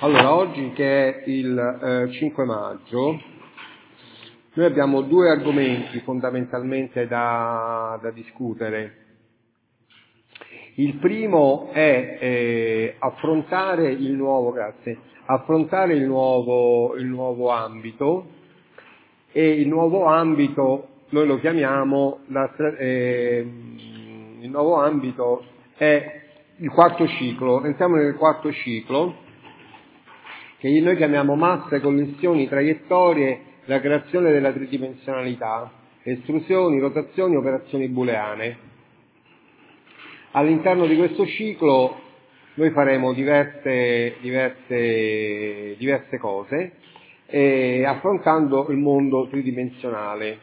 Allora, oggi che è il 5 maggio, noi abbiamo due argomenti fondamentalmente da discutere. Il primo è affrontare il nuovo ambito, e il nuovo ambito noi lo chiamiamo, il nuovo ambito è il quarto ciclo. Entriamo nel quarto ciclo, che noi chiamiamo masse, connessioni, traiettorie, la creazione della tridimensionalità, estrusioni, rotazioni, operazioni booleane. All'interno di questo ciclo noi faremo diverse cose, affrontando il mondo tridimensionale.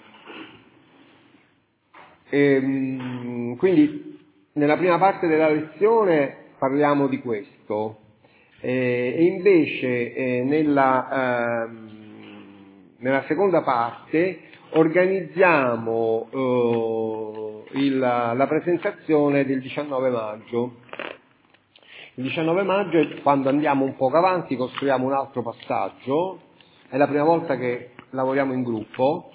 Quindi nella prima parte della lezione parliamo di questo. E invece nella seconda parte organizziamo la presentazione del 19 maggio. Il 19 maggio è quando andiamo un po' avanti, costruiamo un altro passaggio, è la prima volta che lavoriamo in gruppo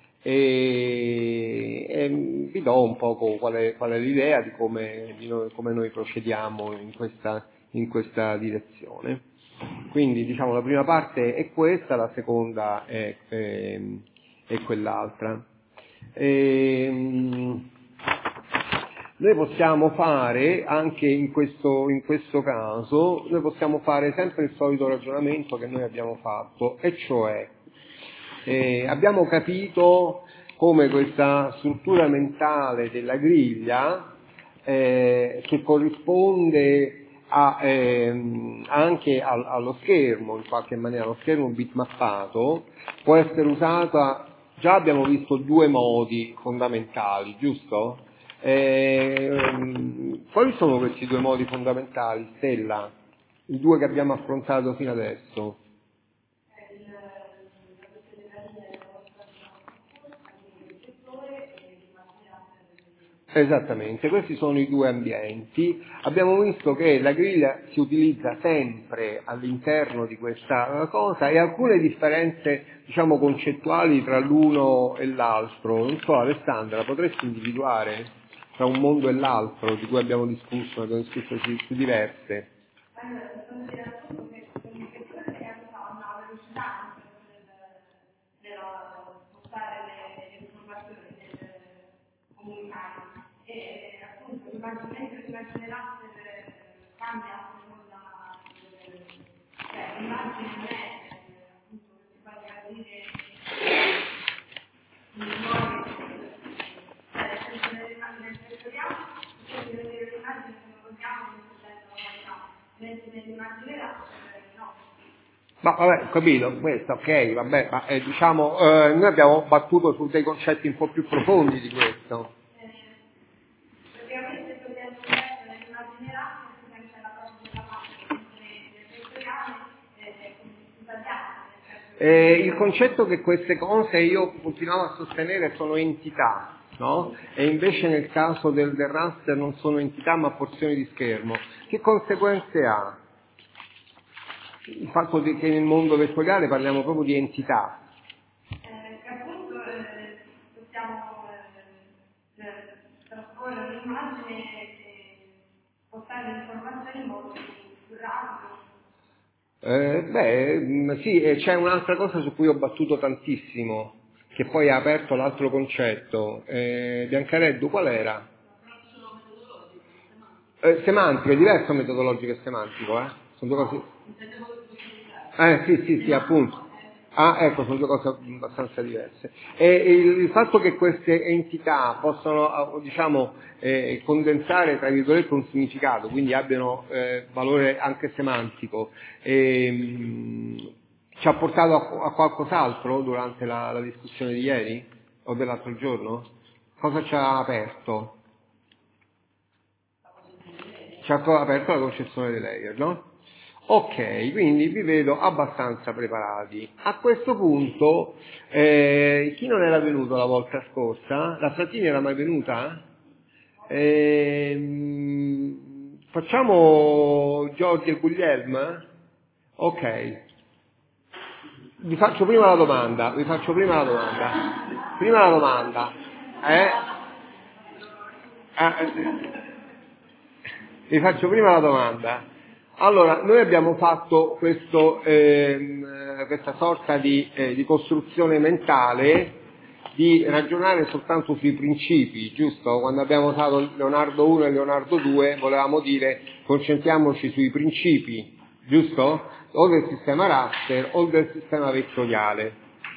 e vi do un poco qual è l'idea di come noi procediamo in questa direzione. Quindi diciamo la prima parte è questa, la seconda è quell'altra. Noi possiamo fare anche in questo caso, noi possiamo fare sempre il solito ragionamento che noi abbiamo fatto, e cioè abbiamo capito come questa struttura mentale della griglia, che corrisponde anche allo schermo, in qualche maniera, lo schermo bitmappato, può essere usata. Già abbiamo visto due modi fondamentali, giusto? Quali sono questi due modi fondamentali, Stella? I due che abbiamo affrontato fino adesso? Esattamente, questi sono i due ambienti. Abbiamo visto che la griglia si utilizza sempre all'interno di questa cosa, e alcune differenze, diciamo, concettuali tra l'uno e l'altro. Non so, Alessandra, potresti individuare tra un mondo e l'altro di cui abbiamo discusso su diverse? Mentre l'immagine laser cambia a seconda, cioè l'immagine non è appunto che si fa capire i nuovi, nell'immagine sensoriale, possiamo vedere l'immagine come vogliamo mentre nell'immagine laser no. Ma vabbè, ho capito, questo, ok, vabbè, ma diciamo, noi abbiamo battuto su dei concetti un po' più profondi di questo. Il concetto che queste cose io continuavo a sostenere sono entità, no? E invece nel caso del raster non sono entità ma porzioni di schermo. Che conseguenze ha? Il fatto che nel mondo vettoriale parliamo proprio di entità. Che appunto possiamo trascorrere un'immagine e portare le informazioni in modo più rapido. Sì, e c'è un'altra cosa su cui ho battuto tantissimo, che poi ha aperto l'altro concetto. Biancareddu, qual era? Semantico, è diverso metodologico e semantico, eh? Sono due cose. Sì, appunto. Ecco, sono due cose abbastanza diverse. E il fatto che queste entità possano, diciamo, condensare, tra virgolette, un significato, quindi abbiano valore anche semantico, ci ha portato a qualcos'altro durante la discussione di ieri o dell'altro giorno? Cosa ci ha aperto? Ci ha aperto la concezione dei layer, no? Ok, quindi vi vedo abbastanza preparati. A questo punto, chi non era venuto la volta scorsa? La Frattini era mai venuta? Facciamo Giorgio e Guglielmo? Ok. Vi faccio prima la domanda. Prima la domanda. Vi faccio prima la domanda. Allora, noi abbiamo fatto questa sorta di costruzione mentale di ragionare soltanto sui principi, giusto? Quando abbiamo usato Leonardo 1 e Leonardo 2 volevamo dire concentriamoci sui principi, giusto? O del sistema raster o del sistema vettoriale.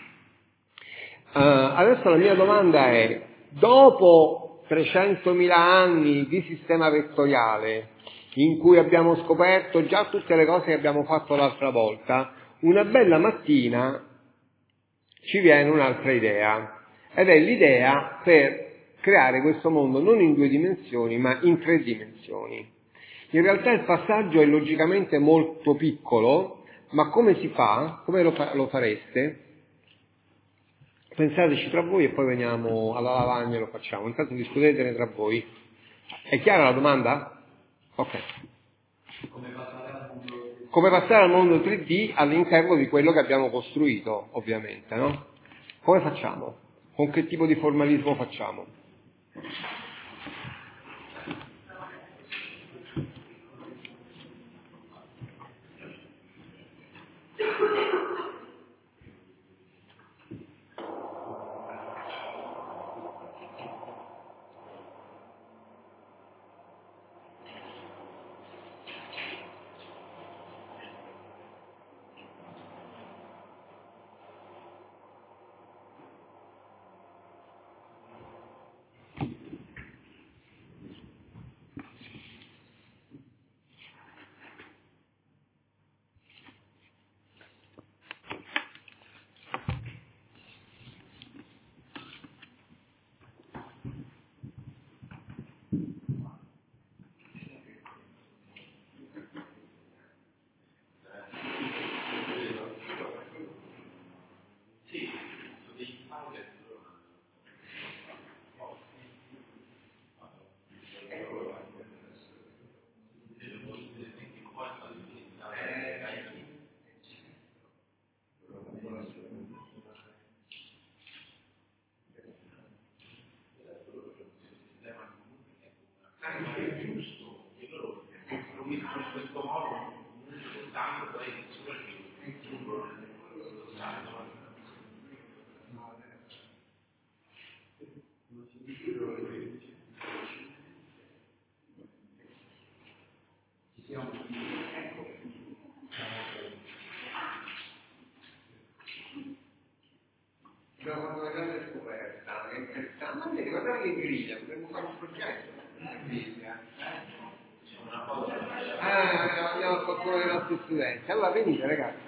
Adesso la mia domanda è, dopo 300.000 anni di sistema vettoriale, in cui abbiamo scoperto già tutte le cose che abbiamo fatto l'altra volta, una bella mattina ci viene un'altra idea, ed è l'idea per creare questo mondo non in 2 dimensioni, ma in 3 dimensioni. In realtà il passaggio è logicamente molto piccolo, ma come si fa? Come lo fareste? Pensateci tra voi e poi veniamo alla lavagna e lo facciamo. Intanto discutetene tra voi. È chiara la domanda? Ok. Come passare al mondo 3D all'interno di quello che abbiamo costruito, ovviamente, no? Come facciamo? Con che tipo di formalismo facciamo? Abbiamo fatto una grande scoperta, è interessante. Guardate che griglia, potremmo fare un progetto. Griglia. Abbiamo qualcuno dei nostri studenti. Allora venite ragazzi.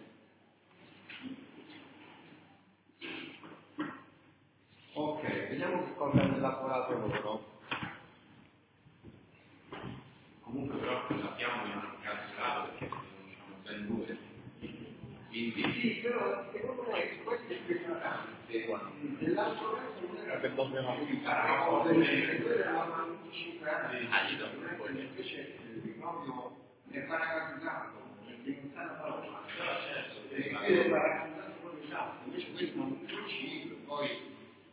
Ok, vediamo che cosa hanno elaborato loro. Comunque però sappiamo che non è cancellato perché non sono ben due. Quindi sì, però secondo me questo è importante. Nell'altro caso non era per dobbiamo pubblicare invece proprio è paracadutato, perché non sa la parola. E è paracadutato proprio esatto, invece questo è un principio, poi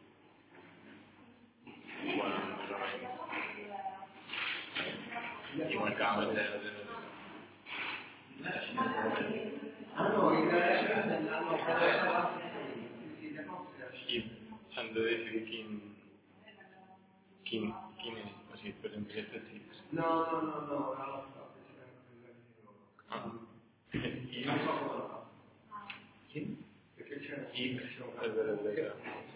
And the King così per esempio Netflix. No, non lo so, non so come lo fa. Chi? Perché c'è È vero.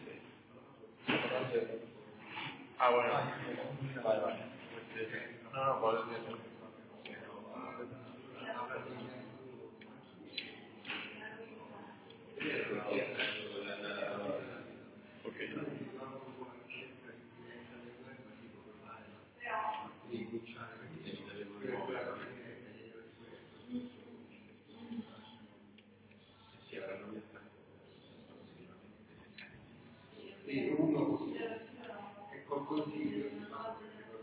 Ah, bueno. Vai. No, vuole dire. Sì, uno così, e col consiglio si fa.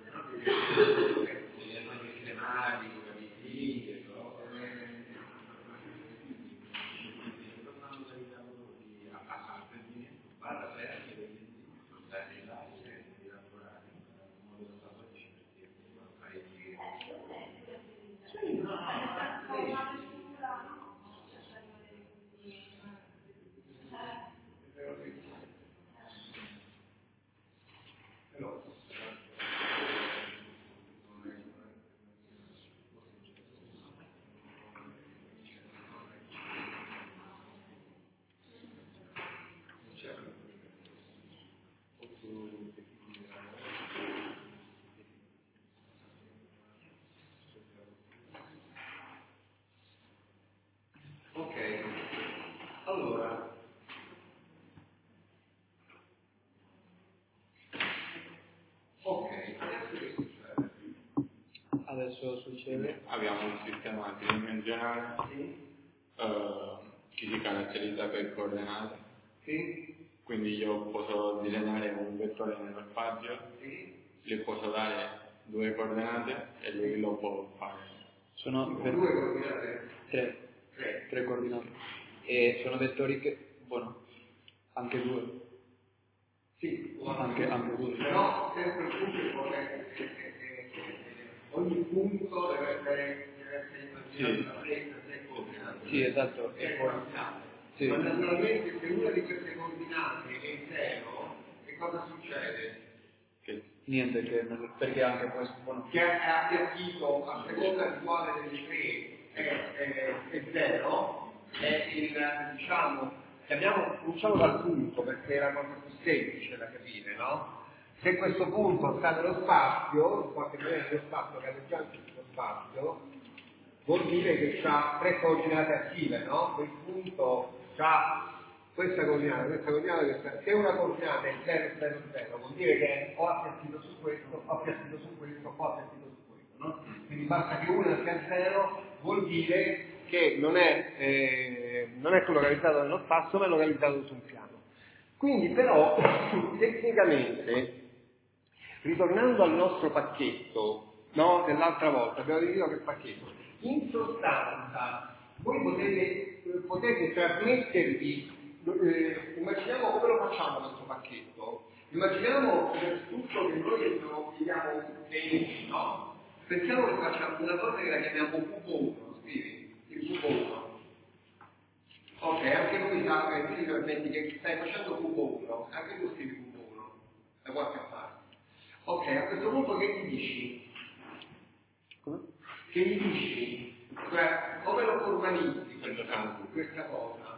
Tematico, capiti, adesso succede? Abbiamo un sistema tridimensionale che si caratterizza per coordinate. Sì? Quindi io posso disegnare un vettore nello spazio, Sì? gli posso dare 2 coordinate e lui lo può fare. Sono Due coordinate? tre coordinate. E sono vettori che, anche 2. Sì, Anche 2. però sempre il punto è ogni punto deve essere immaginato da 6 coordinate. Sì, esatto. E poi Sì. ma naturalmente se una di queste coordinate è 0, che cosa succede? Niente, perché anche questo, Che è appiattito a seconda di quale delle 3 è 0, è il, diciamo, cominciamo dal punto perché è la cosa più semplice da capire, no? Se questo punto sta nello spazio, in qualche maniera nello spazio, galleggiante sullo spazio, vuol dire che ha 3 coordinate attive, no? Quel punto ha questa coordinata, se una coordinata è 0, 0, 0, vuol dire che è o appiattito su questo, o appiattito su questo, o appiattito su questo, no? Quindi basta che una sia 0, vuol dire che non è localizzato nello spazio, ma è localizzato su un piano. Quindi però, tecnicamente, ritornando al nostro pacchetto, no? Dell'altra volta, abbiamo diviso che pacchetto. In sostanza, voi potete trasmettervi, immaginiamo come lo facciamo questo pacchetto. Immaginiamo tutto che noi lo chiamiamo dei, no? Pensiamo che facciamo una cosa che la chiamiamo cubo 1, scrivi, il cubo 1. Ok, anche lui sa, quindi trasmetti che stai facendo cubo 1, anche tu scrivi cubo 1, da qualche parte. Ok, a questo punto che gli dici? Come? Che gli dici? Cioè, come lo formalizzi questa cosa?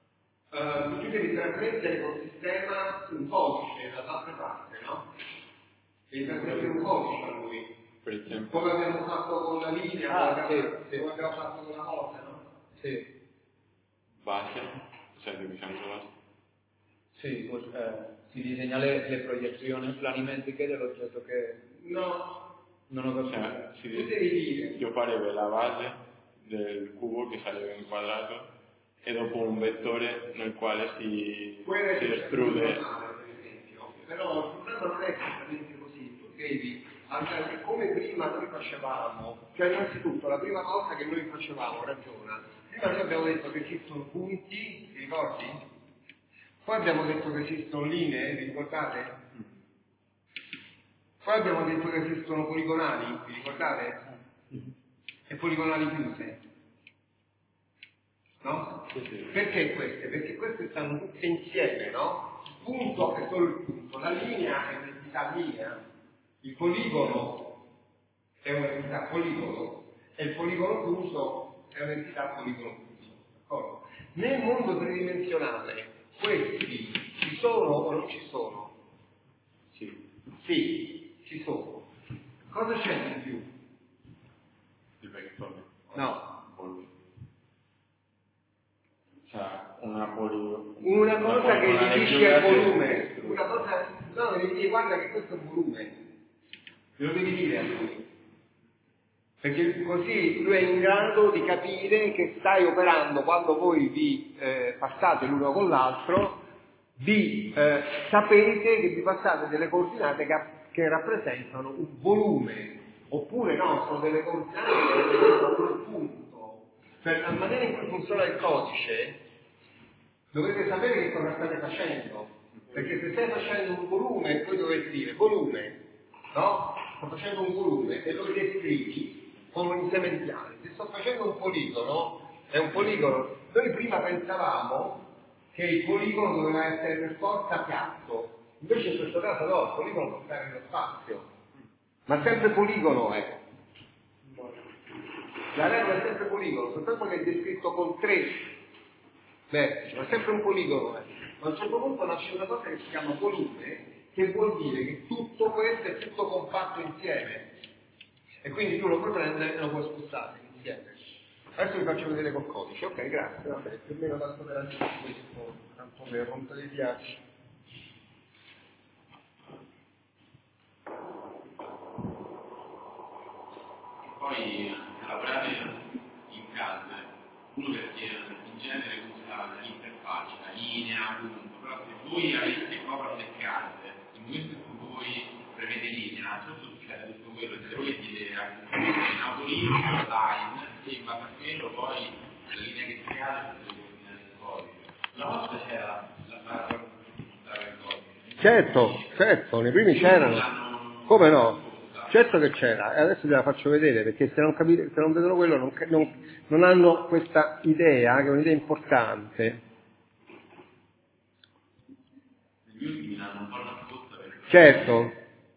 Tu devi trasmettere col sistema un codice dall'altra parte, no? Devi trasmettere un codice a lui. Per esempio. Come abbiamo fatto con la linea, come abbiamo fatto con la cosa, no? Sì. Base, cioè diciamo base. Sì, si disegna le proiezioni planimetriche dell'oggetto che... No. Non ho capito. Cioè, Tu devi dire. Io farebbe la base del cubo che sarebbe inquadrato e dopo un vettore nel quale si estrude. Per esempio. Però il problema non è esattamente così. Tu devi, come prima noi facevamo, cioè innanzitutto la prima cosa che noi facevamo, ragiona, prima noi abbiamo detto che esistono punti, ti ricordi? Poi abbiamo detto che esistono linee, vi ricordate? Poi abbiamo detto che esistono poligonali, vi ricordate? E poligonali chiuse. No? Sì. Perché queste? Perché queste stanno tutte insieme, no? Il punto è solo il punto, la linea è un'entità linea, il poligono è un'entità poligono e il poligono chiuso è un'entità poligono chiuso. D'accordo? Nel mondo tridimensionale questi ci sono o non ci sono? Sì, ci sono. Cosa c'è di più? Il vettore. No. Cioè, una cosa che gli dice il volume. Una cosa, no, gli dici guarda che questo è un volume. Lo devi dire a lui. Perché così lui è in grado di capire che stai operando quando voi vi passate l'uno con l'altro, sapete che vi passate delle coordinate che rappresentano un volume, oppure no, sono delle coordinate che rappresentano un punto. Per la maniera in cui funziona il codice, dovete sapere che cosa state facendo, perché se stai facendo un volume, poi dovete dire volume, no? Sto facendo un volume e lo descrivi come un insieme di piani. Se sto facendo un poligono, è un poligono. Noi prima pensavamo che il poligono doveva essere per forza piatto, invece in questo caso no, il poligono può stare nello spazio, ma sempre poligono è. La regola è sempre poligono, soltanto che è descritto con 3 vertici, ma sempre un poligono è. A un certo punto nasce una cosa che si chiama volume, che vuol dire che tutto questo è tutto compatto insieme. E quindi tu lo puoi prendere e lo puoi spostare insieme. Adesso vi faccio vedere col codice. Ok, grazie, va bene, più o meno tanto per agire questo, tanto per rompere i ghiacci. poi lavorare in CAD, uno perché in genere usa l'interfaccia, la linea, punto, però se voi avete proprio del CAD, nel momento in cui voi prevede linea, sotto succede tutto quello, se voi dite in autolinea, line, e in base a quello poi la linea che create potete coordinare il codice. Una volta c'era la barra per portare il codice. Certo, nei primi c'erano. Come no? Certo che c'era, e adesso ve la faccio vedere, perché se non vedono quello non hanno questa idea, che è un'idea importante. Certo.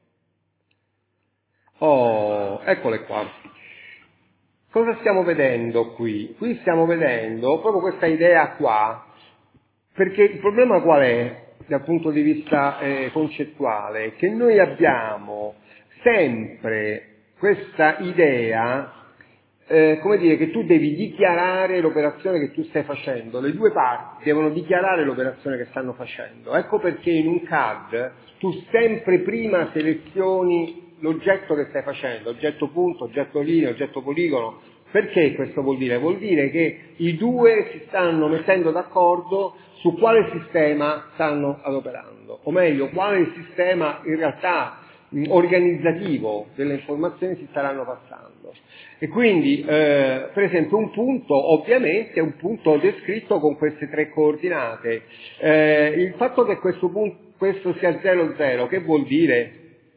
Oh, eccole qua. Cosa stiamo vedendo qui? Qui stiamo vedendo proprio questa idea qua, perché il problema qual è, dal punto di vista concettuale? Che noi abbiamo sempre questa idea, come dire, che tu devi dichiarare l'operazione che tu stai facendo, le due parti devono dichiarare l'operazione che stanno facendo. Ecco perché in un CAD tu sempre prima selezioni l'oggetto che stai facendo, oggetto punto, oggetto linea, oggetto poligono. Perché questo vuol dire? Vuol dire che i due si stanno mettendo d'accordo su quale sistema stanno adoperando, o meglio, quale sistema in realtà organizzativo delle informazioni si staranno passando. E quindi, per esempio, un punto ovviamente è un punto descritto con queste tre coordinate. Il fatto che questo sia 0, 0, che vuol dire?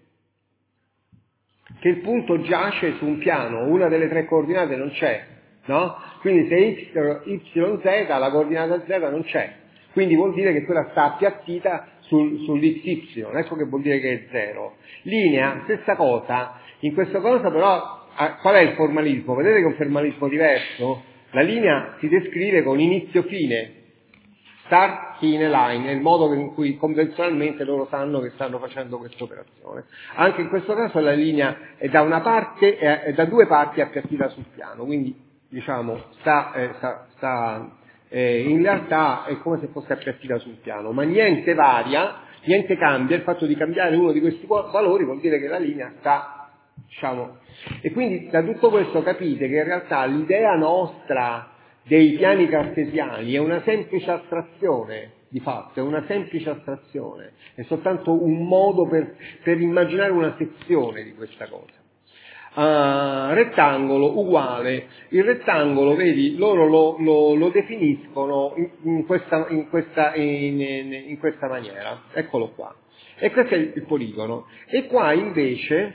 Che il punto giace su un piano, una delle tre coordinate non c'è, no? Quindi se y, z, la coordinata z non c'è. Quindi vuol dire che quella sta appiattita sull'xy, ecco che vuol dire che è 0. Linea, stessa cosa, in questo caso però, qual è il formalismo? Vedete che è un formalismo diverso? La linea si descrive con inizio-fine, start, fine, line, è il modo in cui convenzionalmente loro sanno che stanno facendo questa operazione. Anche in questo caso la linea è da una parte, è da due parti appiattita sul piano, quindi diciamo in realtà è come se fosse appiattita sul piano, ma niente varia, niente cambia, il fatto di cambiare uno di questi valori vuol dire che la linea sta, diciamo, e quindi da tutto questo capite che in realtà l'idea nostra dei piani cartesiani è una semplice astrazione, di fatto, è una semplice astrazione, è soltanto un modo per immaginare una sezione di questa cosa. Rettangolo uguale, il rettangolo, vedi, loro lo definiscono in questa maniera, eccolo qua, e questo è il poligono, e qua invece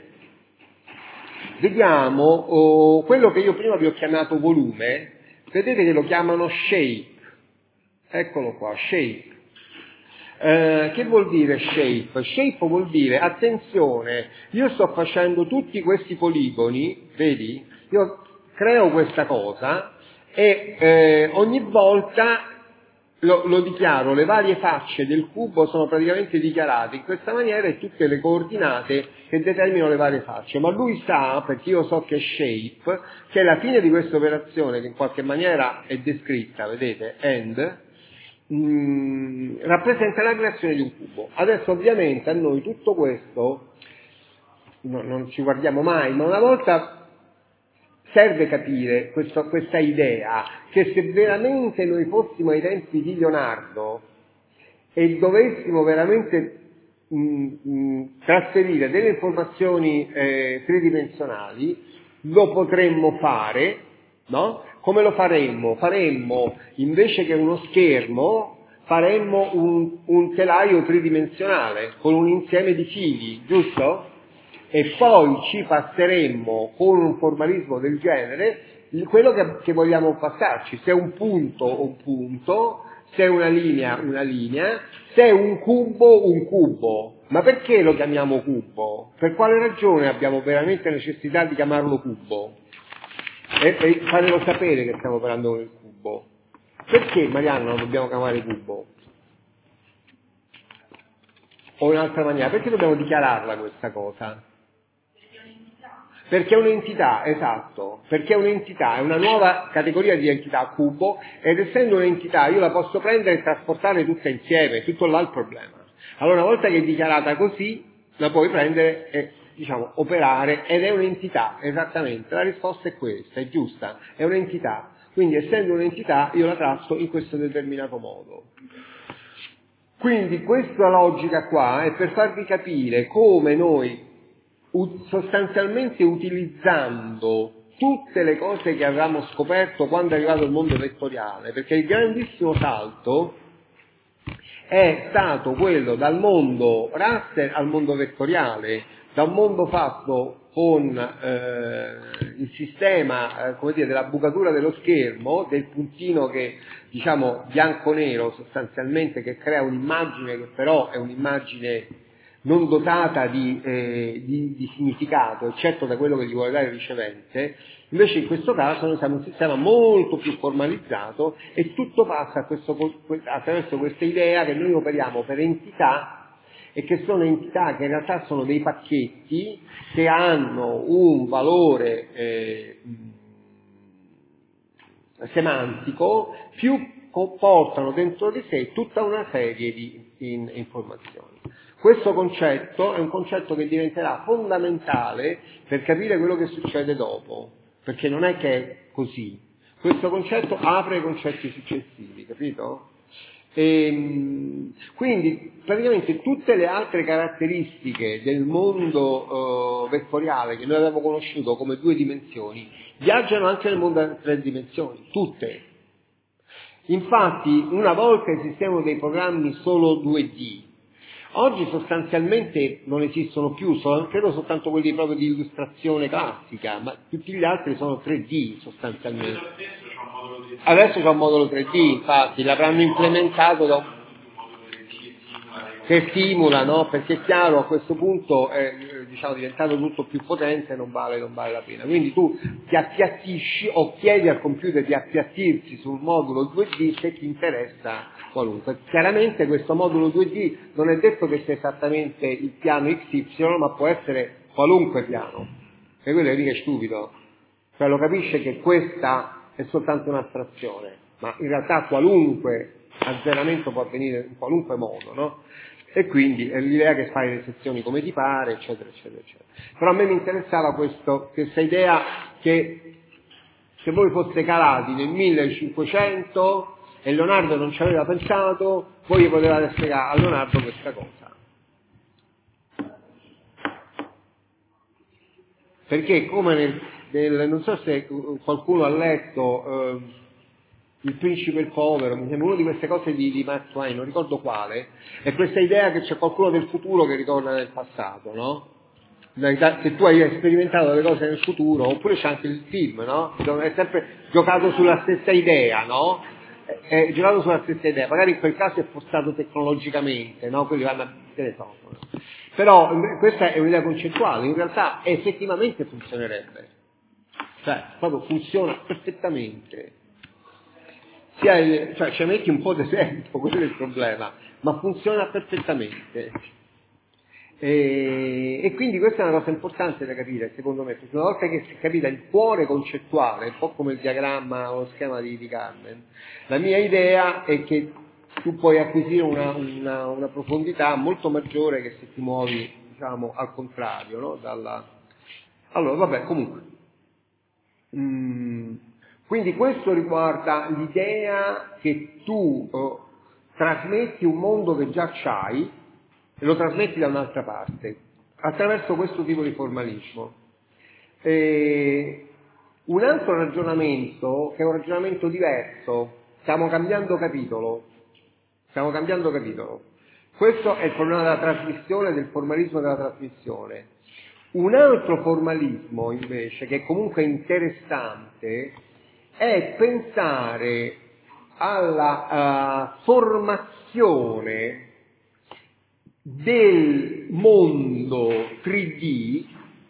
vediamo quello che io prima vi ho chiamato volume, vedete che lo chiamano shape, eccolo qua, shape. Che vuol dire shape? Shape vuol dire, attenzione, io sto facendo tutti questi poligoni, vedi? Io creo questa cosa e ogni volta lo dichiaro, le varie facce del cubo sono praticamente dichiarate in questa maniera e tutte le coordinate che determinano le varie facce, ma lui sa, perché io so che è shape, che la fine di questa operazione, che in qualche maniera è descritta, vedete, end, rappresenta la creazione di un cubo. Adesso ovviamente a noi tutto questo non ci guardiamo mai, ma una volta serve capire questa idea che se veramente noi fossimo ai tempi di Leonardo e dovessimo veramente trasferire delle informazioni tridimensionali, lo potremmo fare, no? Come lo faremmo? Faremmo, invece che uno schermo, faremmo un telaio tridimensionale con un insieme di fili, giusto? E poi ci passeremmo con un formalismo del genere quello che vogliamo passarci, se è un punto, se è una linea, se è un cubo. Ma perché lo chiamiamo cubo? Per quale ragione abbiamo veramente necessità di chiamarlo cubo? E fatelo sapere che stiamo parlando con il cubo. Perché, Marianna, lo dobbiamo chiamare cubo? O in un'altra maniera, perché dobbiamo dichiararla questa cosa? Perché è un'entità, esatto, perché è un'entità, è una nuova categoria di entità cubo, ed essendo un'entità io la posso prendere e trasportare tutta insieme, tutto là il problema. Allora una volta che è dichiarata così, la puoi prendere diciamo, operare, ed è un'entità, esattamente, la risposta è questa, è giusta, è un'entità, quindi essendo un'entità io la tratto in questo determinato modo. Quindi questa logica qua è per farvi capire come noi, sostanzialmente utilizzando tutte le cose che avevamo scoperto quando è arrivato il mondo vettoriale, perché il grandissimo salto è stato quello dal mondo raster al mondo vettoriale, da un mondo fatto con il sistema come dire, della bucatura dello schermo, del puntino che diciamo bianco-nero sostanzialmente, che crea un'immagine che però è un'immagine non dotata di significato, eccetto da quello che gli vuole dare il ricevente. Invece in questo caso noi siamo un sistema molto più formalizzato e tutto passa attraverso questa idea che noi operiamo per entità, e che sono entità che in realtà sono dei pacchetti che hanno un valore semantico, più comportano dentro di sé tutta una serie di informazioni. Questo concetto è un concetto che diventerà fondamentale per capire quello che succede dopo, perché non è che è così. Questo concetto apre i concetti successivi, capito? Quindi praticamente tutte le altre caratteristiche del mondo vettoriale che noi abbiamo conosciuto come 2 dimensioni viaggiano anche nel mondo a 3 dimensioni, tutte. Infatti una volta esistevano dei programmi solo 2D, oggi sostanzialmente non esistono più, credo soltanto quelli proprio di illustrazione classica, ma tutti gli altri sono 3D sostanzialmente. Adesso c'è un modulo 3D, infatti, l'avranno implementato che simula, no? Perché è chiaro, a questo punto è diciamo, diventato tutto più potente e non vale la pena. Quindi tu ti appiattisci o chiedi al computer di appiattirsi sul modulo 2D se ti interessa qualunque. Chiaramente questo modulo 2D non è detto che sia esattamente il piano XY, ma può essere qualunque piano. E quello è lì che è stupido. Cioè lo capisce che questa è soltanto un'astrazione, ma in realtà qualunque azzeramento può avvenire in qualunque modo, no? E quindi è l'idea che fai le sezioni come ti pare, eccetera, eccetera, eccetera. Però a me mi interessava questa idea che se voi foste calati nel 1500 e Leonardo non ci aveva pensato, voi gli potevate spiegare a Leonardo questa cosa. Perché come non so se qualcuno ha letto Il principe il povero, mi sembra una di queste cose di Mark Twain, non ricordo quale, è questa idea che c'è qualcuno del futuro che ritorna nel passato, no? Se tu hai sperimentato delle cose nel futuro, oppure c'è anche il film, no? È sempre giocato sulla stessa idea, no? È giocato sulla stessa idea, magari in quel caso è forzato tecnologicamente, no? Quelli vanno a però questa è un'idea concettuale, in realtà effettivamente funzionerebbe, cioè proprio funziona perfettamente. Cioè ci metti un po' di tempo, quello è il problema, ma funziona perfettamente. E quindi questa è una cosa importante da capire, secondo me, perché una volta che si è capita il cuore concettuale, un po' come il diagramma o lo schema di Carmen, la mia idea è che tu puoi acquisire una profondità molto maggiore che se ti muovi, diciamo, al contrario, no? Allora, vabbè, comunque. Quindi questo riguarda l'idea che tu trasmetti un mondo che già c'hai e lo trasmetti da un'altra parte, attraverso questo tipo di formalismo. Un altro ragionamento, che è un ragionamento diverso, stiamo cambiando capitolo. Questo è il problema della trasmissione, del formalismo della trasmissione. Un altro formalismo, invece, che è comunque interessante, è pensare alla formazione del mondo 3D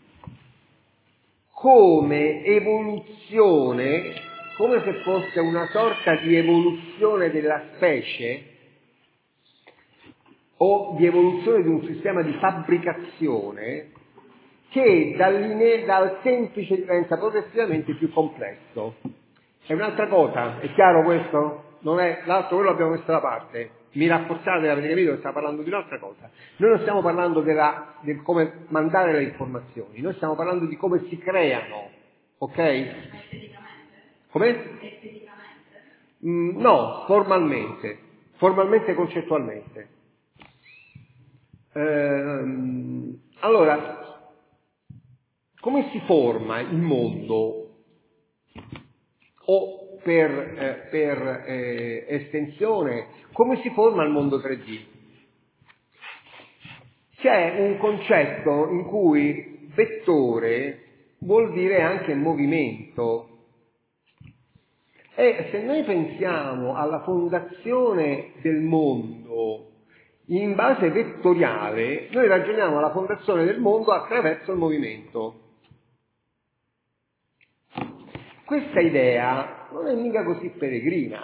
come evoluzione, come se fosse una sorta di evoluzione della specie o di evoluzione di un sistema di fabbricazione che dal semplice diventa progressivamente più complesso. È un'altra cosa, è chiaro questo? non è l'altro, quello l'abbiamo messo da parte. Mi rafforzate, avete capito che stiamo parlando di un'altra cosa. Noi non stiamo parlando del come mandare le informazioni, noi stiamo parlando di come si creano, ok? Esteticamente? Come? Esteticamente? No, formalmente e concettualmente. Allora, come si forma il mondo? O per estensione, come si forma il mondo 3D? C'è un concetto in cui vettore vuol dire anche movimento. E se noi pensiamo alla fondazione del mondo in base vettoriale, noi ragioniamo la fondazione del mondo attraverso il movimento. Questa idea non è mica così peregrina,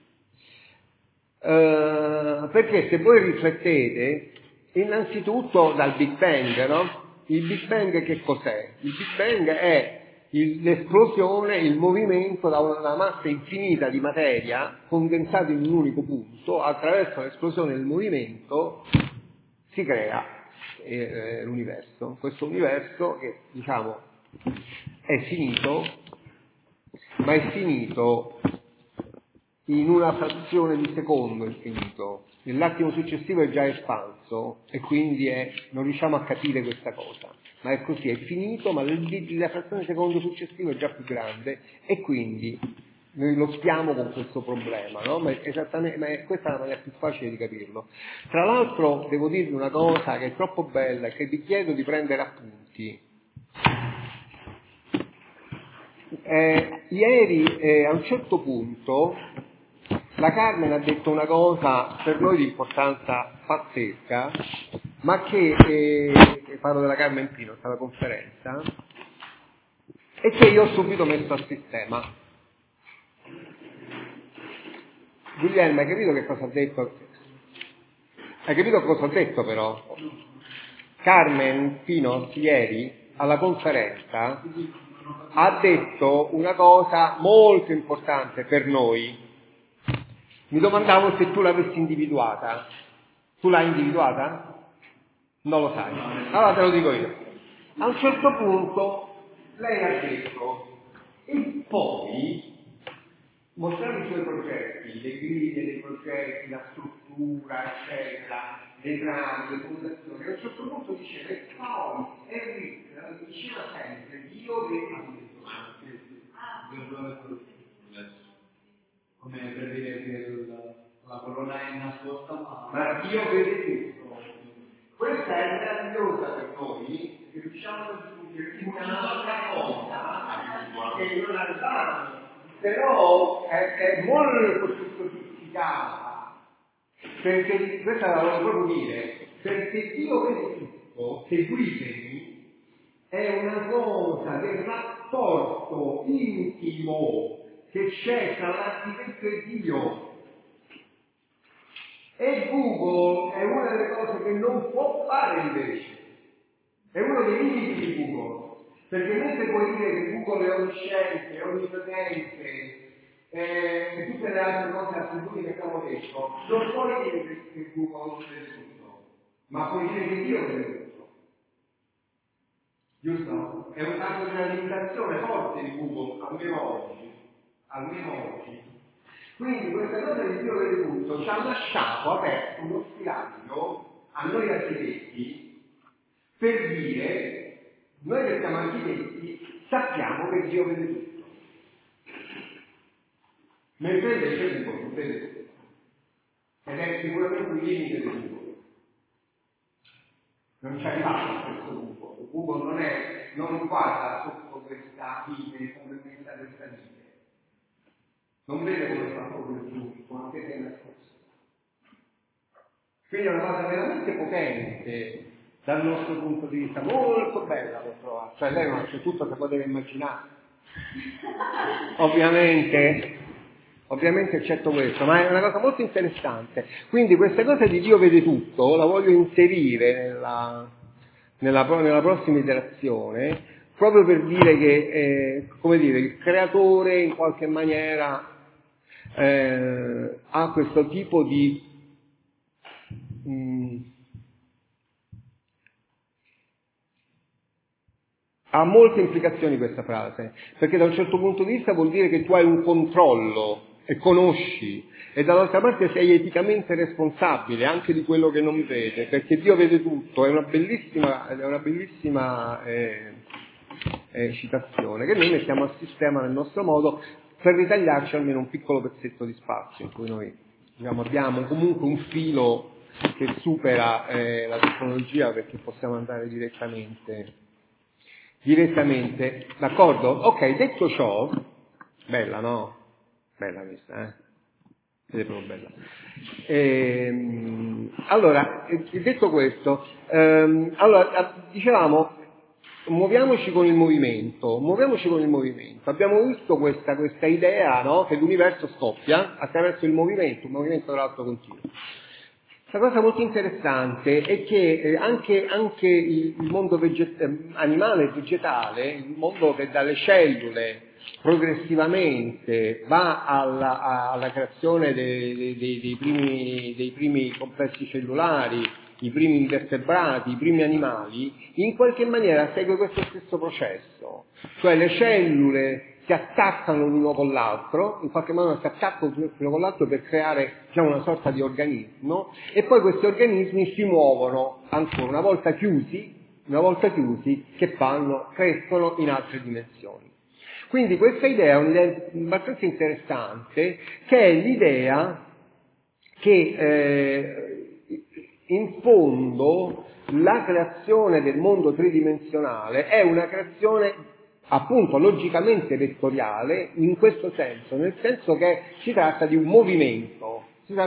perché se voi riflettete, innanzitutto dal Big Bang, no? Il Big Bang che cos'è? Il Big Bang è l'esplosione, il movimento da una massa infinita di materia condensata in un unico punto. Attraverso l'esplosione del movimento si crea l'universo. Questo universo che, diciamo, è finito, ma è finito in una frazione di secondo, è finito. Nell'attimo successivo è già espanso e quindi non riusciamo a capire questa cosa. Ma è così, è finito, ma la frazione di secondo successivo è già più grande e quindi noi lo spiamo con questo problema, no? Ma questa è la maniera più facile di capirlo. Tra l'altro devo dirvi una cosa che è troppo bella e che vi chiedo di prendere appunti. Ieri a un certo punto la Carmen ha detto una cosa per noi di importanza pazzesca, ma che parlo della Carmen Pino, alla conferenza, e che io ho subito messo a sistema. Guglielmo, hai capito che cosa ha detto? Hai capito cosa ha detto però? Carmen Pino ieri alla conferenza ha detto una cosa molto importante per noi. Mi domandavo se tu l'avessi individuata. Tu l'hai individuata? Non lo sai. Allora te lo dico io. A un certo punto lei ha detto, e poi, mostrando i suoi progetti, le griglie dei progetti, la struttura, eccetera, le travi, le fondazioni, a un certo punto diceva, e poi Enric diceva sempre, Dio vede come per dire che la colonna è nascosta, ma Dio vede tutto. Questa è meravigliosa per noi, che riusciamo a raggiungere un'altra cosa che non arrivamo, però è molto più sofisticata, perché questa la voglio proprio dire, perché Dio vede tutto, seguitemi, è una cosa del rapporto intimo che c'è tra l'architetto e Dio. E Google è una delle cose che non può fare invece. È uno dei limiti di Google. Perché mentre puoi dire che Google è onnisciente, è onnipotente, e tutte le altre cose assurdite che abbiamo detto, non puoi dire che Google vede tutto, ma puoi dire che Dio vede tutto. Giusto? È un caso di una limitazione forte di Google, almeno oggi. Quindi questa cosa di Dio vede tutto ci ha lasciato aperto uno spiraglio a noi architetti per dire, noi che siamo architetti sappiamo che Dio vede tutto, mentre invece Google non vede tutto, ed è sicuramente un limite di Google. Non ci arrivato a questo Google. Google non guarda sotto questa vite come questa vite. Non vede come fa proprio il giusto, anche se è nascosto. Quindi è una cosa veramente potente dal nostro punto di vista, molto bella l'ho trovata. Cioè lei non c'è tutto che poteva immaginare. Ovviamente eccetto questo, ma è una cosa molto interessante. Quindi questa cosa di Dio vede tutto la voglio inserire nella prossima iterazione, proprio per dire che come dire, il creatore in qualche maniera ha questo tipo di ha molte implicazioni questa frase, perché da un certo punto di vista vuol dire che tu hai un controllo e conosci, e dall'altra parte sei eticamente responsabile anche di quello che non vede, perché Dio vede tutto. È una bellissima citazione che noi mettiamo a sistema nel nostro modo per ritagliarci almeno un piccolo pezzetto di spazio in cui noi, diciamo, abbiamo comunque un filo che supera la tecnologia, perché possiamo andare direttamente, d'accordo? Ok, detto ciò, bella, no? Bella questa, è proprio bella. Allora, detto questo, dicevamo, muoviamoci con il movimento. Abbiamo visto questa idea, no? Che l'universo scoppia attraverso il movimento, un movimento tra l'altro continuo. La cosa molto interessante è che anche il mondo animale e vegetale, il mondo che dalle cellule progressivamente va alla creazione dei primi complessi cellulari, i primi invertebrati, i primi animali, in qualche maniera segue questo stesso processo. Cioè le cellule si attaccano l'uno con l'altro, in qualche modo si attaccano l'uno con l'altro per creare, diciamo, una sorta di organismo, e poi questi organismi si muovono ancora, una volta chiusi, che crescono in altre dimensioni. Quindi questa idea è un'idea abbastanza interessante, che è l'idea che in fondo la creazione del mondo tridimensionale è una creazione appunto logicamente vettoriale in questo senso, nel senso che si tratta di un movimento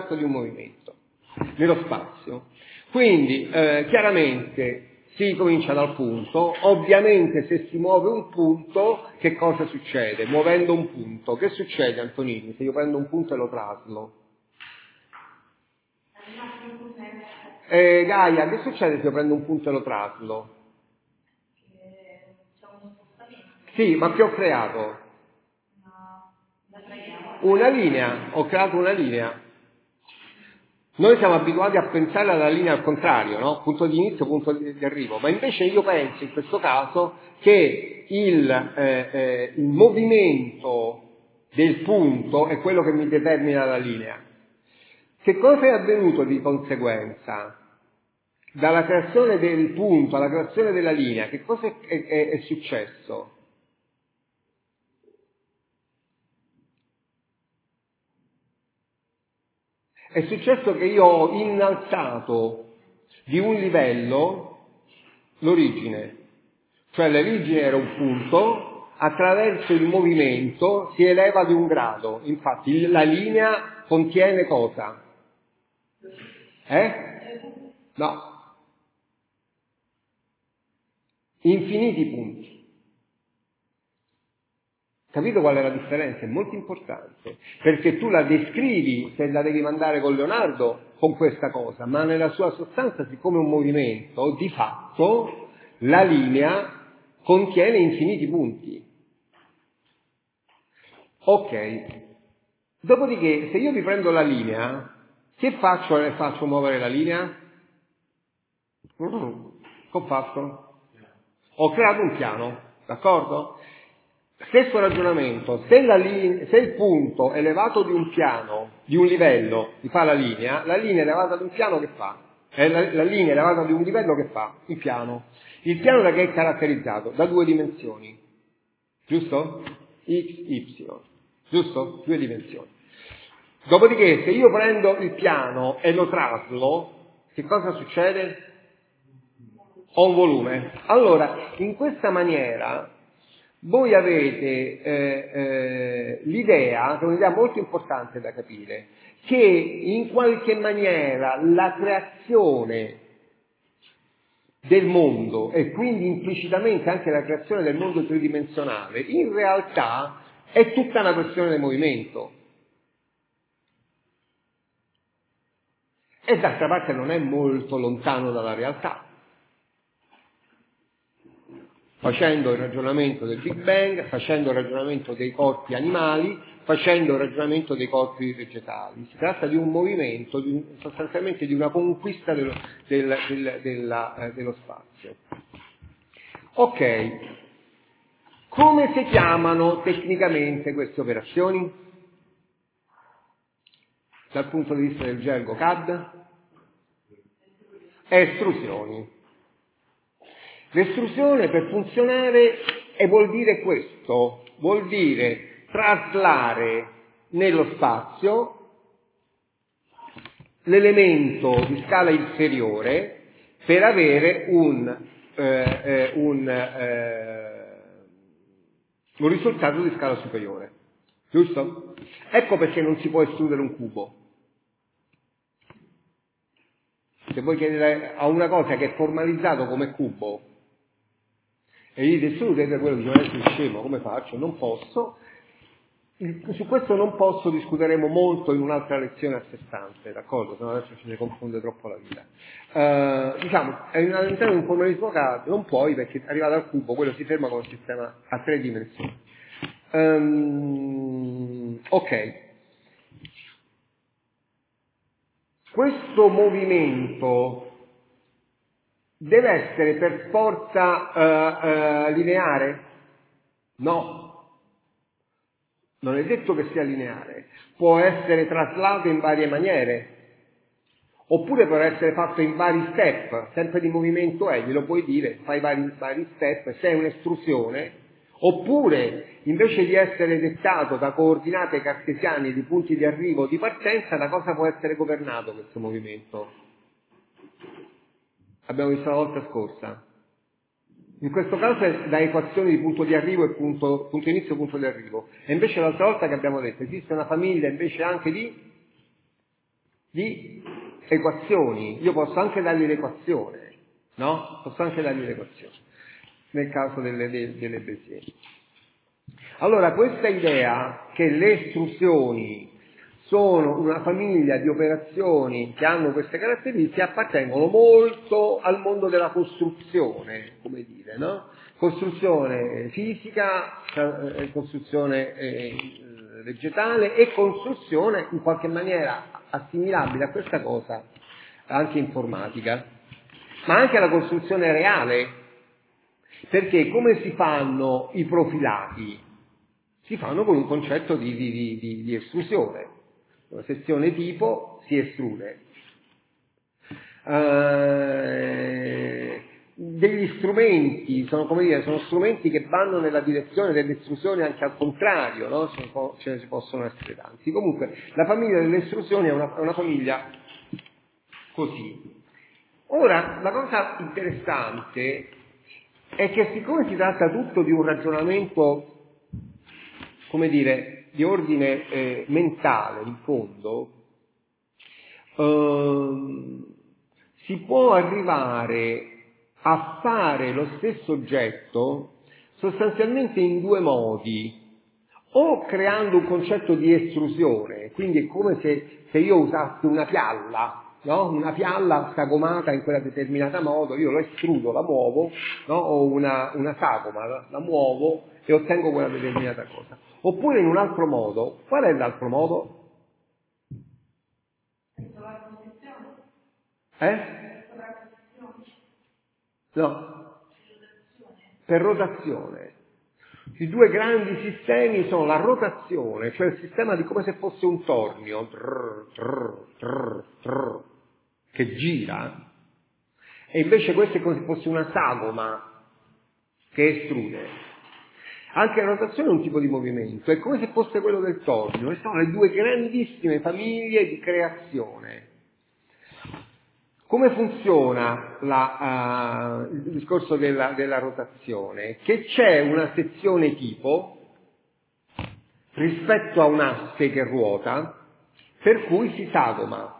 nello spazio. Quindi chiaramente si comincia dal punto, ovviamente se si muove un punto che cosa succede? Muovendo un punto, che succede, Antonini, se io prendo un punto e lo traslo? Gaia, che succede se io prendo un punto e lo traslo? Sì, ma che ho creato? Una linea, ho creato una linea. Noi siamo abituati a pensare alla linea al contrario, no? Punto di inizio, punto di arrivo, ma invece io penso in questo caso che il movimento del punto è quello che mi determina la linea. Che cosa è avvenuto di conseguenza? Dalla creazione del punto alla creazione della linea, che cosa è successo? È successo che io ho innalzato di un livello l'origine, cioè l'origine era un punto, attraverso il movimento si eleva di un grado. Infatti la linea contiene cosa? No. Infiniti punti. Capito qual è la differenza? È molto importante, perché tu la descrivi, se la devi mandare con Leonardo, con questa cosa, ma nella sua sostanza, siccome è un movimento, di fatto la linea contiene infiniti punti. Ok. Dopodiché, se io vi prendo la linea, che faccio e faccio muovere la linea? Che ho fatto? Ho creato un piano, d'accordo? Stesso ragionamento, se il punto è elevato di un piano, di un livello, ti fa la linea elevata di un piano che fa? La linea elevata di un livello che fa? Il piano. Il piano da che è caratterizzato? Da due dimensioni, giusto? X, Y, giusto? Due dimensioni. Dopodiché, se io prendo il piano e lo traslo, che cosa succede? Ho un volume. Allora, in questa maniera voi avete l'idea, che è un'idea molto importante da capire, che in qualche maniera la creazione del mondo e quindi implicitamente anche la creazione del mondo tridimensionale in realtà è tutta una questione del movimento. E d'altra parte non è molto lontano dalla realtà. facendo il ragionamento del Big Bang, facendo il ragionamento dei corpi animali, facendo il ragionamento dei corpi vegetali. Si tratta di un movimento, sostanzialmente di una conquista dello spazio. Ok, come si chiamano tecnicamente queste operazioni? Dal punto di vista del gergo CAD? Estrusioni. L'estrusione per funzionare vuol dire questo, vuol dire traslare nello spazio l'elemento di scala inferiore per avere un risultato di scala superiore. Giusto? Ecco perché non si può estrudere un cubo. Se voi chiedete a una cosa che è formalizzato come cubo e gli dite estrudete, quello dice adesso è scemo, come faccio? Non posso. Su questo non posso discuteremo molto in un'altra lezione a sé stante, d'accordo? Se no adesso ci ne confonde troppo la vita. Diciamo, all'interno di un formalismo CAD non puoi, perché arrivato al cubo quello si ferma con un sistema a 3 dimensioni. Ok. Questo movimento deve essere per forza lineare? No. Non è detto che sia lineare, può essere traslato in varie maniere, oppure può essere fatto in vari step, sempre di movimento glielo puoi dire, fai vari step, se è un'estrusione, oppure invece di essere dettato da coordinate cartesiane di punti di arrivo o di partenza, da cosa può essere governato questo movimento? Abbiamo visto la volta scorsa. In questo caso è da equazioni di punto di arrivo e punto inizio e punto di arrivo. E invece l'altra volta che abbiamo detto esiste una famiglia invece anche di equazioni. Io posso anche dargli l'equazione, no? Posso anche dargli l'equazione, nel caso delle Bézier. Allora, questa idea che le estrusioni sono una famiglia di operazioni che hanno queste caratteristiche appartengono molto al mondo della costruzione, come dire, no? Costruzione fisica, costruzione vegetale e costruzione in qualche maniera assimilabile a questa cosa anche informatica, ma anche alla costruzione reale, perché come si fanno i profilati? Si fanno con un concetto di estrusione. Una sezione tipo si estrude. Degli strumenti sono strumenti che vanno nella direzione dell'estrusione anche al contrario, no? Ce ne possono essere tanti. Comunque la famiglia delle estrusioni è una famiglia così. Ora, la cosa interessante è che siccome si tratta tutto di un ragionamento, come dire, di ordine mentale, in fondo, si può arrivare a fare lo stesso oggetto sostanzialmente in due modi, o creando un concetto di estrusione, quindi è come se io usassi una pialla, no? Una pialla sagomata in quella determinata modo, io lo estrudo, la muovo, no? O una sagoma, la muovo e ottengo quella determinata cosa. Oppure in un altro modo, qual è l'altro modo? No, per rotazione. I due grandi sistemi sono la rotazione, cioè il sistema di come se fosse un tornio che gira, e invece questo è come se fosse una sagoma che estrude. Anche la rotazione è un tipo di movimento, è come se fosse quello del tornio, e sono le due grandissime famiglie di creazione. Come funziona il discorso della rotazione? Che c'è una sezione tipo rispetto a un asse che ruota, per cui si sagoma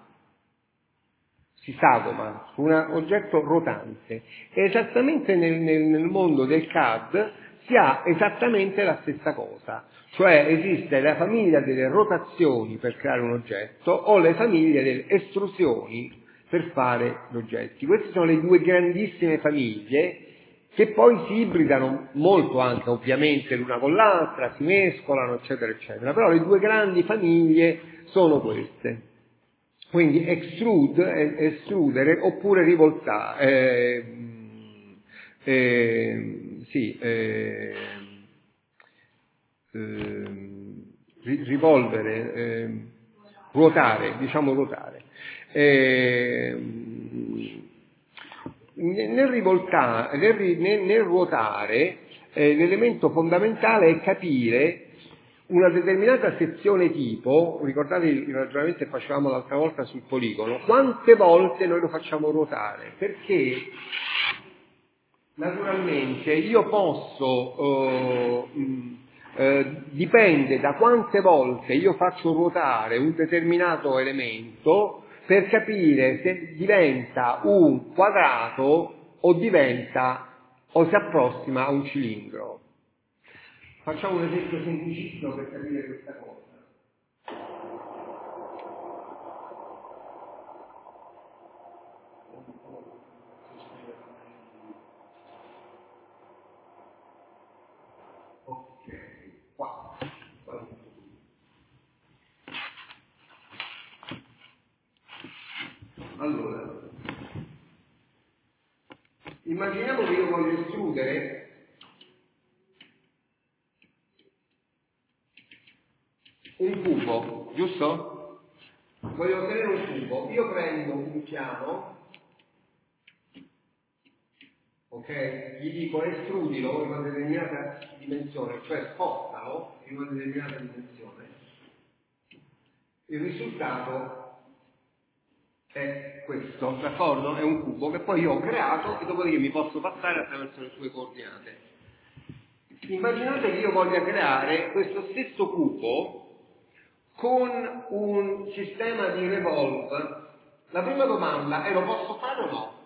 su un oggetto rotante. E esattamente nel mondo del CAD si ha esattamente la stessa cosa, cioè esiste la famiglia delle rotazioni per creare un oggetto o le famiglie delle estrusioni per fare gli oggetti. Queste sono le due grandissime famiglie che poi si ibridano molto anche ovviamente l'una con l'altra, si mescolano, eccetera, eccetera. Però le due grandi famiglie sono queste. Quindi estrudere oppure rivoltare, rivolvere, ruotare, diciamo ruotare. Nel ruotare l'elemento fondamentale è capire una determinata sezione tipo, ricordate il ragionamento che facevamo l'altra volta sul poligono, quante volte noi lo facciamo ruotare, perché naturalmente io posso, dipende da quante volte io faccio ruotare un determinato elemento per capire se diventa un quadrato o si approssima a un cilindro. Facciamo un esempio semplicissimo per capire questa cosa. Ok, qua. Allora, immaginiamo che io voglio estrudere un cubo, giusto? Voglio ottenere un cubo. Io prendo un piano, ok? Gli dico estrudilo in una determinata dimensione, cioè spostalo in una determinata dimensione. Il risultato è questo, d'accordo? È un cubo che poi io ho creato e dopodiché mi posso passare attraverso le sue coordinate. Immaginate che io voglia creare questo stesso cubo con un sistema di revolve. La prima domanda è: lo posso fare o no?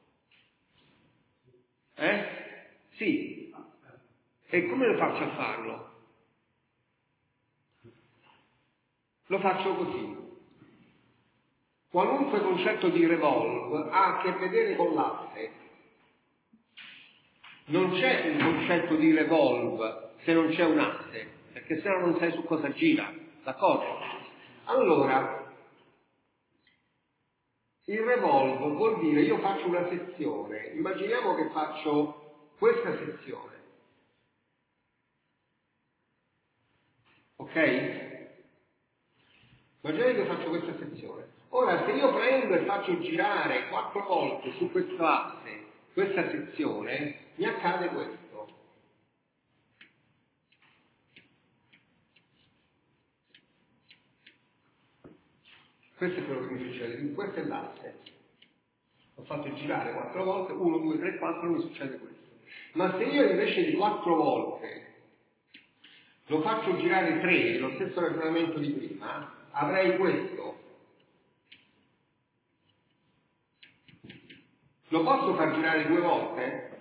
Sì. E come lo faccio a farlo? Lo faccio così. Qualunque concetto di revolve ha a che vedere con l'asse. Non c'è un concetto di revolve se non c'è un asse, perché se no non sai su cosa gira, d'accordo? Allora, il revolve vuol dire io faccio una sezione, immaginiamo che faccio questa sezione, ok? Immaginate che faccio questa sezione. Ora, se io prendo e faccio girare 4 volte su questo asse questa sezione, mi accade questo. Questo è quello che mi succede, questo è l'asse. Ho fatto girare 4 volte, 1, 2, 3, 4, mi succede questo. Ma se io invece di 4 volte lo faccio girare 3, lo stesso ragionamento di prima, avrei questo. Lo posso far girare 2 volte?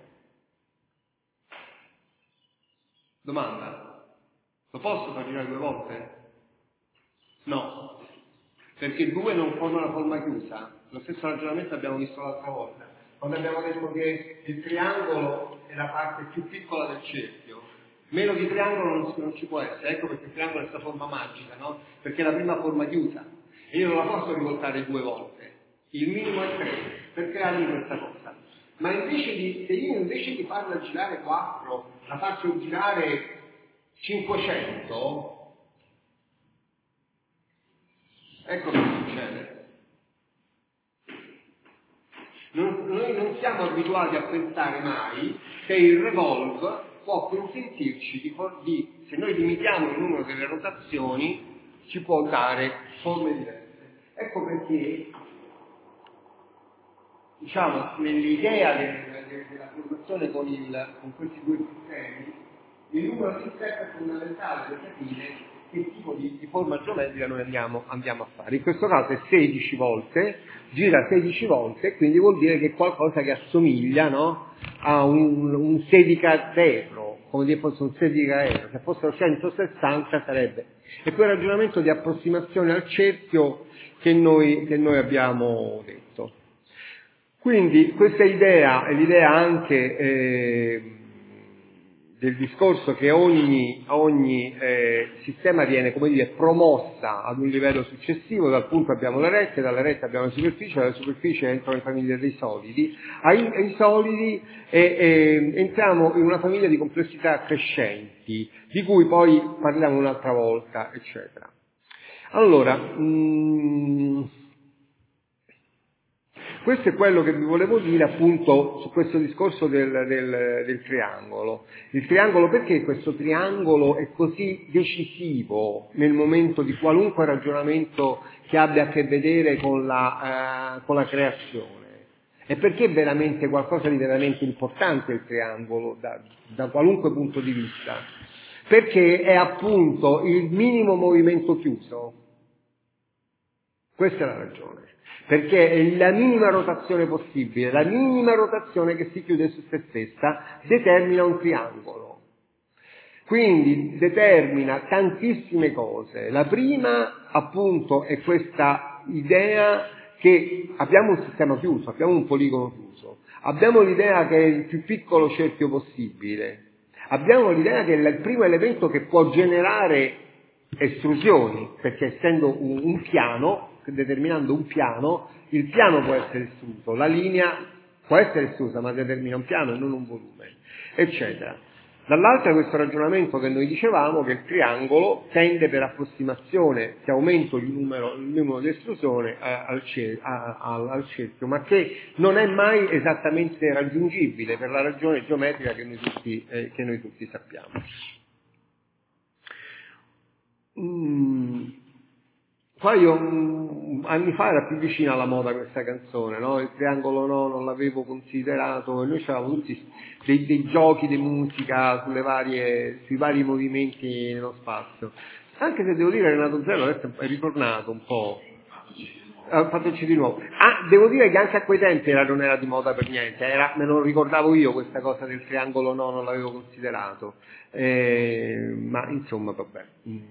Domanda. Lo posso far girare 2 volte? No. Perché 2 non forma una forma chiusa. Lo stesso ragionamento abbiamo visto l'altra volta. Quando abbiamo detto che il triangolo è la parte più piccola del cerchio. Meno di triangolo non ci può essere. Ecco perché il triangolo è questa forma magica, no? Perché è la prima forma chiusa. E io non la posso rivoltare 2 volte. Il minimo è 3 per crearmi questa cosa. Ma se io invece di farla girare 4, la faccio girare 500, ecco che succede. Noi non siamo abituati a pensare mai che il revolve può consentirci se noi limitiamo il numero delle rotazioni, ci può dare forme diverse. Ecco perché, diciamo, nell'idea della formazione con questi 2 sistemi, il numero di step è fondamentale per capire che tipo di forma geometrica noi andiamo a fare. In questo caso è 16 volte, gira 16 volte, quindi vuol dire che è qualcosa che assomiglia, no, a un sedicaedro, come se fosse un sedicaedro. Se fossero 160 sarebbe. È quel ragionamento di approssimazione al cerchio che noi abbiamo detto. Quindi questa idea è l'idea anche del discorso che ogni sistema viene, come dire, promossa ad un livello successivo. Dal punto abbiamo le rette, dalle rette abbiamo la superficie, dalla superficie entrano le famiglie dei solidi. Ai solidi entriamo in una famiglia di complessità crescenti, di cui poi parliamo un'altra volta, eccetera. Allora, questo è quello che vi volevo dire appunto su questo discorso del triangolo. Il triangolo, perché questo triangolo è così decisivo nel momento di qualunque ragionamento che abbia a che vedere con la creazione? E perché è veramente qualcosa di veramente importante il triangolo da qualunque punto di vista? Perché è appunto il minimo movimento chiuso. Questa è la ragione. Perché è la minima rotazione possibile, la minima rotazione che si chiude su se stessa determina un triangolo. Quindi determina tantissime cose. La prima, appunto, è questa idea che abbiamo un sistema chiuso, abbiamo un poligono chiuso, abbiamo l'idea che è il più piccolo cerchio possibile, abbiamo l'idea che è il primo elemento che può generare estrusioni, perché essendo un piano, determinando un piano, il piano può essere estruso, la linea può essere estrusa ma determina un piano e non un volume, eccetera. Dall'altra questo ragionamento che noi dicevamo, che il triangolo tende per approssimazione, se aumento il numero di estrusione al cerchio, ma che non è mai esattamente raggiungibile per la ragione geometrica che noi tutti sappiamo. Poi io anni fa era più vicina alla moda questa canzone, no? Il triangolo no, non l'avevo considerato, e noi avevamo tutti dei giochi di musica sui vari movimenti nello spazio. Anche se devo dire Renato Zero adesso è ritornato un po'. Fateci di nuovo. Devo dire che anche a quei tempi non era di moda per niente, me lo ricordavo io questa cosa del triangolo no, non l'avevo considerato. Ma insomma, vabbè.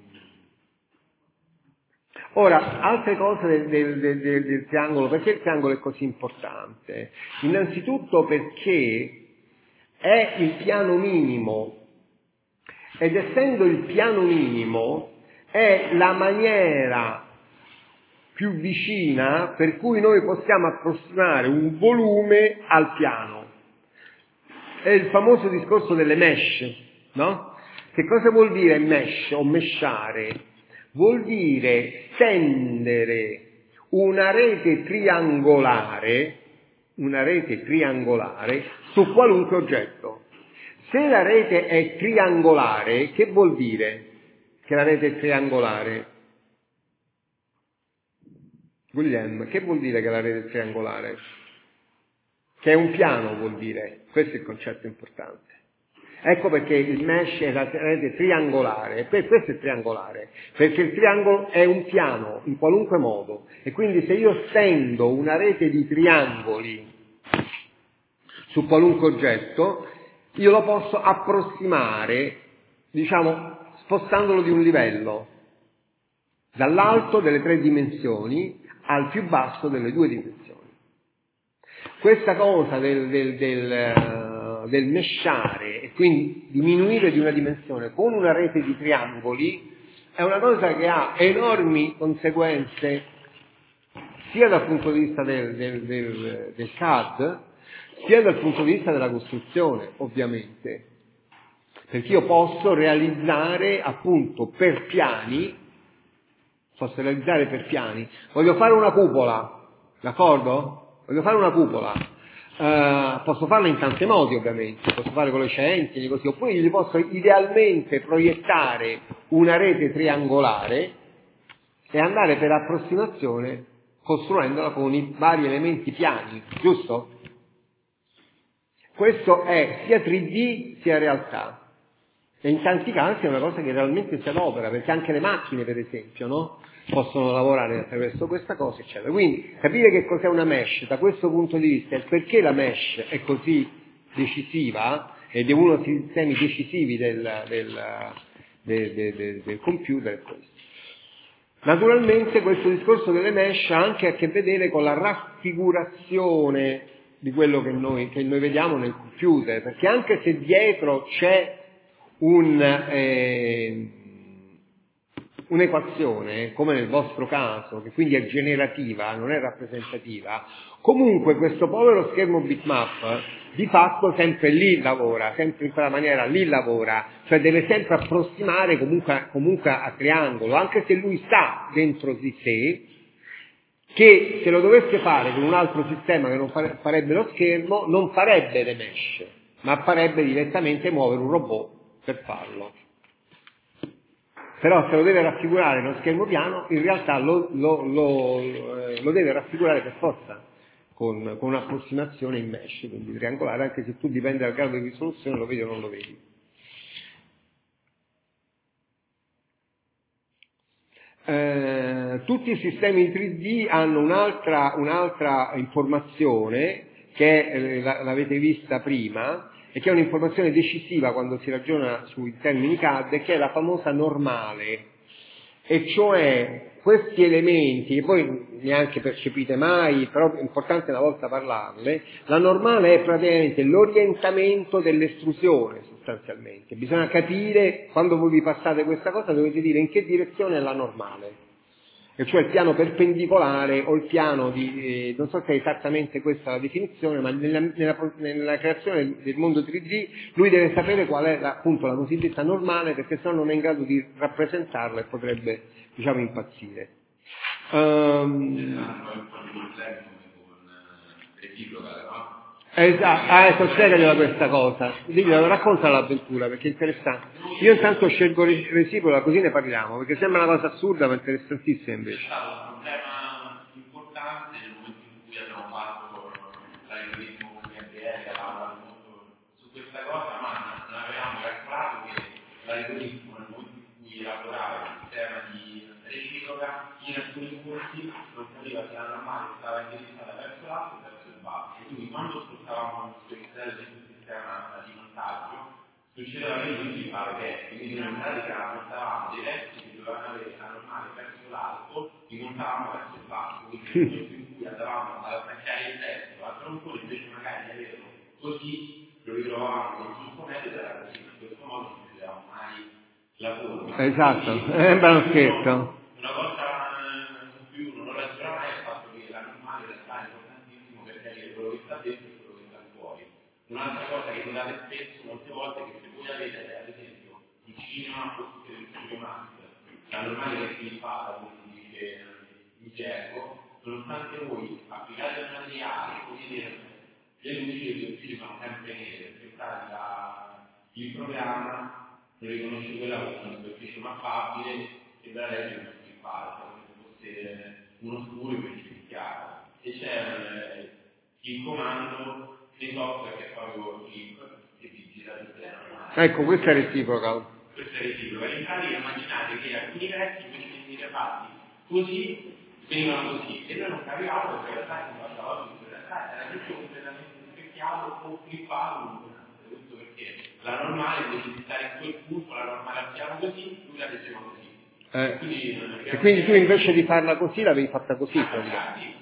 Ora, altre cose del triangolo, perché il triangolo è così importante? Innanzitutto perché è il piano minimo, ed essendo il piano minimo è la maniera più vicina per cui noi possiamo approssimare un volume al piano. È il famoso discorso delle mesh, no? Che cosa vuol dire mesh o meshare? Vuol dire stendere una rete triangolare su qualunque oggetto. Se la rete è triangolare, che vuol dire che la rete è triangolare? Guglielmo, che vuol dire che la rete è triangolare? Che è un piano, vuol dire. Questo è il concetto importante. Ecco perché il mesh è la rete triangolare, e questo è triangolare, perché il triangolo è un piano, in qualunque modo, e quindi se io stendo una rete di triangoli su qualunque oggetto, io lo posso approssimare, diciamo, spostandolo di un livello, dall'alto delle 3 dimensioni al più basso delle 2 dimensioni. Questa cosa del meshare e quindi diminuire di una dimensione con una rete di triangoli è una cosa che ha enormi conseguenze sia dal punto di vista del CAD sia dal punto di vista della costruzione, ovviamente, perché io posso realizzare appunto per piani, voglio fare una cupola, d'accordo? Voglio fare una cupola. Posso farla in tanti modi, ovviamente, posso fare con le centine, così, oppure gli posso idealmente proiettare una rete triangolare e andare per approssimazione costruendola con i vari elementi piani, giusto? Questo è sia 3D sia realtà. E in tanti casi è una cosa che realmente si adopera, perché anche le macchine, per esempio, no? Possono lavorare attraverso questa cosa, eccetera. Quindi capire che cos'è una mesh da questo punto di vista e perché la mesh è così decisiva ed è uno dei sistemi decisivi del computer è questo. Naturalmente questo discorso delle mesh ha anche a che vedere con la raffigurazione di quello che noi vediamo nel computer, perché anche se dietro c'è un'equazione, come nel vostro caso, che quindi è generativa, non è rappresentativa, comunque questo povero schermo bitmap di fatto sempre lì lavora, sempre in quella maniera lì lavora, cioè deve sempre approssimare comunque a triangolo, anche se lui sa dentro di sé che se lo dovesse fare con un altro sistema che non farebbe lo schermo, non farebbe le mesh, ma farebbe direttamente muovere un robot per farlo. Però se lo deve raffigurare nello schermo piano, in realtà lo deve raffigurare per forza con un'approssimazione in mesh, quindi triangolare, anche se tu dipende dal grado di risoluzione, lo vedi o non lo vedi. Tutti i sistemi 3D hanno un'altra informazione che l'avete vista prima e che è un'informazione decisiva quando si ragiona sui termini CAD, che è la famosa normale, e cioè questi elementi che voi neanche percepite mai, però è importante una volta parlarne. La normale è praticamente l'orientamento dell'estrusione, sostanzialmente. Bisogna capire, quando voi vi passate questa cosa, dovete dire in che direzione è la normale, e cioè il piano perpendicolare o il piano di, non so se è esattamente questa la definizione, ma nella creazione del mondo 3D lui deve sapere qual è appunto la cosiddetta normale, perché sennò non è in grado di rappresentarla e potrebbe, diciamo, impazzire. Esatto, spiegagliela questa cosa, racconta l'avventura perché è interessante. Io intanto scelgo reciproca così ne parliamo, perché sembra una cosa assurda ma interessantissima invece. C'è stato un problema importante nel momento in cui abbiamo fatto l'algoritmo con Gabriele, avevamo molto su questa cosa, ma non avevamo calcolato che l'algoritmo nel momento in cui elaborava il sistema di reciproca in alcuni corsi non capiva se la normale stava indirizzata verso l'alto o verso il basso. Quindi quando sfruttavamo il Excel del sistema di montaggio succedeva che lui si fa vedere, quindi noi in pratica montavamo dei pezzi che dovevano avere la normale verso l'alto, li montavamo verso il basso, quindi nel momento in cui andavamo ad attaccare il pezzo al troncone, invece magari di averlo così, lo ritrovavamo con il giusto metodo, era così, in questo modo non vedevamo mai la forma. Esatto, sembra uno scherzo. Una cosa su cui uno non ragiona mai è il fatto che la normale in realtà è importantissimo per capire quello che sta dentro e quello che sta fuori. Un'altra cosa che notate spesso, molte volte, è che se voi avete, ad esempio, il cinema o tutte le studio Max, la normale che è sviluppata, come si dice in gergo, nonostante voi applicate il materiale, come dire, le luci e le luci sono sempre nere, perché in pratica il programma non riconosce quella come una superficie mappabile e da legge non si impara, come se fosse uno scuro invece di chiaro. E c'è il comando dei software che è proprio flip, che vi gira all'interno. Ecco, questa è reciproca. Questa è reciproca. In pratica immaginate che alcuni pezzi invece di venire fatti così, venivano così, e noi non capivamo perché in realtà si passava tutto, in realtà era tutto completamente specchiato o flippato, perché la normale invece di stare in quel punto, la normale abbiamo così, lui la leggeva così. E quindi tu invece di farla così l'avevi fatta così, praticamente.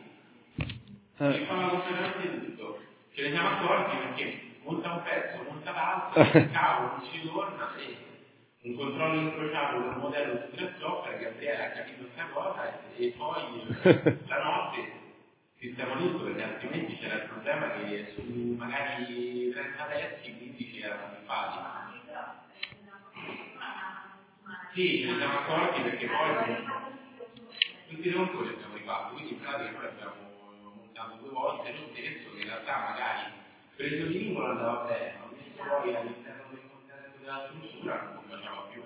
E fanno completamente tutto. Ce ne siamo accorti perché monta un pezzo, monta l'altro, il cavo non ci torna, e un controllo incrociato con un modello su 3 software, Gabriele ha capito questa cosa e poi la notte sistema tutto, perché altrimenti c'era il problema che su magari 30 pezzi 15 erano fatti. Sì, ce ne siamo accorti perché poi tutti i contori abbiamo rifatto, quindi in pratica noi abbiamo montato 2 volte, non penso che in realtà magari preso di vincolo andava bene, ma messo poi all'interno del contesto della struttura non facciamo più.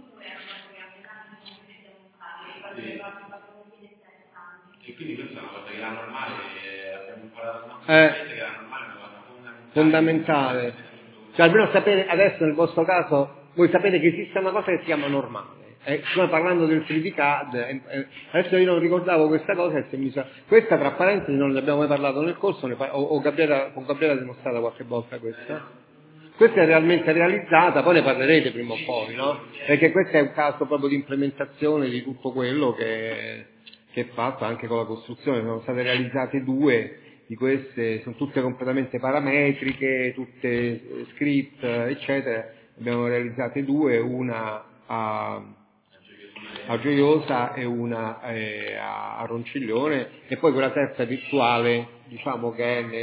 E quindi questa è una cosa che la normale abbiamo imparato una cosa che la normale è una cosa fondamentale. Cioè almeno sapere, adesso nel vostro caso, voi sapete che esiste una cosa che si chiama normale. Come parlando del 3D CAD, adesso io non ricordavo questa cosa e questa tra parentesi non ne abbiamo mai parlato nel corso, con Gabriele ha dimostrata qualche volta questa. Questa è realmente realizzata, poi ne parlerete prima o poi, no? Perché questo è un caso proprio di implementazione di tutto quello che è fatto anche con la costruzione. Sono state realizzate 2 di queste sono tutte completamente parametriche, tutte script, eccetera. Abbiamo realizzate due, una a Gioiosa e una a Ronciglione, e poi quella terza virtuale, diciamo, che è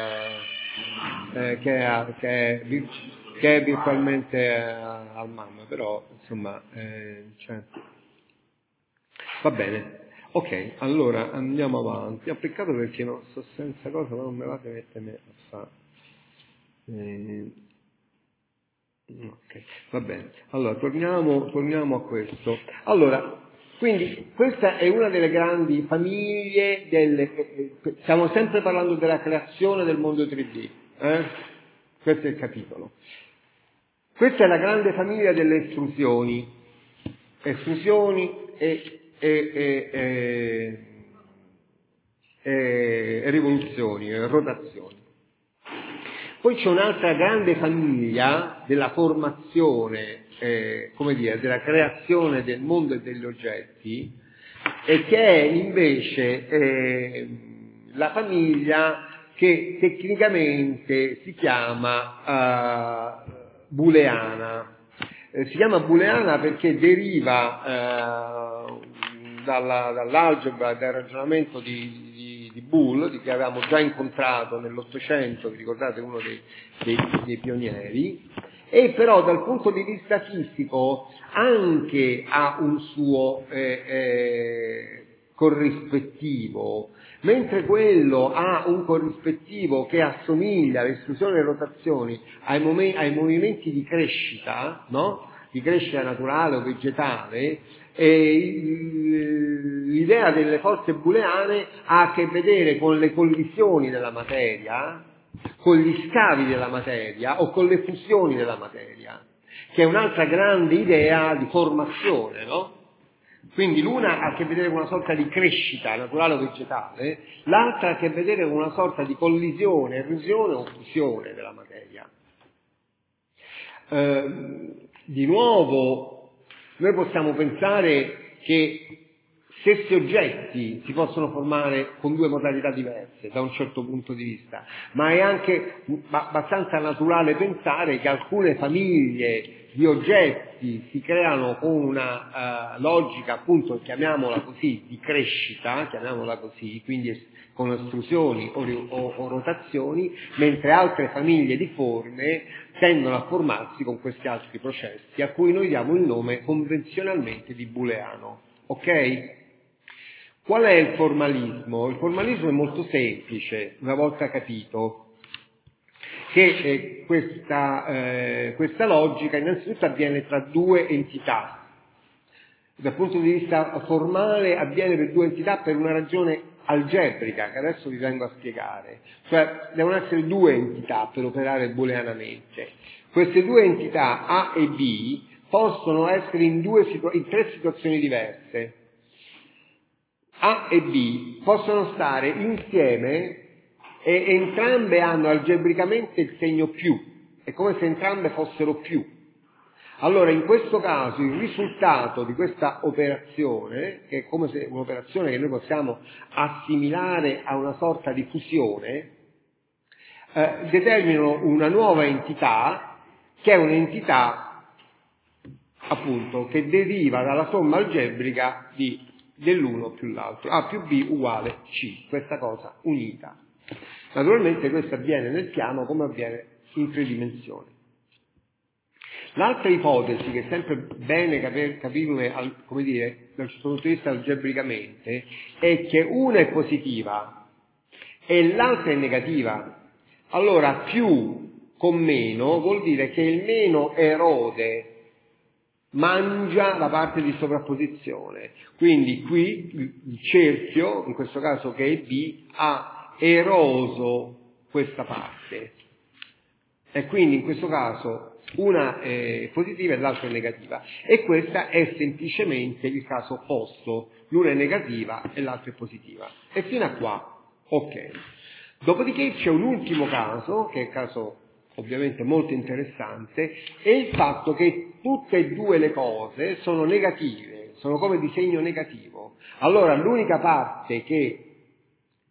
che è virtualmente al MAM, però insomma va bene. Ok, allora andiamo avanti. Peccato perché non sto senza cosa, ma non me la mettere a fare. Ok, va bene. Allora, torniamo a questo. Allora, quindi questa è una delle grandi famiglie stiamo sempre parlando della creazione del mondo 3D, questo è il capitolo. Questa è la grande famiglia delle estrusioni e rivoluzioni, rotazioni. Poi c'è un'altra grande famiglia della formazione, della creazione del mondo e degli oggetti, e che è invece la famiglia che tecnicamente si chiama booleana. Si chiama booleana perché deriva dall'algebra, dal ragionamento di Boole, che avevamo già incontrato nell'Ottocento, vi ricordate, uno dei pionieri, e però dal punto di vista fisico anche ha un suo corrispettivo, mentre quello ha un corrispettivo che assomiglia all'estrusione e rotazioni ai movimenti di crescita, no? Di crescita naturale o vegetale. L'idea delle forze booleane ha a che vedere con le collisioni della materia, con gli scavi della materia o con le fusioni della materia, che è un'altra grande idea di formazione, no? Quindi l'una ha a che vedere con una sorta di crescita naturale o vegetale, l'altra ha a che vedere con una sorta di collisione, erosione o fusione della materia. Di nuovo, noi possiamo pensare che stessi oggetti si possono formare con due modalità diverse da un certo punto di vista, ma è anche abbastanza naturale pensare che alcune famiglie di oggetti si creano con una logica, appunto, chiamiamola così, di crescita, chiamiamola così, quindi con estrusioni o rotazioni, mentre altre famiglie di forme tendono a formarsi con questi altri processi, a cui noi diamo il nome convenzionalmente di booleano. Ok? Qual è il formalismo? Il formalismo è molto semplice, una volta capito che questa logica innanzitutto avviene tra due entità. Dal punto di vista formale avviene per due entità per una ragione algebrica, che adesso vi vengo a spiegare. Cioè, devono essere due entità per operare booleanamente. Queste due entità, A e B, possono essere in tre situazioni diverse. A e B possono stare insieme e entrambe hanno algebricamente il segno più, è come se entrambe fossero più. Allora, in questo caso, il risultato di questa operazione, che è come se un'operazione che noi possiamo assimilare a una sorta di fusione, determinano una nuova entità, che è un'entità, appunto, che deriva dalla somma algebrica dell'uno più l'altro. A più B uguale C, questa cosa unita. Naturalmente questo avviene nel piano come avviene in tre dimensioni. L'altra ipotesi, che è sempre bene capirne, come dire, dal punto di vista algebricamente, è che una è positiva e l'altra è negativa. Allora, più con meno vuol dire che il meno erode, mangia la parte di sovrapposizione. Quindi qui il cerchio, in questo caso che è B, ha eroso questa parte. E quindi in questo caso una è positiva e l'altra è negativa. E questo è semplicemente il caso opposto. L'una è negativa e l'altra è positiva. E fino a qua, ok. Dopodiché c'è un ultimo caso, che è il caso ovviamente molto interessante, è il fatto che tutte e due le cose sono negative, sono come di segno negativo. Allora l'unica parte che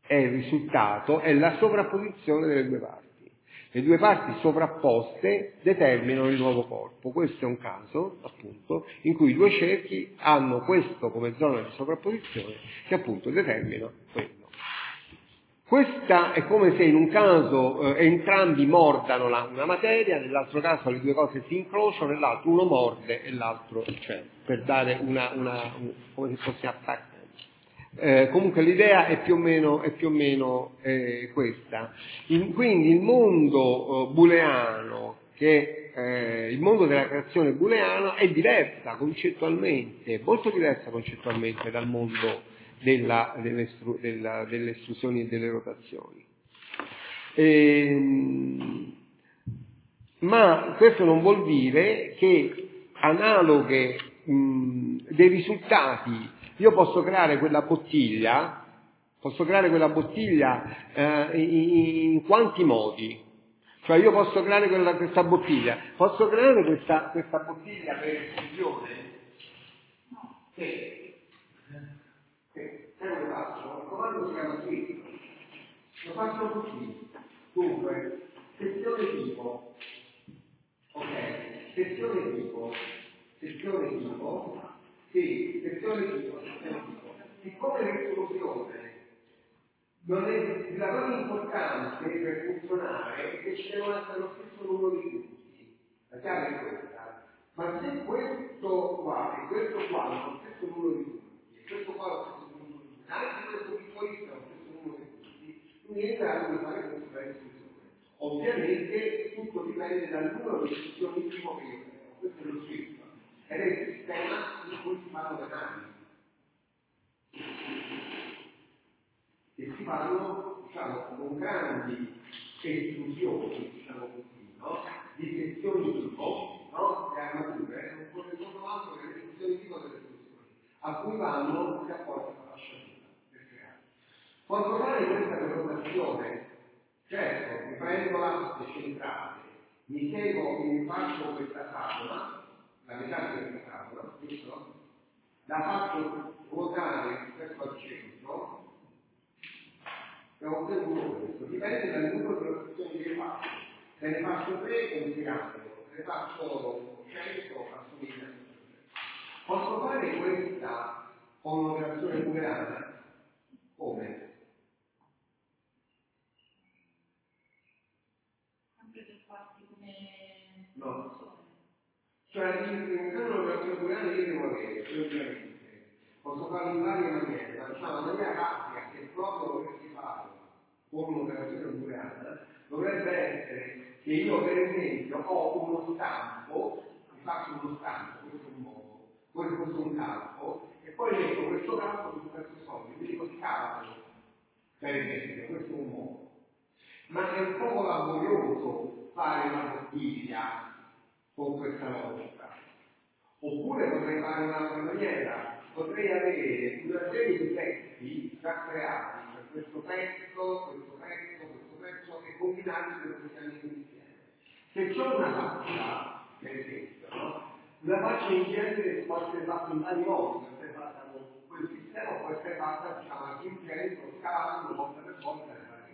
è il risultato, è la sovrapposizione delle due parti. Le due parti sovrapposte determinano il nuovo corpo. Questo è un caso, appunto, in cui i due cerchi hanno questo come zona di sovrapposizione che appunto determina quello. Questa è come se in un caso entrambi mordano una materia, nell'altro caso le due cose si incrociano, nell'altro uno morde e l'altro c'è, per dare come se fosse attaccante. Comunque l'idea è più o meno questa. Quindi il mondo booleano, il mondo della creazione booleana è diversa concettualmente, molto diversa concettualmente dal mondo delle estrusioni e delle rotazioni. Ma questo non vuol dire che analoghe dei risultati. Io posso creare quella bottiglia in quanti modi? Cioè io posso creare questa bottiglia, posso creare questa bottiglia per esclusione? No. Che lo faccio? Il comando si chiama qui. Lo faccio così. Dunque, sezione tipo. Ok, sezione tipo. Sì, sezione tipo. Siccome l'esclusione non è la cosa importante per funzionare è che ci devono essere lo stesso numero di punti. La chiave è questa. Ma se questo qua e questo qua hanno lo stesso numero di punti, e questo qua ha lo stesso numero di punti, anche questo piccolissimo ha lo stesso numero di punti, quindi è in grado di fare questo per esclusione. Ovviamente tutto dipende dal numero di esclusioni primo che io creo. Questo è lo script. Ed è il sistema in cui si fanno le analisi. E si fanno, diciamo, con grandi esclusioni, diciamo così, no? Di sezioni tipo, no? Le armature, non sono altro che le sezioni tipo delle esclusioni, a cui vanno si apporta la fasciatura per creare. Posso fare questa rotazione? Certo, mi prendo l'asse centrale, mi faccio questa tavola, la metà di questa tavola, giusto? La faccio ruotare rispetto al centro, e ho ottenuto questo. Dipende dal numero di rotazioni che faccio. Se ne faccio 3 è un triangolo, se ne faccio 100 assomiglia a 100. Posso fare questa con un'operazione booleana? Come? No. Cioè, in un'operazione booleana io devo avere, ovviamente, posso farlo in varie maniere, ma diciamo la maniera classica che proprio dovresti fare con un'operazione booleana dovrebbe essere che io per esempio ho uno stampo, mi faccio uno stampo, questo è un modo, poi questo è un campo, e poi metto questo campo su questo solito, quindi così cavolo, per esempio, questo è un modo. Ma è un po' laborioso fare una bottiglia con questa logica. Oppure potrei fare in un'altra maniera, potrei avere una serie di pezzi già creati, cioè questo pezzo e combinarli per metterli insieme. Se c'ho una faccia, per esempio, no? Una faccia in genere può essere fatta in vari modi, può essere fatta con quel sistema, può essere fatta, diciamo, aggiungendo, scavando volta per volta le varie.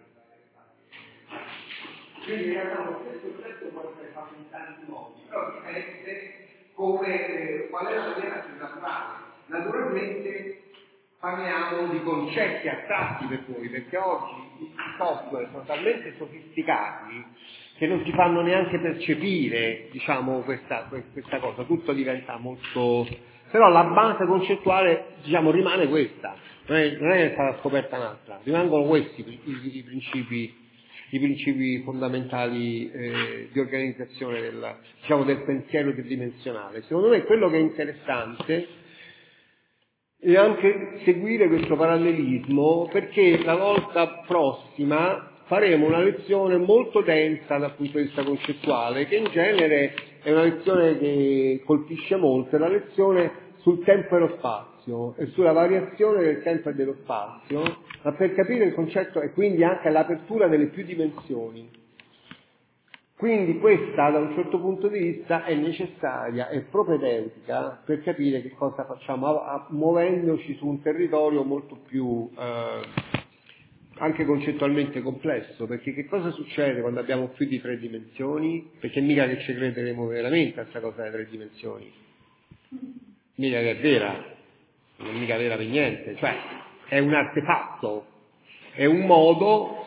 Quindi in realtà lo stesso oggetto può essere fatto in tanti modi, però dipende qual è la maniera più naturale. Naturalmente parliamo di concetti astratti per voi, perché oggi i software sono talmente sofisticati che non si fanno neanche percepire, diciamo, questa cosa, tutto diventa molto... Però la base concettuale, diciamo, rimane questa, non è che è stata scoperta un'altra, rimangono questi i principi fondamentali di organizzazione del pensiero tridimensionale. Secondo me quello che è interessante è anche seguire questo parallelismo, perché la volta prossima faremo una lezione molto densa dal punto di vista concettuale, che in genere è una lezione che colpisce molto, è la lezione sul tempo e lo spazio e sulla variazione del tempo e dello spazio, ma per capire il concetto e quindi anche l'apertura delle più dimensioni. Quindi questa, da un certo punto di vista, è necessaria, è propedeutica per capire che cosa facciamo, muovendoci su un territorio molto più anche concettualmente complesso, perché che cosa succede quando abbiamo più di 3 dimensioni? Perché mica che ci crederemo veramente a questa cosa delle 3 dimensioni. Mica che è vera, non è mica vera per niente, cioè è un artefatto, è un modo,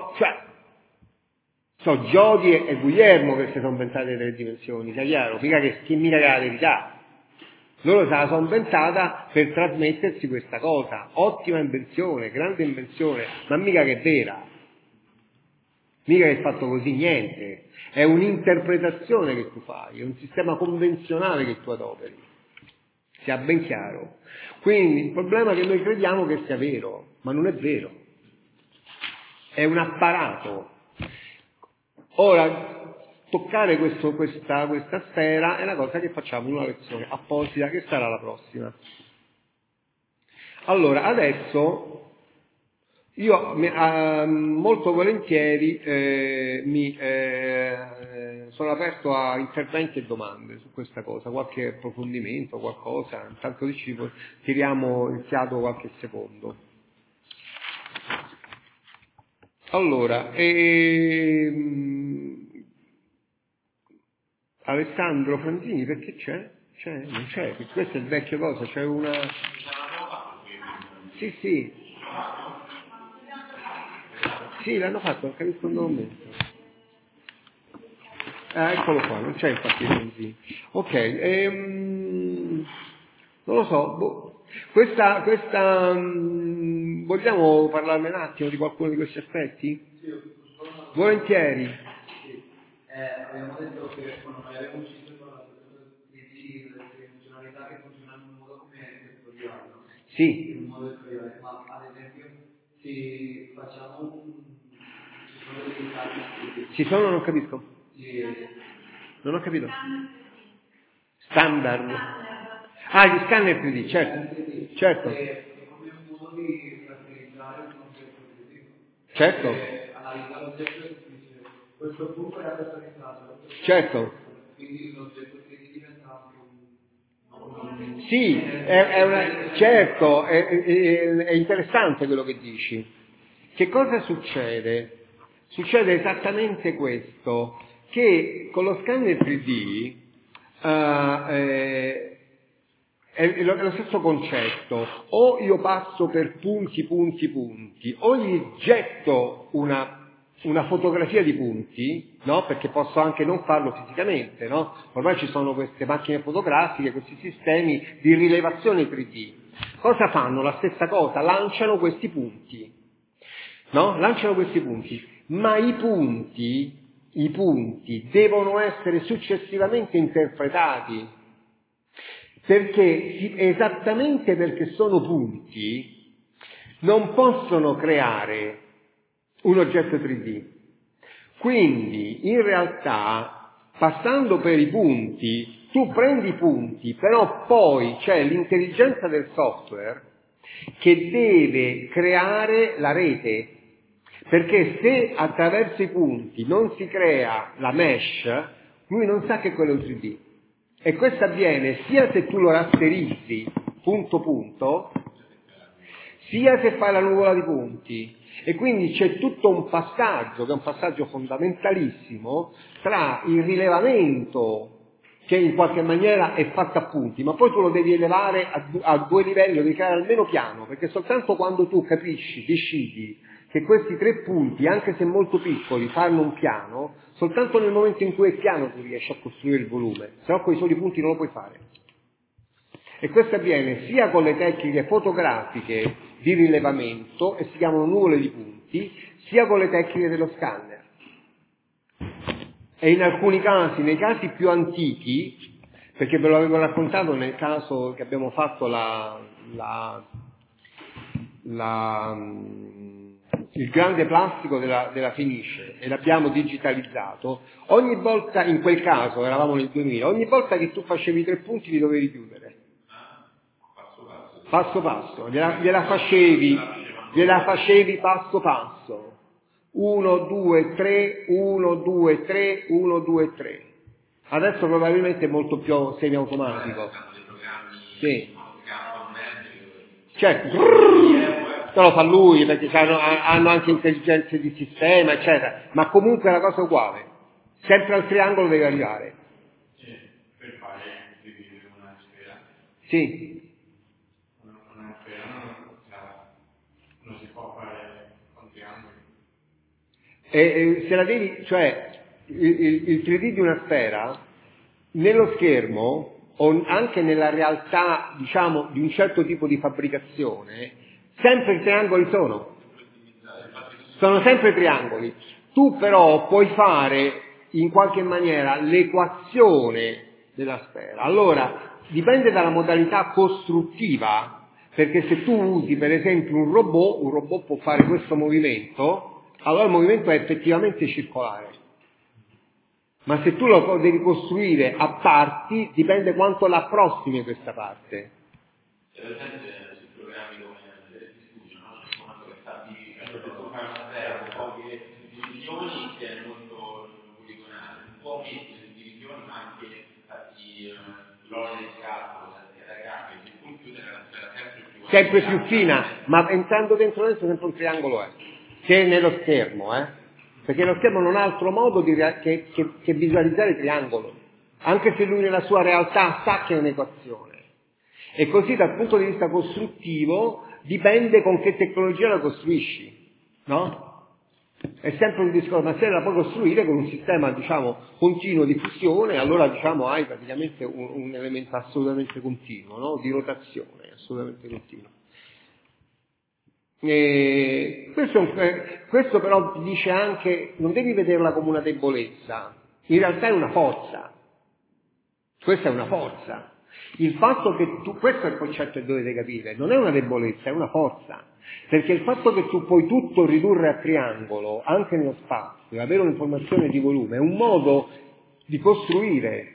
Giodi e Guglielmo che si sono inventati le 3 dimensioni, sia chiaro, mica che è la verità. Loro se la sono inventata per trasmettersi questa cosa, ottima invenzione, grande invenzione, ma mica che è vera, mica che è fatto così niente, è un'interpretazione che tu fai, è un sistema convenzionale che tu adoperi, sia ben chiaro. Quindi il problema è che noi crediamo che sia vero, ma non è vero, è un apparato. Ora, toccare questa sfera è una cosa che facciamo in una lezione apposita che sarà la prossima. Allora, adesso io molto volentieri sono aperto a interventi e domande su questa cosa, qualche approfondimento, qualcosa, intanto tiriamo il fiato qualche secondo. Allora, Alessandro Franzini, perché c'è? Non c'è, perché questo è il vecchio cosa, c'è una... Sì, l'hanno fatto, non capisco il momento. Eccolo qua, non c'è infatti Franzini. Ok, non lo so, vogliamo parlarne un attimo di qualcuno di questi aspetti? Sì, Volentieri. Sì. Abbiamo detto che quando noi abbiamo uscito con la le funzionalità che funzionano in un modo come vettoriale, no? Sì. In un modo vettoriale, ma ad esempio se facciamo ci sono degli stati Ci sono? Non capisco. Non ho capito. Standard. Gli scanner 3D, certo. È come un modo di caratterizzare un oggetto 3D. Certo. Analizzare l'oggetto e dice questo punto è a questa distanza. Certo. Quindi l'oggetto 3D diventa un... Sì, certo, è interessante quello che dici. Che cosa succede? Succede esattamente questo, che con lo scanner 3D è lo stesso concetto, o io passo per punti, o gli getto una fotografia di punti, no? Perché posso anche non farlo fisicamente, no? Ormai ci sono queste macchine fotografiche, questi sistemi di rilevazione 3D. Cosa fanno? La stessa cosa, lanciano questi punti, no? Lanciano questi punti, ma i punti devono essere successivamente interpretati, perché esattamente perché sono punti non possono creare un oggetto 3D. Quindi in realtà passando per i punti tu prendi i punti, però poi c'è l'intelligenza del software che deve creare la rete, perché se attraverso i punti non si crea la mesh, lui non sa che quello è un 3D. E questo avviene sia se tu lo rasterizzi, punto, sia se fai la nuvola di punti. E quindi c'è tutto un passaggio, che è un passaggio fondamentalissimo, tra il rilevamento, che in qualche maniera è fatto a punti, ma poi tu lo devi elevare a 2 livelli, lo devi creare almeno piano, perché soltanto quando tu decidi che questi 3 punti, anche se molto piccoli, fanno un piano, soltanto nel momento in cui è piano tu riesci a costruire il volume, se no con i soli punti non lo puoi fare. E questo avviene sia con le tecniche fotografiche di rilevamento, e si chiamano nuvole di punti, sia con le tecniche dello scanner. E in alcuni casi, nei casi più antichi, perché ve lo avevo raccontato nel caso che abbiamo fatto il grande plastico della Fenice e l'abbiamo digitalizzato, ogni volta, in quel caso eravamo nel 2000, ogni volta che tu facevi 3 punti li dovevi chiudere. Passo passo, gliela facevi passo passo. 1, 2, 3, 1, 2, 3, 1, 2, 3. Adesso probabilmente è molto più semiautomatico. Sì. Certo. lo fa lui perché hanno anche intelligenze di sistema, eccetera, ma comunque è una cosa uguale. Sempre al triangolo deve arrivare. Per fare dividere una sfera. Sì. Una sfera non si può fare con triangoli. Se la devi, cioè il 3D di una sfera nello schermo o anche nella realtà, diciamo, di un certo tipo di fabbricazione, sempre i triangoli sono sempre triangoli. Tu però puoi fare in qualche maniera l'equazione della sfera. Allora, dipende dalla modalità costruttiva, perché se tu usi per esempio un robot può fare questo movimento, allora il movimento è effettivamente circolare. Ma se tu lo devi costruire a parti, dipende quanto l'approssimi questa parte. Per esempio sui programmi come studio, no? C'è un comando che stabilisce che se tu fai una sfera con poche divisioni che è molto poligonale, un po' metti le divisioni ma anche l'olio di scatto, la grafica, il computer è una sfera sempre più fina, ma entrando dentro sempre un triangolo è, che nello schermo, perché lo schermo non ha altro modo che visualizzare il triangolo, anche se lui nella sua realtà sa che è un'equazione. E così dal punto di vista costruttivo dipende con che tecnologia la costruisci, no? È sempre un discorso, ma se la puoi costruire con un sistema, diciamo, continuo di fusione, allora, diciamo, hai praticamente un elemento assolutamente continuo, no? Di rotazione, assolutamente continuo. Questo però dice anche, non devi vederla come una debolezza, in realtà è una forza. Questa è una forza. Il fatto che questo è il concetto che dovete capire, non è una debolezza, è una forza. Perché il fatto che tu puoi tutto ridurre a triangolo, anche nello spazio, avere un'informazione di volume, è un modo di costruire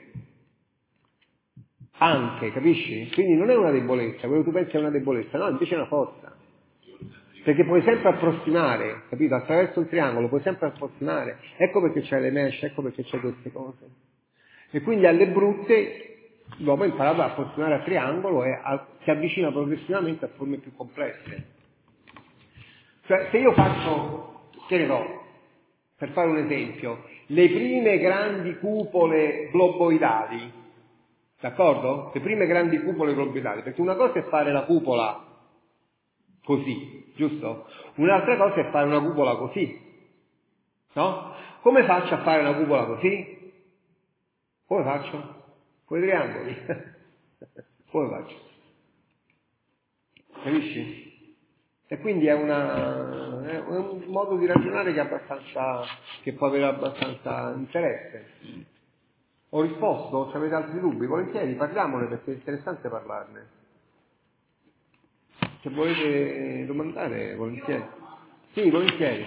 anche, capisci? Quindi non è una debolezza, quello che tu pensi è una debolezza, no, invece è una forza. Perché puoi sempre approssimare, capito? Attraverso il triangolo puoi sempre approssimare. Ecco perché c'è le mesh, ecco perché c'è queste cose. E quindi alle brutte l'uomo ha imparato ad approssimare a triangolo e si avvicina progressivamente a forme più complesse. Cioè, se io faccio, che ne so, per fare un esempio, le prime grandi cupole globoidali, d'accordo? Le prime grandi cupole globoidali, perché una cosa è fare la cupola così, giusto? Un'altra cosa è fare una cupola così, no? Come faccio a fare una cupola così? Come faccio? Con i triangoli. Come faccio? Capisci? E quindi è un modo di ragionare che può avere abbastanza interesse. Ho risposto? Se avete altri dubbi, volentieri, parliamone perché è interessante parlarne. Se volete domandare, volentieri. Sì, volentieri.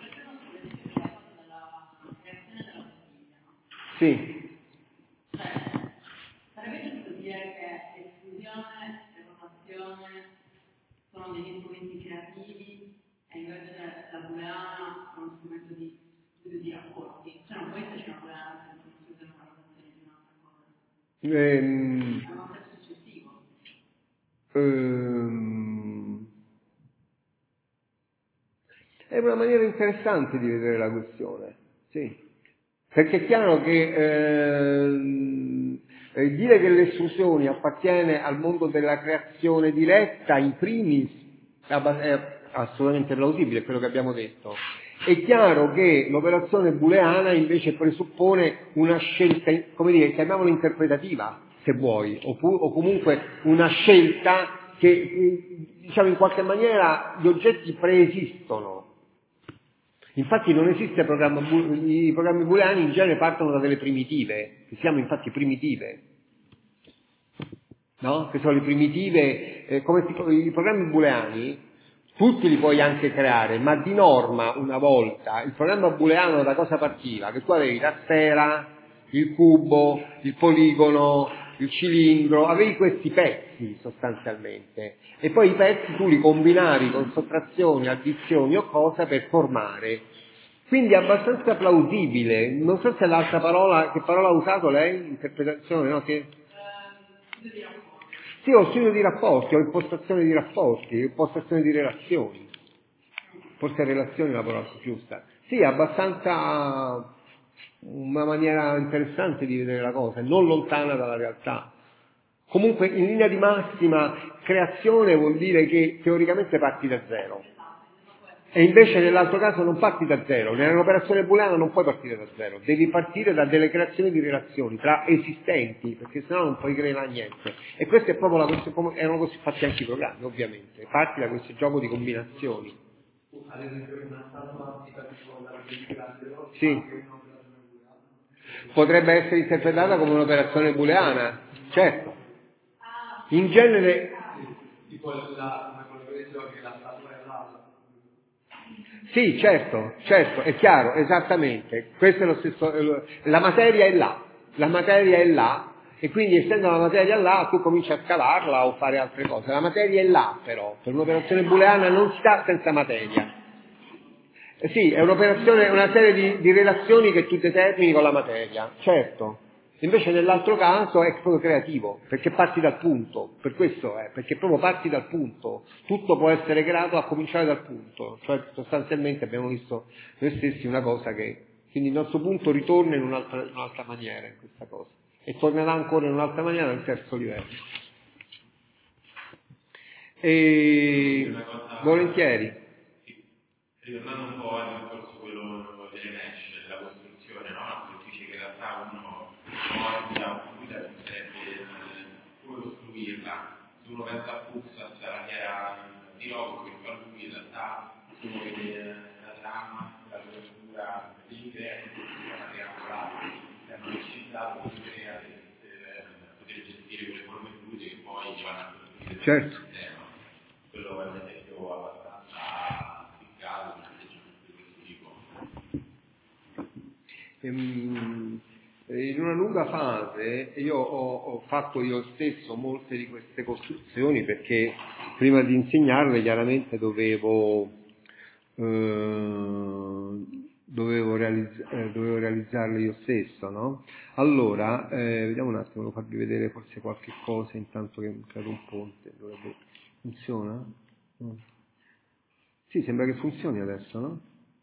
Sì. Sarebbe giusto dire che l'esclusione e l'evocazione sono degli strumenti creativi e invece la booleana è uno strumento di studio di rapporti. Cioè non può esserci una booleana senza uno studio della valutazione di un'altra cosa. È un stesso successivo. È una maniera interessante di vedere la questione, sì. Perché è chiaro che dire che l'estrusione appartiene al mondo della creazione diretta in primis è assolutamente plausibile, è quello che abbiamo detto. È chiaro che l'operazione booleana invece presuppone una scelta, come dire, chiamiamola interpretativa, se vuoi, o comunque una scelta che, diciamo, in qualche maniera gli oggetti preesistono. Infatti non esiste i programmi booleani in genere partono da delle primitive, che si chiamano infatti primitive, no? Che sono le primitive, i programmi booleani, tutti li puoi anche creare, ma di norma, una volta, il programma booleano da cosa partiva? Che tu avevi la sfera, il cubo, il poligono, il cilindro, avevi questi pezzi sostanzialmente, e poi i pezzi tu li combinavi con sottrazioni, addizioni o cose per formare. Quindi è abbastanza plausibile. Non so se l'altra parola, che parola ha usato lei? Interpretazione, no? Sì, ho studio di rapporti, ho impostazione di rapporti, impostazione di relazioni. Forse relazioni è la parola più giusta. Sì, è abbastanza una maniera interessante di vedere la cosa, non lontana dalla realtà. Comunque, in linea di massima, creazione vuol dire che teoricamente parti da zero. E invece nell'altro caso non parti da zero. Nell'operazione booleana non puoi partire da zero. Devi partire da delle creazioni di relazioni tra esistenti, perché sennò non puoi creare niente. E questa è proprio erano così fatti anche i programmi, ovviamente. Parti da questo gioco di combinazioni. Ad esempio una statua di particolare dell'albero, Sì. anche un'operazione booleana. Potrebbe essere interpretata come un'operazione booleana, certo. In genere, Tipo come quello che dicevo che la statua è l'ala. sì, certo, è chiaro, esattamente. Questo è lo stesso, la materia è là, e quindi essendo la materia là, tu cominci a scalarla o fare altre cose. La materia è là, però, per un'operazione booleana non si sta senza materia. Sì, è un'operazione, una serie di relazioni che tu determini con la materia, certo. Invece nell'altro caso è proprio creativo, perché parti dal punto, per questo è, perché proprio parti dal punto, tutto può essere creato a cominciare dal punto, cioè sostanzialmente abbiamo visto noi stessi una cosa che, quindi il nostro punto ritorna in un'altra maniera in questa cosa, e tornerà ancora in un'altra maniera nel terzo livello. E volentieri. Ritornando un po' al discorso quello delle mesh, della costruzione, no? Che dice che in realtà uno diciamo, come costruirla. Se uno pensa a Puxas, la fiera di Rocco che fa lui, in realtà uno vede la trama, la copertura dell'ingresso, la triangolare, è una necessità di crea per poter gestire quelle forme fluide che poi ci vanno a costruire certo. il sistema. Quello è un esempio abbastanza spiccato di questo tipo. In una lunga fase io ho fatto io stesso molte di queste costruzioni, perché prima di insegnarle chiaramente dovevo realizzarle io stesso, no? Allora, vediamo un attimo, devo farvi vedere forse qualche cosa intanto che cade un ponte. Funziona? No. Sì, sembra che funzioni adesso, no?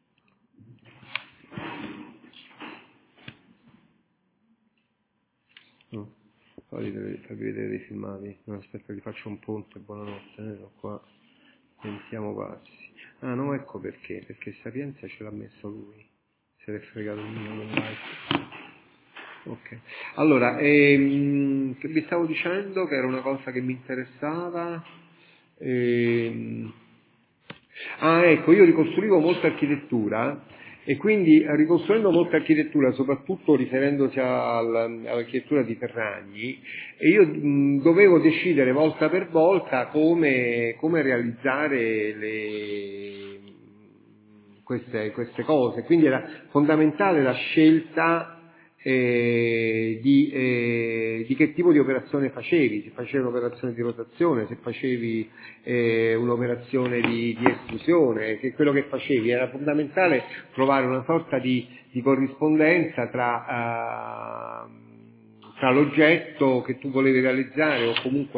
No. Farvi vedere dei filmati. No, aspetta, vi faccio un ponte, buonanotte, sono qua. Sentiamo passi. Ah, no, ecco perché Sapienza ce l'ha messo lui. Se l'è fregato il mio non ok. Allora, che vi stavo dicendo che era una cosa che mi interessava. Ecco, io ricostruivo molta architettura, e quindi ricostruendo molta architettura, soprattutto riferendosi all'architettura di Ferragni, e io dovevo decidere volta per volta come realizzare queste cose. Quindi era fondamentale la scelta di che tipo di operazione facevi, se facevi un'operazione di rotazione, se facevi un'operazione di estrusione, che quello che facevi. Era fondamentale trovare una sorta di corrispondenza tra l'oggetto che tu volevi realizzare o comunque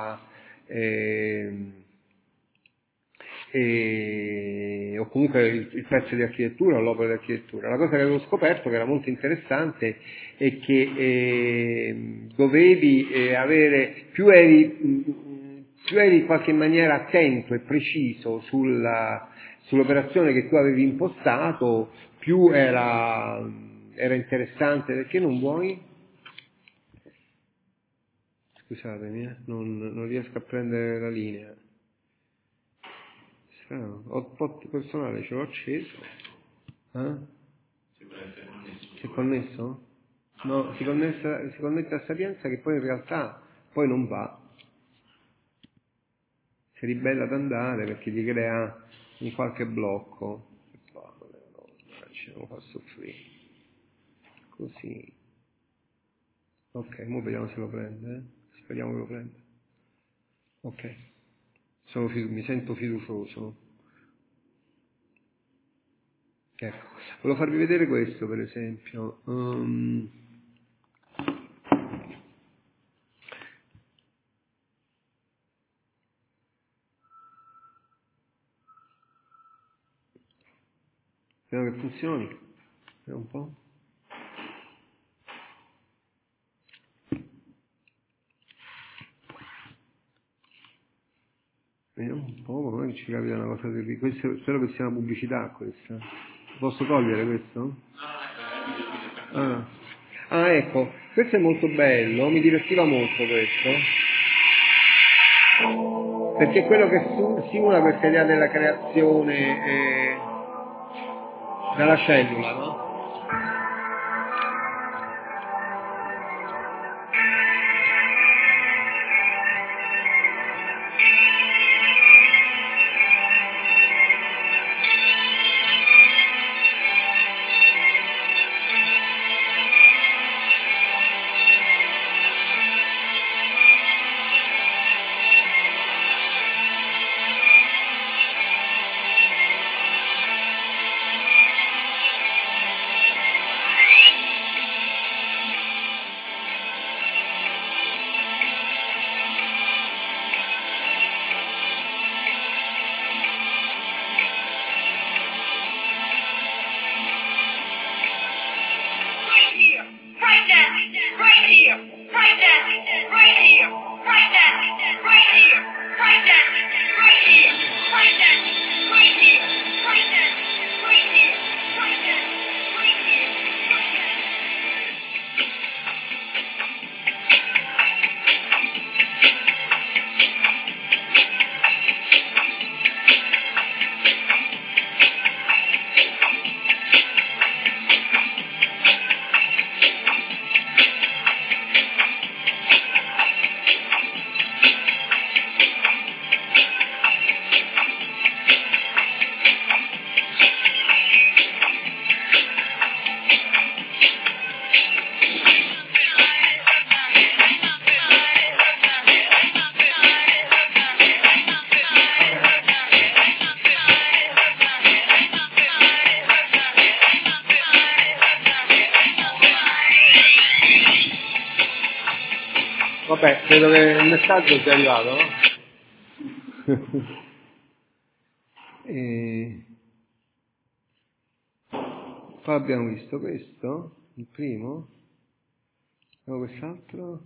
o comunque il pezzo di architettura o l'opera di architettura. La cosa che avevo scoperto, che era molto interessante, è che dovevi avere, più eri in qualche maniera attento e preciso sull'operazione che tu avevi impostato, più era interessante. Perché non vuoi? Scusatemi, non riesco a prendere la linea. Hotspot personale ce l'ho acceso. Si è connesso? No, si connette a Sapienza, che poi in realtà poi non va. Si ribella ad andare perché gli crea un qualche blocco. Lo fa soffrire. Così. Ok, ora vediamo se lo prende. Speriamo che lo prenda. Ok. Mi sento fiducioso. Ecco, volevo farvi vedere questo, per esempio. Spero che funzioni. Vediamo un po'. Vediamo un po', magari ci capita una cosa di questo, spero che sia una pubblicità questa. Posso togliere questo? Ah, ecco, questo è molto bello, mi divertiva molto questo. Perché è quello che simula questa idea della creazione dalla cellula, no? Vabbè, credo che il messaggio sia arrivato, no? Poi abbiamo visto questo, il primo, abbiamo quest'altro.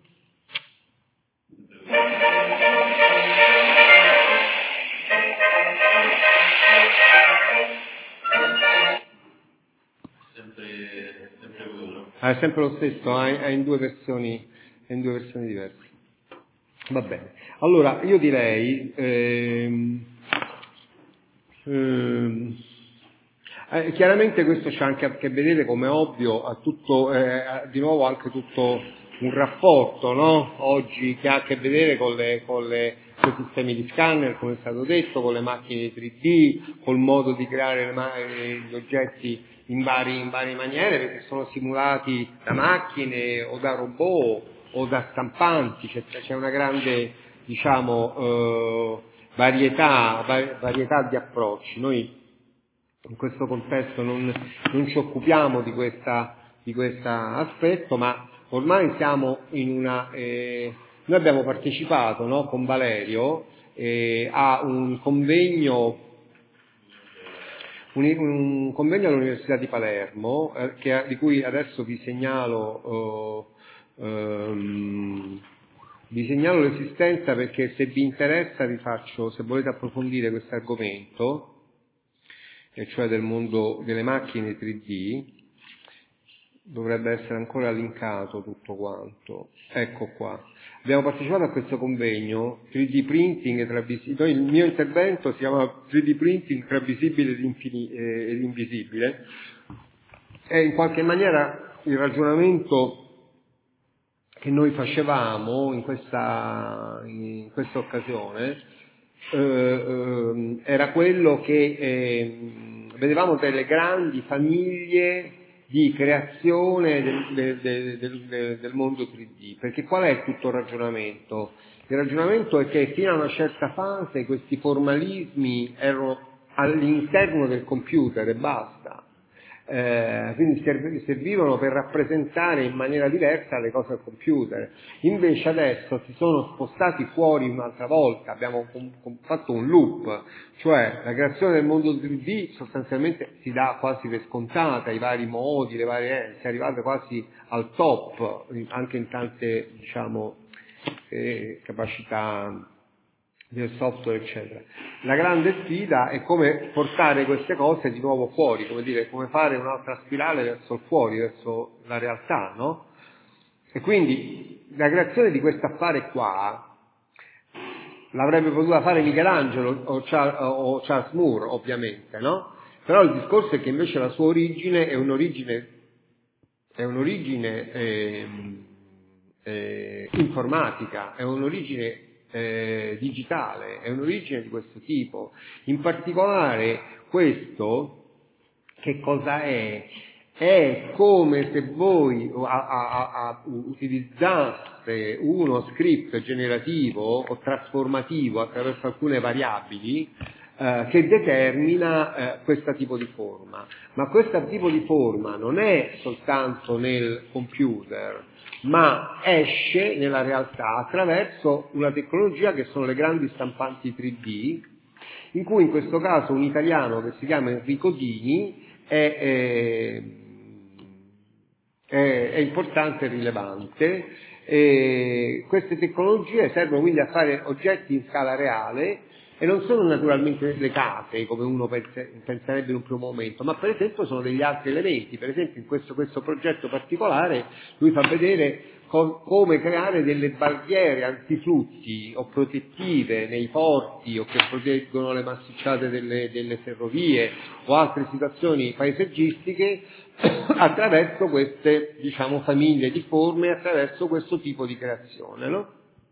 Sempre quello. È sempre lo stesso, è in due versioni diverse. Va bene. Allora, io direi chiaramente questo c'ha anche a che vedere, come ovvio, a tutto, di nuovo anche tutto un rapporto, no? Oggi che ha a che vedere con i sistemi di scanner, come è stato detto, con le macchine 3D, col modo di creare gli oggetti in varie maniere, perché sono simulati da macchine o da robot o da stampanti, c'è una grande, diciamo, varietà di approcci. Noi in questo contesto non ci occupiamo di questo aspetto, ma ormai siamo noi abbiamo partecipato, no, con Valerio a un convegno all'Università di Palermo, di cui adesso vi segnalo l'esistenza, perché se vi interessa se volete approfondire questo argomento, e cioè del mondo delle macchine 3D, dovrebbe essere ancora linkato tutto quanto. Ecco qua. Abbiamo partecipato a questo convegno 3D printing il mio intervento si chiama 3D printing tra visibile ed invisibile, e in qualche maniera il ragionamento che noi facevamo in questa occasione era quello che vedevamo delle grandi famiglie di creazione del mondo 3D, perché qual è tutto il ragionamento? Il ragionamento è che fino a una certa fase questi formalismi erano all'interno del computer e basta. quindi servivano per rappresentare in maniera diversa le cose al computer. Invece adesso si sono spostati fuori un'altra volta, abbiamo fatto un loop, cioè la creazione del mondo 3D sostanzialmente si dà quasi per scontata, i vari modi, si è arrivati quasi al top, anche in tante, diciamo, capacità del software, eccetera. La grande sfida è come portare queste cose di nuovo fuori, come fare un'altra spirale verso il fuori, verso la realtà, no? E quindi la creazione di questo affare qua l'avrebbe potuta fare Michelangelo o Charles Moore, ovviamente, no? Però il discorso è che invece la sua origine è un'origine informatica, è un'origine digitale, è un'origine di questo tipo. In particolare questo, che cosa è? È come se voi utilizzaste uno script generativo o trasformativo attraverso alcune variabili che determina questo tipo di forma. Ma questo tipo di forma non è soltanto nel computer, ma esce nella realtà attraverso una tecnologia che sono le grandi stampanti 3D, in cui in questo caso un italiano che si chiama Enrico Dini è importante e rilevante. Queste tecnologie servono quindi a fare oggetti in scala reale e non sono naturalmente le case come uno penserebbe in un primo momento, ma per esempio sono degli altri elementi. Per esempio in questo progetto particolare lui fa vedere come creare delle barriere antiflutti o protettive nei porti o che proteggono le massicciate delle ferrovie o altre situazioni paesaggistiche attraverso queste, diciamo, famiglie di forme, attraverso questo tipo di creazione, no?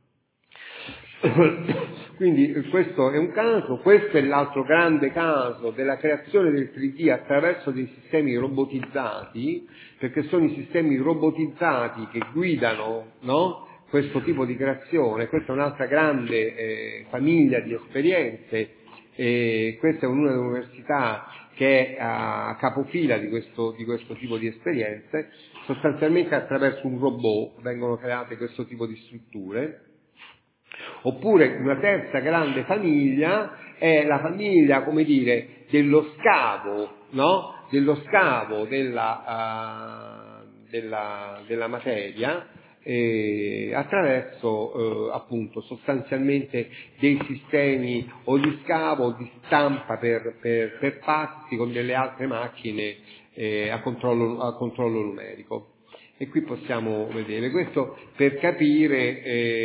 Quindi questo è un caso, questo è l'altro grande caso della creazione del 3D attraverso dei sistemi robotizzati, perché sono i sistemi robotizzati che guidano, no? Questo tipo di creazione. Questa è un'altra grande famiglia di esperienze, questa è una delle università che è a capofila di questo tipo di esperienze. Sostanzialmente attraverso un robot vengono create questo tipo di strutture. Oppure una terza grande famiglia è la famiglia, come dire, dello scavo, no? Dello scavo della materia attraverso appunto sostanzialmente dei sistemi o di scavo o di stampa per passi con delle altre macchine a controllo numerico. E qui possiamo vedere questo per capire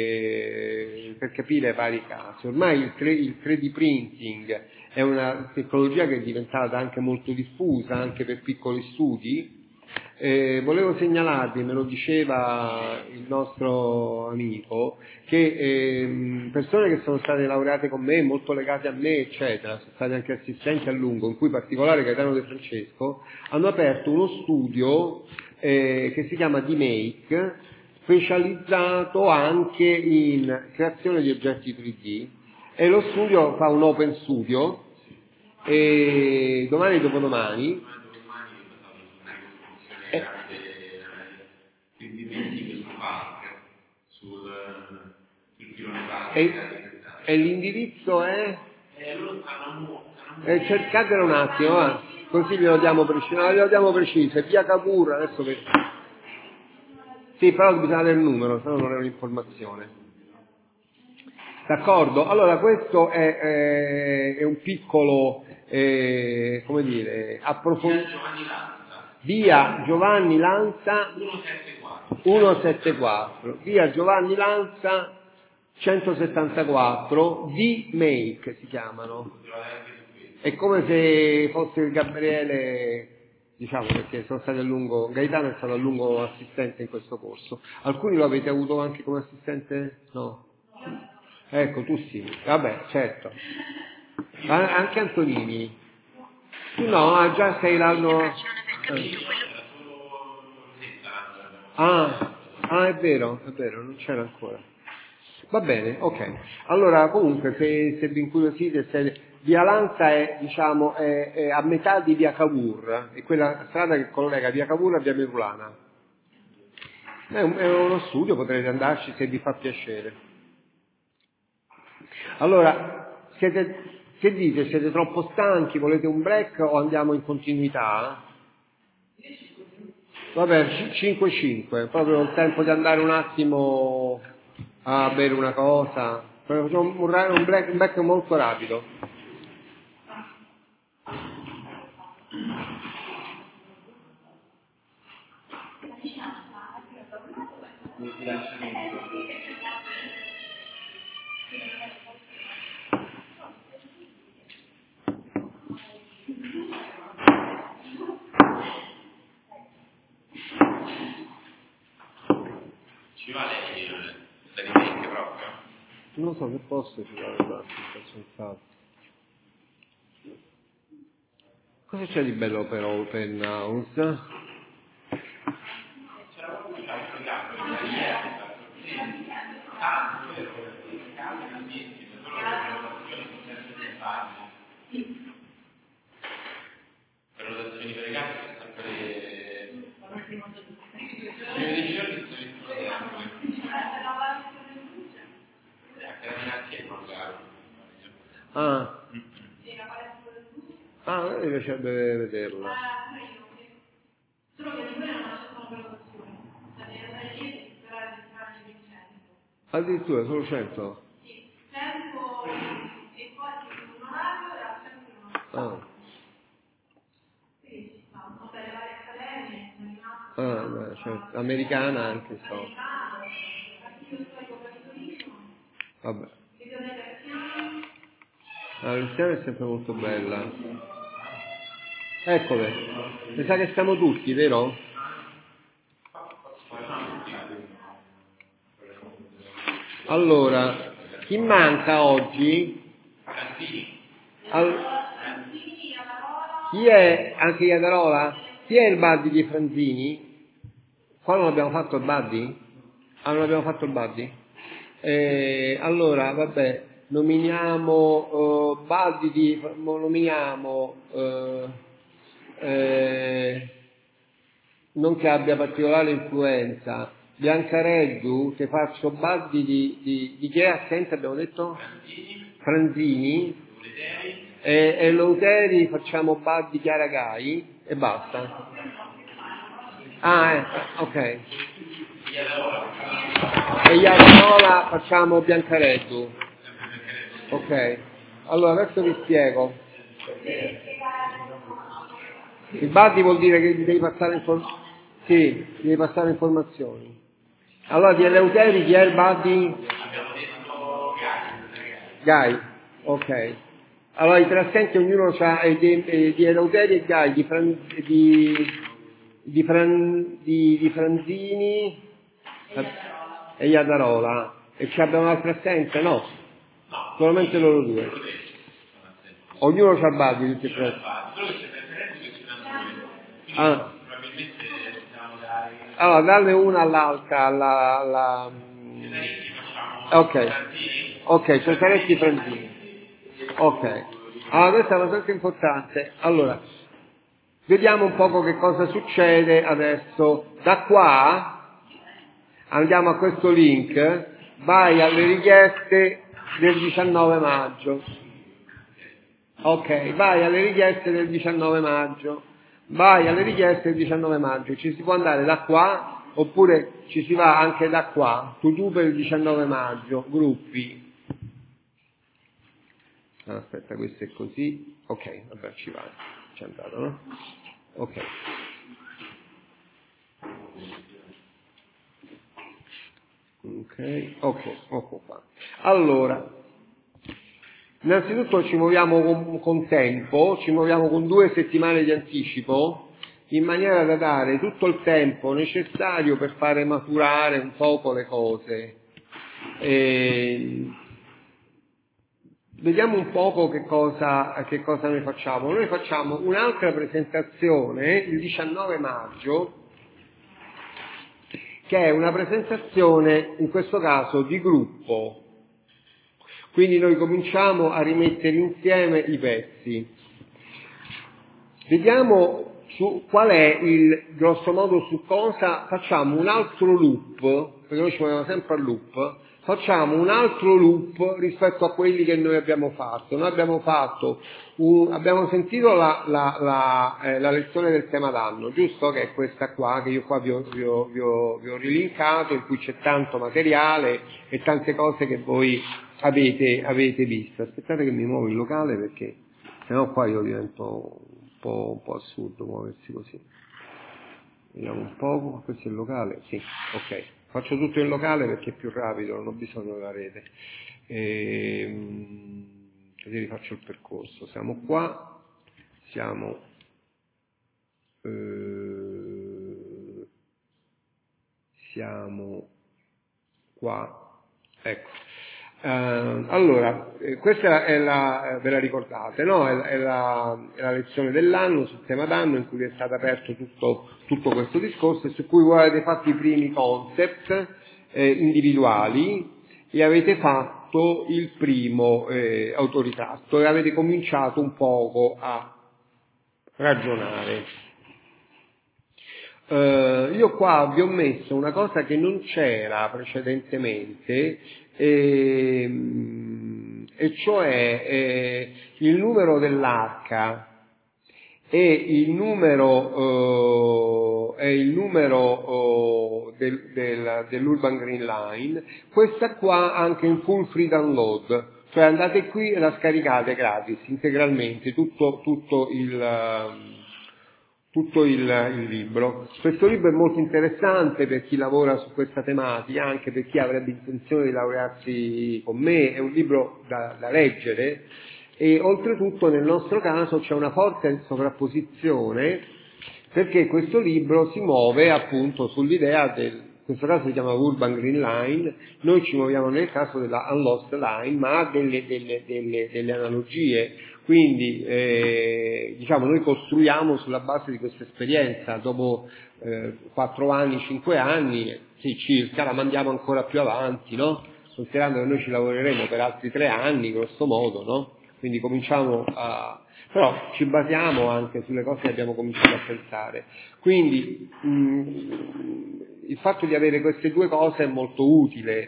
vari casi. Ormai il 3D printing è una tecnologia che è diventata anche molto diffusa anche per piccoli studi. Volevo segnalarvi, me lo diceva il nostro amico, che persone che sono state laureate con me, molto legate a me, eccetera, sono state anche assistenti a lungo, in cui in particolare Gaetano De Francesco, hanno aperto uno studio che si chiama D-Make, specializzato anche in creazione di oggetti 3D, e lo studio fa un open studio, e domani e dopodomani e l'indirizzo è cercatelo un attimo, così glielo diamo preciso, è via Cavour, adesso che sì, però bisogna avere il numero, se no non è un'informazione. D'accordo? Allora questo è un piccolo come dire approfondimento. Via Giovanni Lanza 174, via Giovanni Lanza 174, D-Make si chiamano. È come se fosse il Gabriele, diciamo, perché sono stati a lungo, Gaetano è stato a lungo assistente in questo corso. Alcuni lo avete avuto anche come assistente? No? Ecco, tu sì. Vabbè, certo. Anche Antonini. Tu no, già sei l'anno... è vero, non c'era ancora. Va bene, ok. Allora, comunque, se vi incuriosite, Via Lanza è, diciamo, è a metà di via Cavour, è quella strada che collega via Cavour a via Merulana. È uno studio, potrete andarci se vi fa piacere. Allora, che dite? Siete troppo stanchi? Volete un break o andiamo in continuità? Vabbè, 5-5, proprio il tempo di andare un attimo a bere una cosa. Facciamo un break molto rapido. Ci va lei da rimake proprio? Non so se posso girare faccio un salto. Cosa c'è di bello per Open House? C'era qualcuno che ci ha spiegato che case grandissime, solo che le rotazioni sono sempre pensate. Le rotazioni per le case sono sempre le decisioni sono a me piacerebbe vederla. Solo che di quella non accettano prenotazione. Cioè devi andare lì e sperare di farci 100. Addirittura solo 100? Sì, 100 e poi si chiude un orario e a 100 non accettano. Quindi ci sta. Vabbè, le varie accademie, sono rimaste. Certo. Americana anche so. Archivio storico Capitolino. Vabbè. Biblioteca Arziana. L'Arziana è sempre molto bella. Eccole. Mi sa che siamo tutti, vero? Allora, chi manca oggi? Chi è? Anche Iadarola? Chi è il buddy di Franzini? Qua non abbiamo fatto il buddy? Non abbiamo fatto il buddy? Allora, vabbè, nominiamo buddy di... nominiamo... non che abbia particolare influenza, Biancareddu, che faccio buddy di chi è assente, abbiamo detto? Franzini, e Louteri facciamo buddy Chiara Gai e basta. Ok. E Iadarola facciamo Biancareddu. Ok. Allora adesso vi spiego. Il buddy vuol dire che devi passare informazioni. Allora di Eleuteri chi è il buddy? Gai. Ok. Allora i tre assenti ognuno ha di Eleuteri e Gai, di Franzini e Iadarola. E ci abbiamo un'altra assenza? No. Solamente loro due. Ognuno c'ha il buddy, tutti e tre. Allora, darne una all'altra, Ok, Cesaretti Franzini. Ok. Allora, questa è una cosa importante. Allora, vediamo un poco che cosa succede adesso. Da qua, andiamo a questo link, vai alle richieste del 19 maggio. Ok, vai alle richieste del 19 maggio. Vai alle richieste del 19 maggio, ci si può andare da qua oppure ci si va anche da qua, to-do per il 19 maggio, gruppi. Aspetta, questo è così, ok, vabbè ci va, c'è andato, no? Ok. Ecco qua. Allora, innanzitutto ci muoviamo con tempo, ci muoviamo con 2 settimane di anticipo, in maniera da dare tutto il tempo necessario per fare maturare un poco le cose. Vediamo un poco che cosa noi facciamo. Noi facciamo un'altra presentazione il 19 maggio, che è una presentazione, in questo caso, di gruppo. Quindi noi cominciamo a rimettere insieme i pezzi. Vediamo qual è grosso modo su cosa facciamo un altro loop, perché noi ci muoviamo sempre al loop, facciamo un altro loop rispetto a quelli che noi abbiamo fatto. Noi abbiamo sentito la lezione del tema d'anno, giusto? Che è questa qua, che io qua vi ho rilinkato, in cui c'è tanto materiale e tante cose che voi avete visto. Aspettate che mi muovo il locale, perché sennò qua io divento un po' assurdo muoversi così. Vediamo un po', questo è il locale? Sì, ok. Faccio tutto in locale perché è più rapido, non ho bisogno della rete. Così rifaccio il percorso. Siamo qua, siamo qua, ecco. Allora, questa ve la ricordate, no? È la lezione dell'anno sul tema d'anno, in cui è stato aperto tutto questo discorso, e su cui voi avete fatto i primi concept individuali e avete fatto il primo autoritratto e avete cominciato un poco a ragionare. Io qua vi ho messo una cosa che non c'era precedentemente, e cioè il numero dell'arca e il numero dell'Urban Green Line. Questa qua anche in full free download, cioè andate qui e la scaricate gratis integralmente tutto il libro. Questo libro è molto interessante per chi lavora su questa tematica, anche per chi avrebbe intenzione di laurearsi con me. È un libro da leggere, e oltretutto nel nostro caso c'è una forte sovrapposizione, perché questo libro si muove appunto sull'idea in questo caso si chiama Urban Green Line, noi ci muoviamo nel caso della Unlost Line, ma ha delle analogie. Quindi noi costruiamo sulla base di questa esperienza, dopo 4 anni, 5 anni, sì, circa, la mandiamo ancora più avanti, no? Considerando che noi ci lavoreremo per altri 3 anni, grosso modo, no? Quindi però ci basiamo anche sulle cose che abbiamo cominciato a pensare. Quindi il fatto di avere queste due cose è molto utile.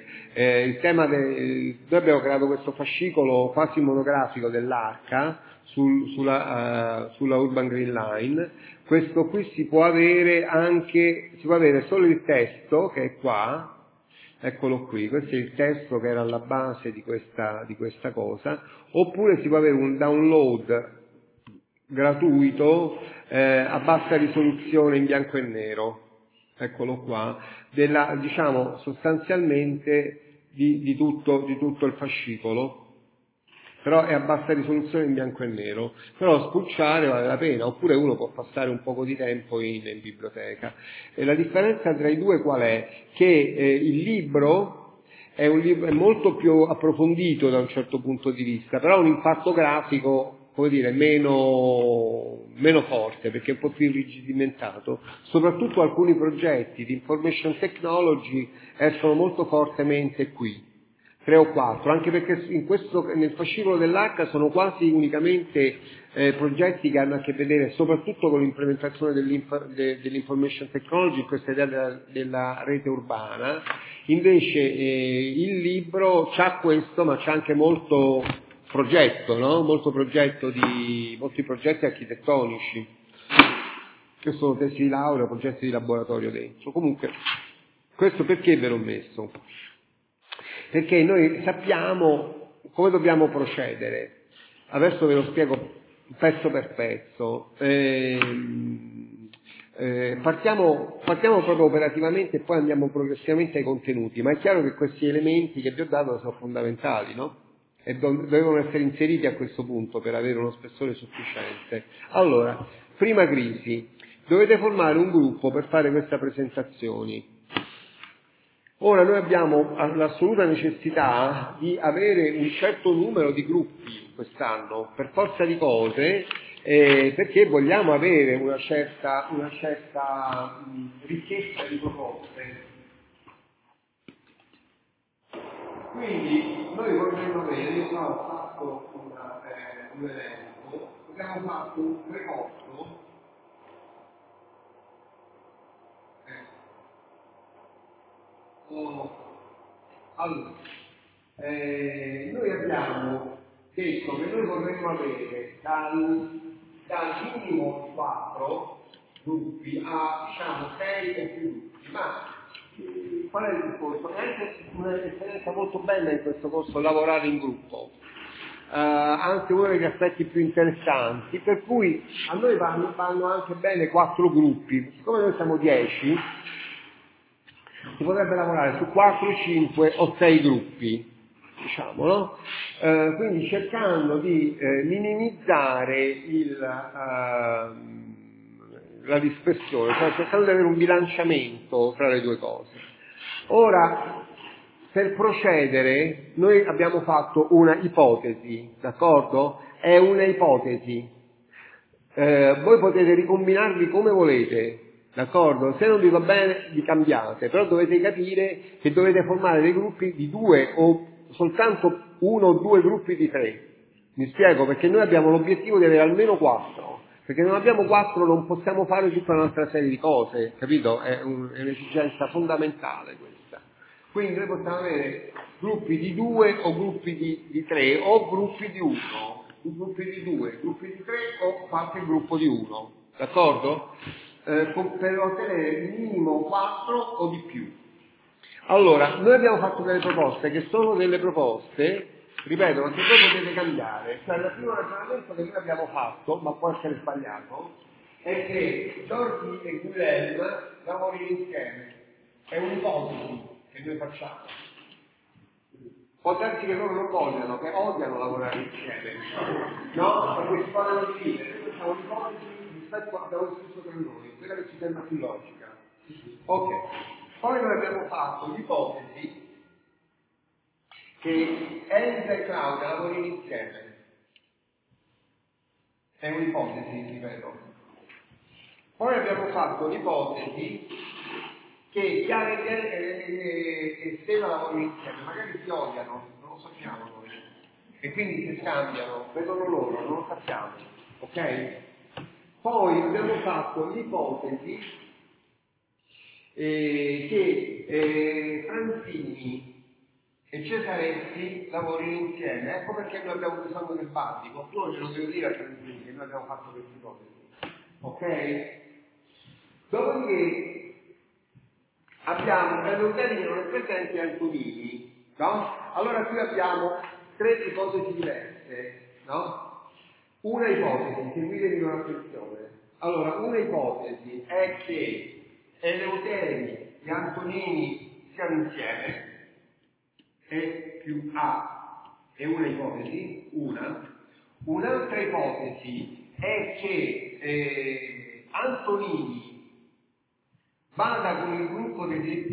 Noi abbiamo creato questo fascicolo quasi monografico dell'arca sulla Urban Green Line. Questo qui si può avere solo il testo, che è qua. Eccolo qui, questo è il testo che era alla base di questa cosa, oppure si può avere un download gratuito a bassa risoluzione in bianco e nero, eccolo qua, sostanzialmente di tutto il fascicolo, però è a bassa risoluzione in bianco e nero, però spulciare vale la pena, oppure uno può passare un poco di tempo in biblioteca. E la differenza tra i due qual è? Che il libro è molto più approfondito da un certo punto di vista, però ha un impatto grafico, come dire, meno forte, perché è un po' più irrigidimentato. Soprattutto alcuni progetti di information technology escono molto fortemente qui. 3 o 4, anche perché nel fascicolo dell'H sono quasi unicamente progetti che hanno a che vedere soprattutto con l'implementazione dell'information technology, questa idea della rete urbana. Invece il libro c'ha questo, ma c'ha anche molto progetto, no? Molti progetti architettonici, che sono tesi di laurea, progetti di laboratorio dentro. Comunque, questo perché ve l'ho messo? Perché noi sappiamo come dobbiamo procedere. Adesso ve lo spiego pezzo per pezzo. Partiamo proprio operativamente e poi andiamo progressivamente ai contenuti, ma è chiaro che questi elementi che vi ho dato sono fondamentali, no? E dovevano essere inseriti a questo punto per avere uno spessore sufficiente. Allora, prima crisi, dovete formare un gruppo per fare queste presentazioni. Ora noi abbiamo l'assoluta necessità di avere un certo numero di gruppi quest'anno, per forza di cose, perché vogliamo avere una certa ricchezza di proposte. Quindi noi vorremmo avere, io qua ho fatto un elenco, abbiamo fatto un preposto, allora, noi abbiamo detto che noi vorremmo avere dal minimo di 4 gruppi a diciamo 6 o più gruppi, ma qual è il discorso? È anche un'esperienza molto bella in questo corso lavorare in gruppo, anche uno degli aspetti più interessanti, per cui a noi vanno anche bene 4 gruppi, siccome noi siamo 10 si potrebbe lavorare su 4, 5 o 6 gruppi, diciamo, no? Quindi cercando di minimizzare la dispersione, cioè cercando di avere un bilanciamento tra le due cose. Ora, per procedere, noi abbiamo fatto una ipotesi, d'accordo? È una ipotesi. Voi potete ricombinarvi come volete, d'accordo? Se non vi va bene, vi cambiate, però dovete capire che dovete formare dei gruppi di 2 o soltanto 1 o 2 gruppi di 3. Mi spiego, perché noi abbiamo l'obiettivo di avere almeno 4, perché non abbiamo 4 non possiamo fare tutta un'altra serie di cose, capito? È un'esigenza fondamentale questa. Quindi noi possiamo avere gruppi di 2 o gruppi di 3 o gruppi di 1, gruppi di 2, gruppi di 3 o qualche gruppo di 1, d'accordo? Per ottenere il minimo 4 o di più. Allora, noi abbiamo fatto delle proposte che sono delle proposte, ripeto, che voi potete cambiare. Cioè, il primo ragionamento che noi abbiamo fatto, ma può essere sbagliato, è che Giorgi e Guilherme lavorino insieme. È un'ipotesi che noi facciamo. Può darsi che loro non vogliano, che odiano lavorare insieme, no? Perché si vogliono dividere. Noi facciamo un'ipotesi rispetto a un discusso tra noi, quella che ci sembra più logica. Ok. Poi noi abbiamo fatto l'ipotesi che Elisa e Claudia lavorino insieme. È un'ipotesi, ripeto. Poi abbiamo fatto l'ipotesi che Chiara e Stella lavorano insieme, magari si odiano, non lo sappiamo noi. E quindi si scambiano, vedono loro, non lo sappiamo. Ok? Poi abbiamo fatto l'ipotesi che Franzini e Cesaretti lavorino insieme. Ecco perché noi abbiamo bisogno del bandi. Qualcuno ce lo deve dire a Franzini che noi abbiamo fatto questa ipotesi. Ok? Dopodiché abbiamo Eleuterio che non è presente e Antonini, no? Allora qui abbiamo 3 ipotesi diverse, no? Una ipotesi, seguitemi con attenzione. Allora, una ipotesi è che Eleuterio e Antonini siano insieme, E più A è una ipotesi, un'altra ipotesi è che Antonini vada con il gruppo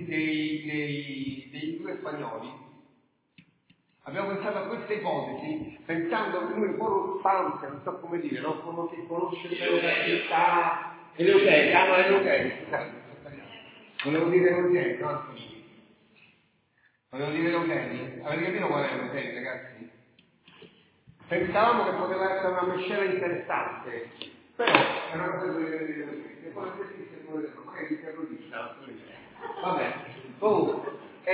dei 2 spagnoli. Abbiamo pensato a questa ipotesi pensando che lui fuori stanza, non so come dire, no? Come che conosce la città Eleuterio, scusate. Volevo dire Eleuterio, no Antonini. Volevo dire Eleuterio. Avete capito qual è Eleuterio, ragazzi? Pensavamo che poteva essere una miscela interessante, però è una cosa che dovete vedere. Se poi magari si terrorista, vabbè. Comunque,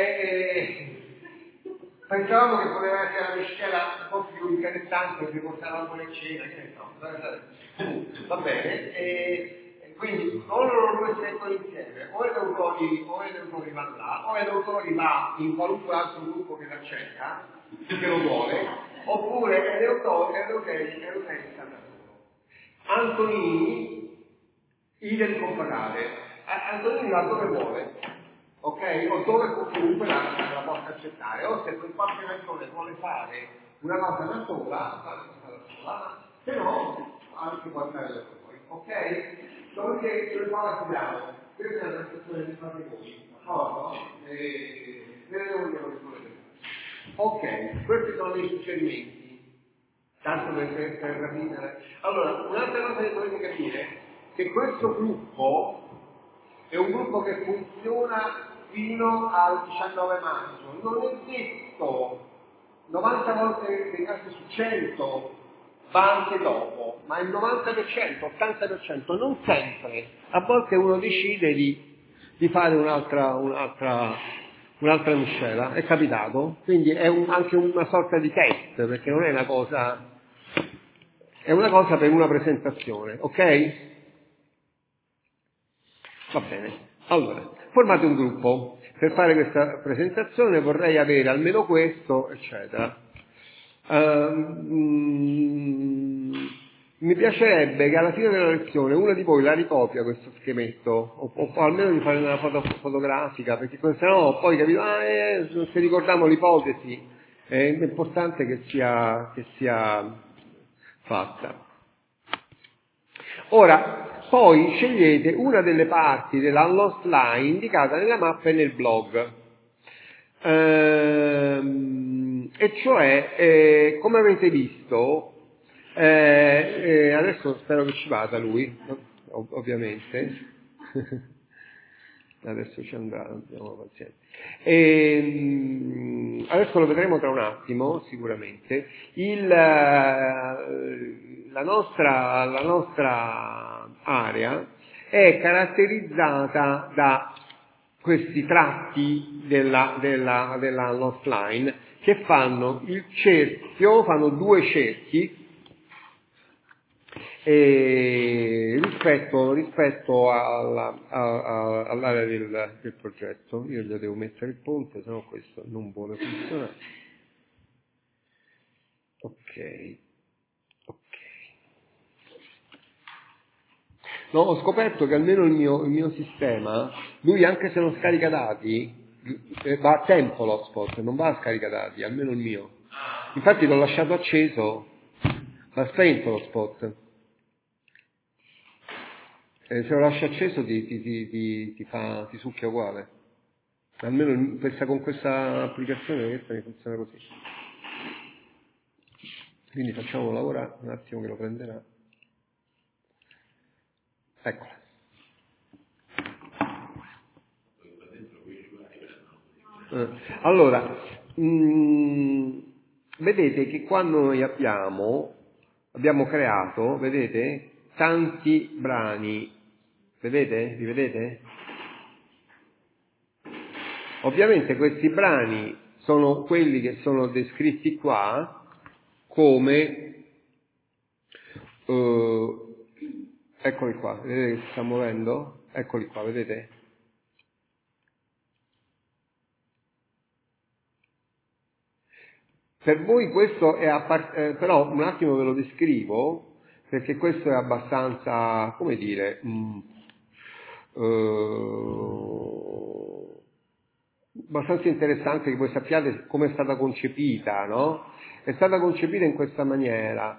pensavamo che poteva essere una miscela un po' più interessante che portava con le cene, che ne so. Va bene. Quindi o loro due sentono insieme, o Eleuterio va là, o Eleuterio va in qualunque altro gruppo che l'accetta, che lo vuole, oppure Eleuterio sta da solo. Antonini, idem con Pagale. Antonini va dove vuole, ok? O dove comunque la possa accettare, o se per qualche ragione vuole fare una cosa da sola, fa una cosa da sola, se no anche può andare da fuori, ok? Dopodiché noi qua abbiamo, questa è la situazione che fate voi, d'accordo? Vedete che volete. Ok, questi sono dei suggerimenti, tanto per capire. Allora, un'altra cosa che dovete capire è che questo gruppo è un gruppo che funziona fino al 19 maggio, non è detto questo 90 volte dei casi su 100 va anche dopo, ma il 90%, 80% non sempre. A volte uno decide di fare un'altra miscela, è capitato, quindi è anche una sorta di test, perché non è una cosa, è una cosa per una presentazione, ok? Va bene. Allora, formate un gruppo. Per fare questa presentazione vorrei avere almeno questo, eccetera. Mi piacerebbe che alla fine della lezione uno di voi la ricopia questo schemetto, o almeno di fare una foto fotografica, perché se no poi capito, se ricordiamo l'ipotesi, è importante che sia fatta. Ora, poi scegliete una delle parti della lost line indicata nella mappa e nel blog. E cioè, come avete visto, adesso spero che ci vada lui, ovviamente. Adesso ci andrà, abbiamo pazienza. Adesso lo vedremo tra un attimo, sicuramente. La nostra area è caratterizzata da questi tratti della lost line che fanno il cerchio, fanno due cerchi rispetto all'area del progetto. Io gli devo mettere il ponte, sennò questo non vuole funzionare. Ok. No, ho scoperto che almeno il mio sistema, lui anche se non scarica dati, va a tempo l'hotspot, non va a scarica dati, almeno il mio. Infatti l'ho lasciato acceso, ma spento l'hotspot. Se lo lasci acceso ti succhia uguale. Almeno con questa applicazione questa mi funziona così. Quindi facciamo lavorare un attimo che lo prenderà. Eccola. Allora, vedete che quando noi abbiamo creato, vedete, tanti brani, vedete? Li vedete? Ovviamente questi brani sono quelli che sono descritti qua come, eccoli qua, vedete che si sta muovendo? Eccoli qua, vedete? Per voi questo è però un attimo ve lo descrivo, perché questo è abbastanza, come dire, abbastanza interessante che voi sappiate come è stata concepita, no? È stata concepita in questa maniera.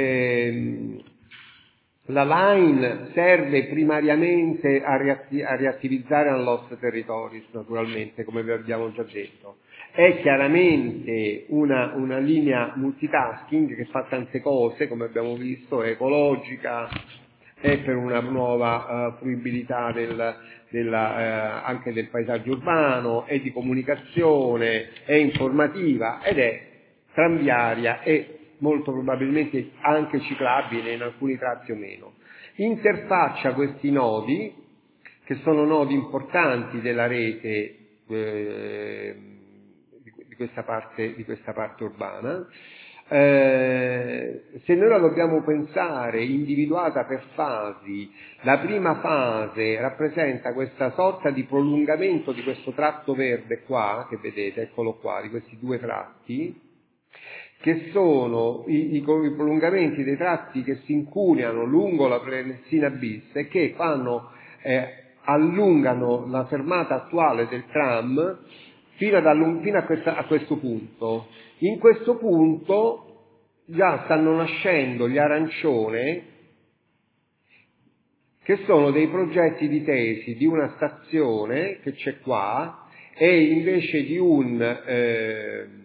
La line serve primariamente a riattivizzare unlost territories, naturalmente, come vi abbiamo già detto. È chiaramente una linea multitasking che fa tante cose, come abbiamo visto, è ecologica, è per una nuova fruibilità anche del paesaggio urbano, è di comunicazione, è informativa ed è tranviaria e molto probabilmente anche ciclabile in alcuni tratti o meno. Interfaccia questi nodi, che sono nodi importanti della rete di questa parte urbana. Se noi la dobbiamo pensare individuata per fasi, la prima fase rappresenta questa sorta di prolungamento di questo tratto verde qua, che vedete, eccolo qua, di questi due tratti, che sono i prolungamenti dei tratti che si incuneano lungo la Prenestina bis e che allungano la fermata attuale del tram fino a questo punto. In questo punto già stanno nascendo gli arancione, che sono dei progetti di tesi di una stazione che c'è qua, e invece di un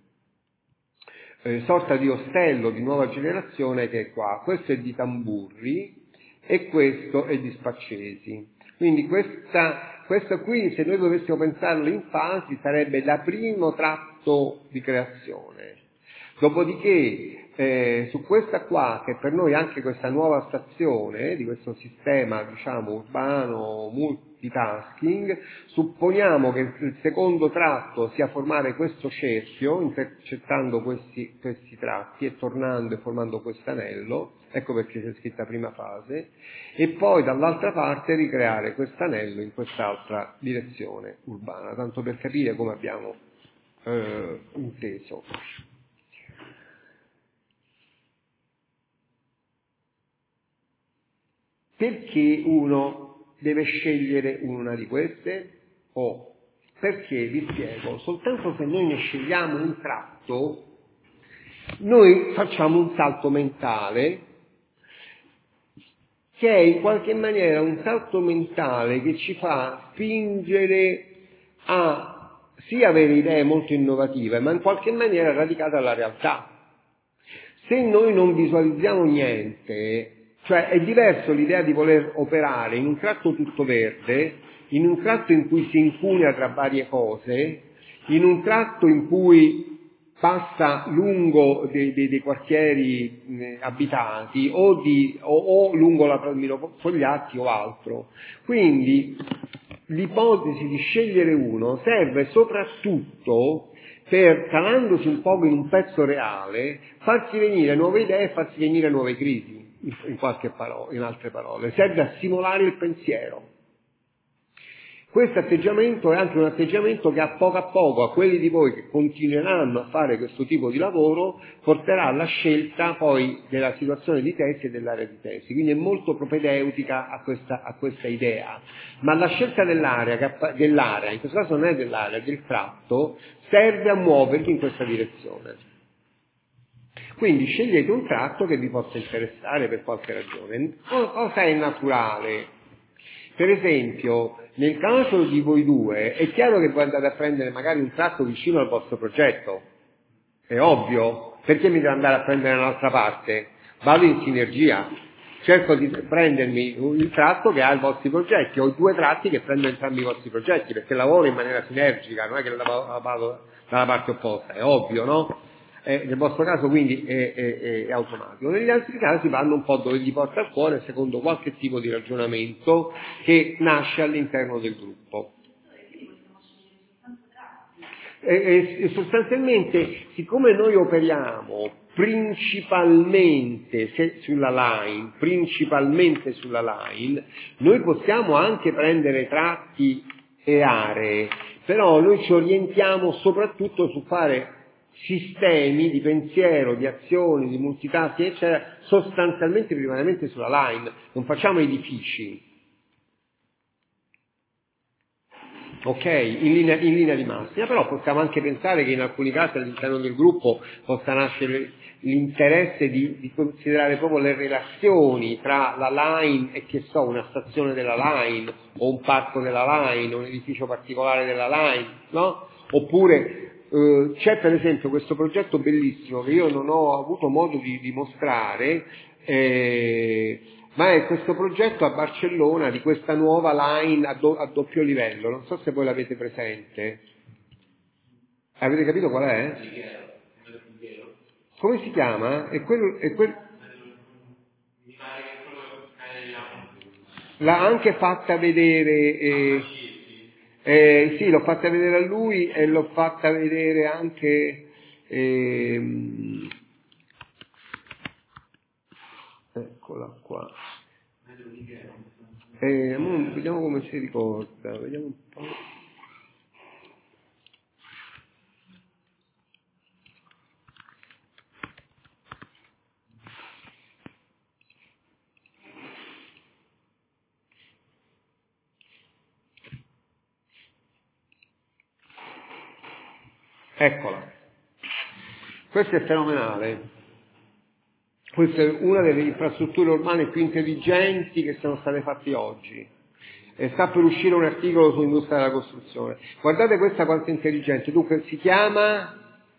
sorta di ostello di nuova generazione che è qua. Questo è di Tamburri e questo è di Spaccesi. Quindi questo qui, se noi dovessimo pensarlo in fasi, sarebbe il primo tratto di creazione. Dopodiché, su questa qua, che per noi è anche questa nuova stazione di questo sistema, diciamo, urbano multitasking, supponiamo che il secondo tratto sia formare questo cerchio, intercettando questi tratti e tornando e formando questo anello, ecco perché c'è scritta prima fase, e poi dall'altra parte ricreare questo anello in quest'altra direzione urbana, tanto per capire come abbiamo inteso. Perché uno deve scegliere una di queste? Perché, vi spiego, soltanto se noi ne scegliamo un tratto, noi facciamo un salto mentale, che è in qualche maniera un salto mentale che ci fa spingere a sì avere idee molto innovative, ma in qualche maniera radicate alla realtà. Se noi non visualizziamo niente, cioè è diverso l'idea di voler operare in un tratto tutto verde, in un tratto in cui si incunea tra varie cose, in un tratto in cui passa lungo dei quartieri abitati o lungo la Palmiro Fogliatti o altro. Quindi l'ipotesi di scegliere uno serve soprattutto per, calandosi un po' in un pezzo reale, farsi venire nuove idee e farsi venire nuove crisi, in altre parole. Serve a stimolare il pensiero. Questo atteggiamento è anche un atteggiamento che a poco a quelli di voi che continueranno a fare questo tipo di lavoro porterà alla scelta poi della situazione di tesi e dell'area di tesi, quindi è molto propedeutica a questa idea. Ma la scelta dell'area, in questo caso non è dell'area, è del tratto, serve a muovervi in questa direzione. Quindi scegliete un tratto che vi possa interessare per qualche ragione. Cosa è naturale? Per esempio, nel caso di voi due, è chiaro che voi andate a prendere magari un tratto vicino al vostro progetto. È ovvio. Perché mi devo andare a prendere un'altra parte? Vado in sinergia. Cerco di prendermi il tratto che ha i vostri progetti, o i due tratti che prendo entrambi i vostri progetti, perché lavoro in maniera sinergica, non è che vado dalla parte opposta, è ovvio, no? Nel vostro caso quindi è automatico. Negli altri casi vanno un po' dove gli porta il cuore secondo qualche tipo di ragionamento che nasce all'interno del gruppo. E sostanzialmente, siccome noi operiamo principalmente sulla line, noi possiamo anche prendere tratti e aree, però noi ci orientiamo soprattutto su fare sistemi di pensiero, di azioni, di multitasking, eccetera, sostanzialmente primariamente sulla line, non facciamo edifici, ok? In linea di massima, però possiamo anche pensare che in alcuni casi all'interno del gruppo possa nascere l'interesse di considerare proprio le relazioni tra la line e che so, una stazione della line, o un parco della line, o un edificio particolare della line, no? Oppure c'è per esempio questo progetto bellissimo che io non ho avuto modo di mostrare, ma è questo progetto a Barcellona di questa nuova line a doppio livello, non so se voi l'avete presente. Avete capito qual è? Come si chiama? L'ha anche fatta vedere, sì, l'ho fatta vedere a lui e l'ho fatta vedere anche, eccola qua. Vediamo come si ricorda, vediamo un po'. Eccola. Questo è fenomenale. Questa è una delle infrastrutture urbane più intelligenti che sono state fatte oggi. E sta per uscire un articolo sull'industria della costruzione. Guardate questa quanto è intelligente. Dunque si chiama...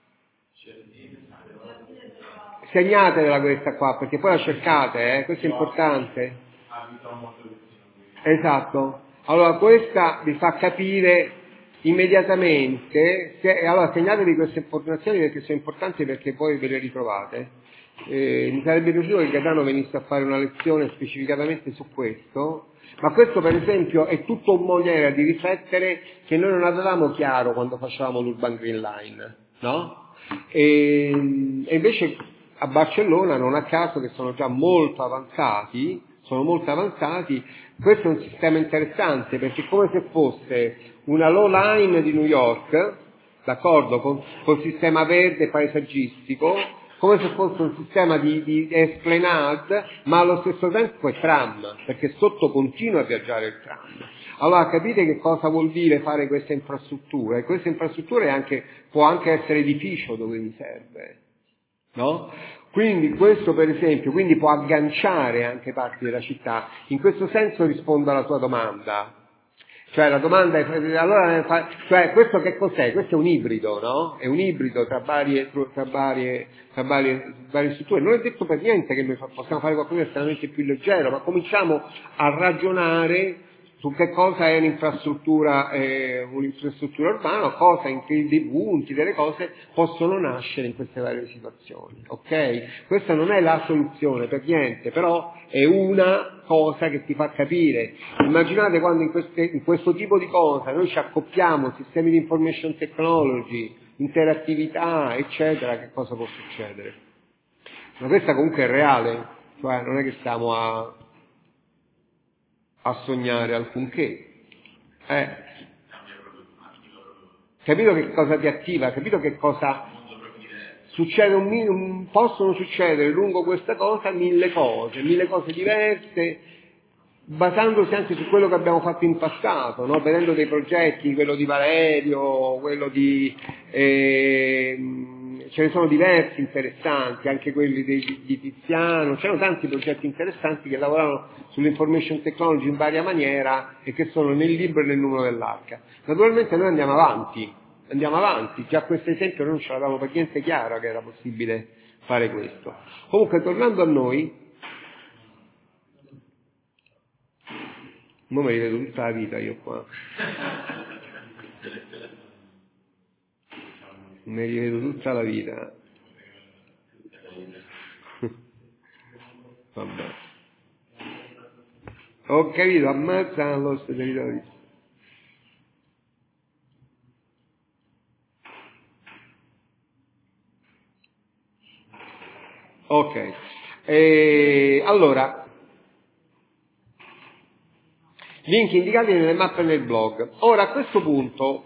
Segnatevela questa qua, perché poi la cercate, questo è importante. Esatto. Allora questa vi fa capire immediatamente, allora segnatevi queste informazioni perché sono importanti, perché poi ve le ritrovate. Mi sarebbe piaciuto che Gaetano venisse a fare una lezione specificatamente su questo, ma questo per esempio è tutto un modo di riflettere che noi non avevamo chiaro quando facevamo l'Urban Green Line, no? E invece a Barcellona, non a caso, che sono già molto avanzati, questo è un sistema interessante, perché è come se fosse una low line di New York, d'accordo, col sistema verde paesaggistico, come se fosse un sistema di esplanade, ma allo stesso tempo è tram, perché sotto continua a viaggiare il tram. Allora capite che cosa vuol dire fare questa infrastruttura? E questa infrastruttura può anche essere edificio dove mi serve, no? Quindi questo per esempio, quindi può agganciare anche parti della città. In questo senso rispondo alla tua domanda. Cioè la domanda è, allora, cioè questo che cos'è? Questo è un ibrido, no? È un ibrido tra varie strutture. Non è detto per niente che noi possiamo fare qualcosa di estremamente più leggero, ma cominciamo a ragionare su che cosa è un'infrastruttura urbana, cosa in che dei punti, delle cose possono nascere in queste varie situazioni, ok? Questa non è la soluzione per niente, però è una cosa che ti fa capire. Immaginate quando in questo tipo di cosa noi ci accoppiamo sistemi di information technology, interattività, eccetera, che cosa può succedere? Ma questa comunque è reale, cioè non è che stiamo a sognare alcunché. Capito che cosa ti attiva? Capito che cosa succede? Possono succedere lungo questa cosa mille cose diverse, basandosi anche su quello che abbiamo fatto in passato, no? Vedendo dei progetti, quello di Valerio, quello di ce ne sono diversi interessanti, anche quelli di Tiziano, c'erano tanti progetti interessanti che lavoravano sull'information technology in varia maniera e che sono nel libro e nel numero dell'arca. Naturalmente noi andiamo avanti, già questo esempio noi non ce l'avevamo per niente chiaro che era possibile fare questo. Comunque tornando a noi, mo mi rivedo tutta la vita io qua. Mi rivedo tutta la vita. Vabbè. Ho capito, ammazza l'osso territorio. Ok. Allora, link indicati nelle mappe nel blog. Ora a questo punto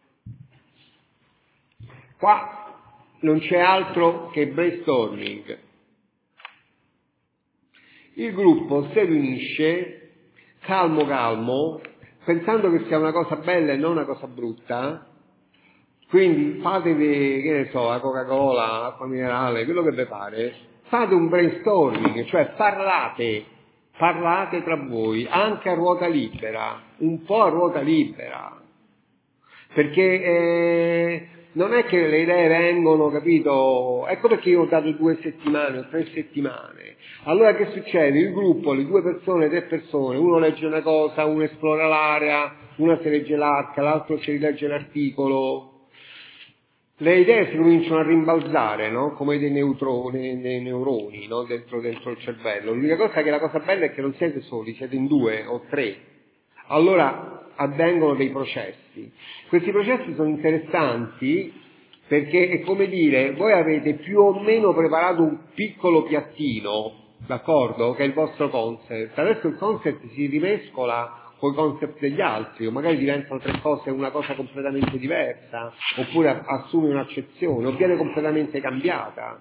qua non c'è altro che brainstorming. Il gruppo si riunisce calmo, pensando che sia una cosa bella e non una cosa brutta. Quindi fatevi, che ne so, la Coca-Cola, l'acqua minerale, quello che vi pare, fate un brainstorming, cioè parlate tra voi, anche a ruota libera, un po' a ruota libera, perché non è che le idee vengono, capito? Ecco perché io ho dato 2 settimane o 3 settimane. Allora che succede? Il gruppo, le 2 persone, 3 persone, uno legge una cosa, uno esplora l'area, uno si legge l'arca, l'altro si rilegge l'articolo. Le idee si cominciano a rimbalzare, no? Come dei neuroni, no? Dentro il cervello. L'unica cosa che la cosa bella è che non siete soli, siete in 2 o 3. Allora avvengono dei processi. Questi processi sono interessanti perché è come dire, voi avete più o meno preparato un piccolo piattino, d'accordo? Che è il vostro concept. Adesso il concept si rimescola con i concept degli altri, o magari diventano 3 cose, una cosa completamente diversa, oppure assume un'accezione, o viene completamente cambiata.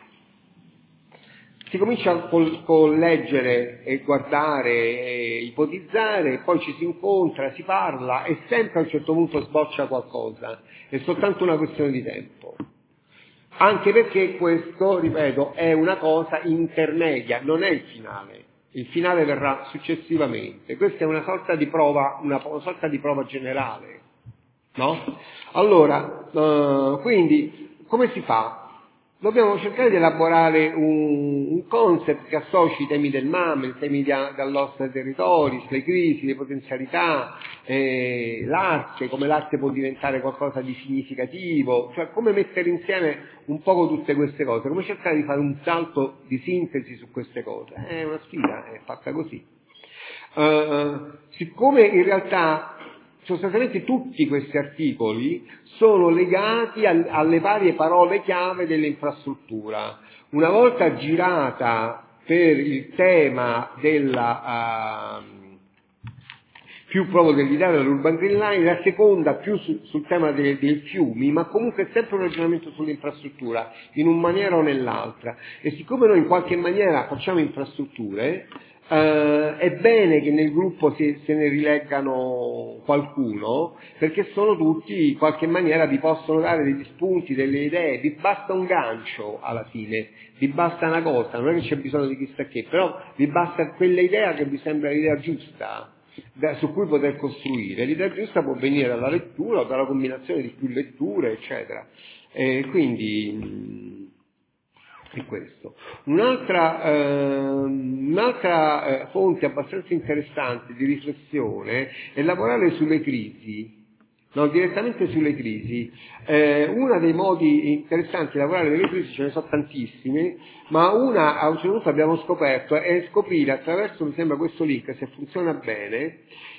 Si comincia con leggere e guardare e ipotizzare, poi ci si incontra, si parla e sempre a un certo punto sboccia qualcosa. È soltanto una questione di tempo. Anche perché questo, ripeto, è una cosa intermedia, non è il finale. Il finale verrà successivamente. Questa è una sorta di prova generale, no? Allora, quindi, come si fa? dobbiamo cercare di elaborare un concept che associ i temi del MAM, i temi dell'host territories, le crisi, le potenzialità, l'arte, come l'arte può diventare qualcosa di significativo, cioè come mettere insieme un poco tutte queste cose, come cercare di fare un salto di sintesi su queste cose. È una sfida, è fatta così. Siccome in realtà sostanzialmente tutti questi articoli sono legati alle varie parole chiave dell'infrastruttura. Una volta girata per il tema più proprio dell'idea dell'urban green line, la seconda più sul tema dei fiumi, ma comunque sempre un ragionamento sull'infrastruttura, in una maniera o nell'altra. E siccome noi in qualche maniera facciamo infrastrutture, è bene che nel gruppo se ne rileggano qualcuno, perché sono tutti, in qualche maniera vi possono dare degli spunti, delle idee, vi basta un gancio alla fine, vi basta una cosa, non è che c'è bisogno di chissà che, però vi basta quella idea che vi sembra l'idea giusta, su cui poter costruire. L'idea giusta può venire dalla lettura o dalla combinazione di più letture, eccetera. Quindi è questo. Un'altra fonte abbastanza interessante di riflessione è lavorare sulle crisi, direttamente sulle crisi. Uno dei modi interessanti di lavorare nelle crisi, ce ne sono tantissimi, ma una a un certo punto abbiamo scoperto è scoprire attraverso, mi sembra, questo link, se funziona bene,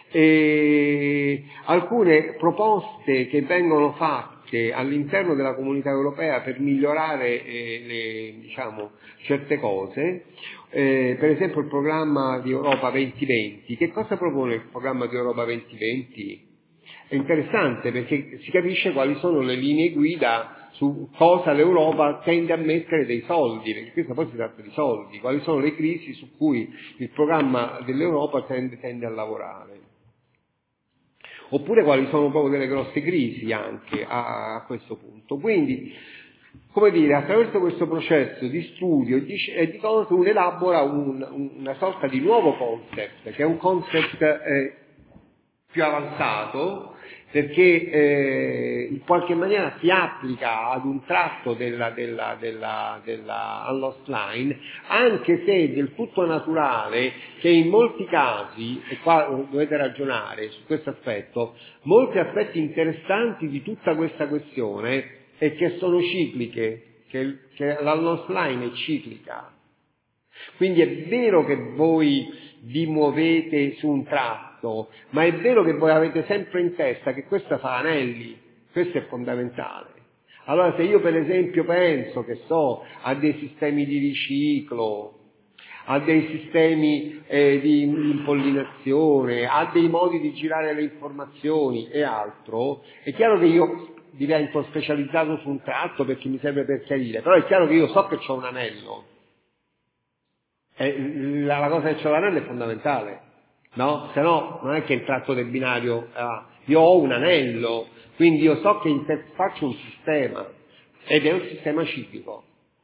alcune proposte che vengono fatte all'interno della comunità europea per migliorare certe cose. Per esempio il programma di Europa 2020. Che cosa propone il programma di Europa 2020? È interessante perché si capisce quali sono le linee guida su cosa l'Europa tende a mettere dei soldi, perché questo poi si tratta di soldi, quali sono le crisi su cui il programma dell'Europa tende a lavorare. Oppure quali sono proprio delle grosse crisi anche a questo punto. Quindi, come dire, attraverso questo processo di studio e di cose uno elabora una sorta di nuovo concept, che è un concept più avanzato, perché in qualche maniera si applica ad un tratto della Unlost Line, anche se è del tutto naturale che in molti casi, e qua dovete ragionare su questo aspetto, molti aspetti interessanti di tutta questa questione è che sono cicliche, che l'Unlost Line è ciclica. Quindi è vero che voi vi muovete su un tratto, ma è vero che voi avete sempre in testa che questa fa anelli, questo è fondamentale. Allora se io per esempio penso, a dei sistemi di riciclo, a dei sistemi di impollinazione, a dei modi di girare le informazioni e altro, è chiaro che io divento specializzato su un tratto perché mi serve per chiarire, però è chiaro che io so che c'ho un anello. La cosa che c'ho l'anello è fondamentale, no? Se no non è che il tratto del binario, io ho un anello, quindi io so che faccio un sistema, ed è un sistema ciclico.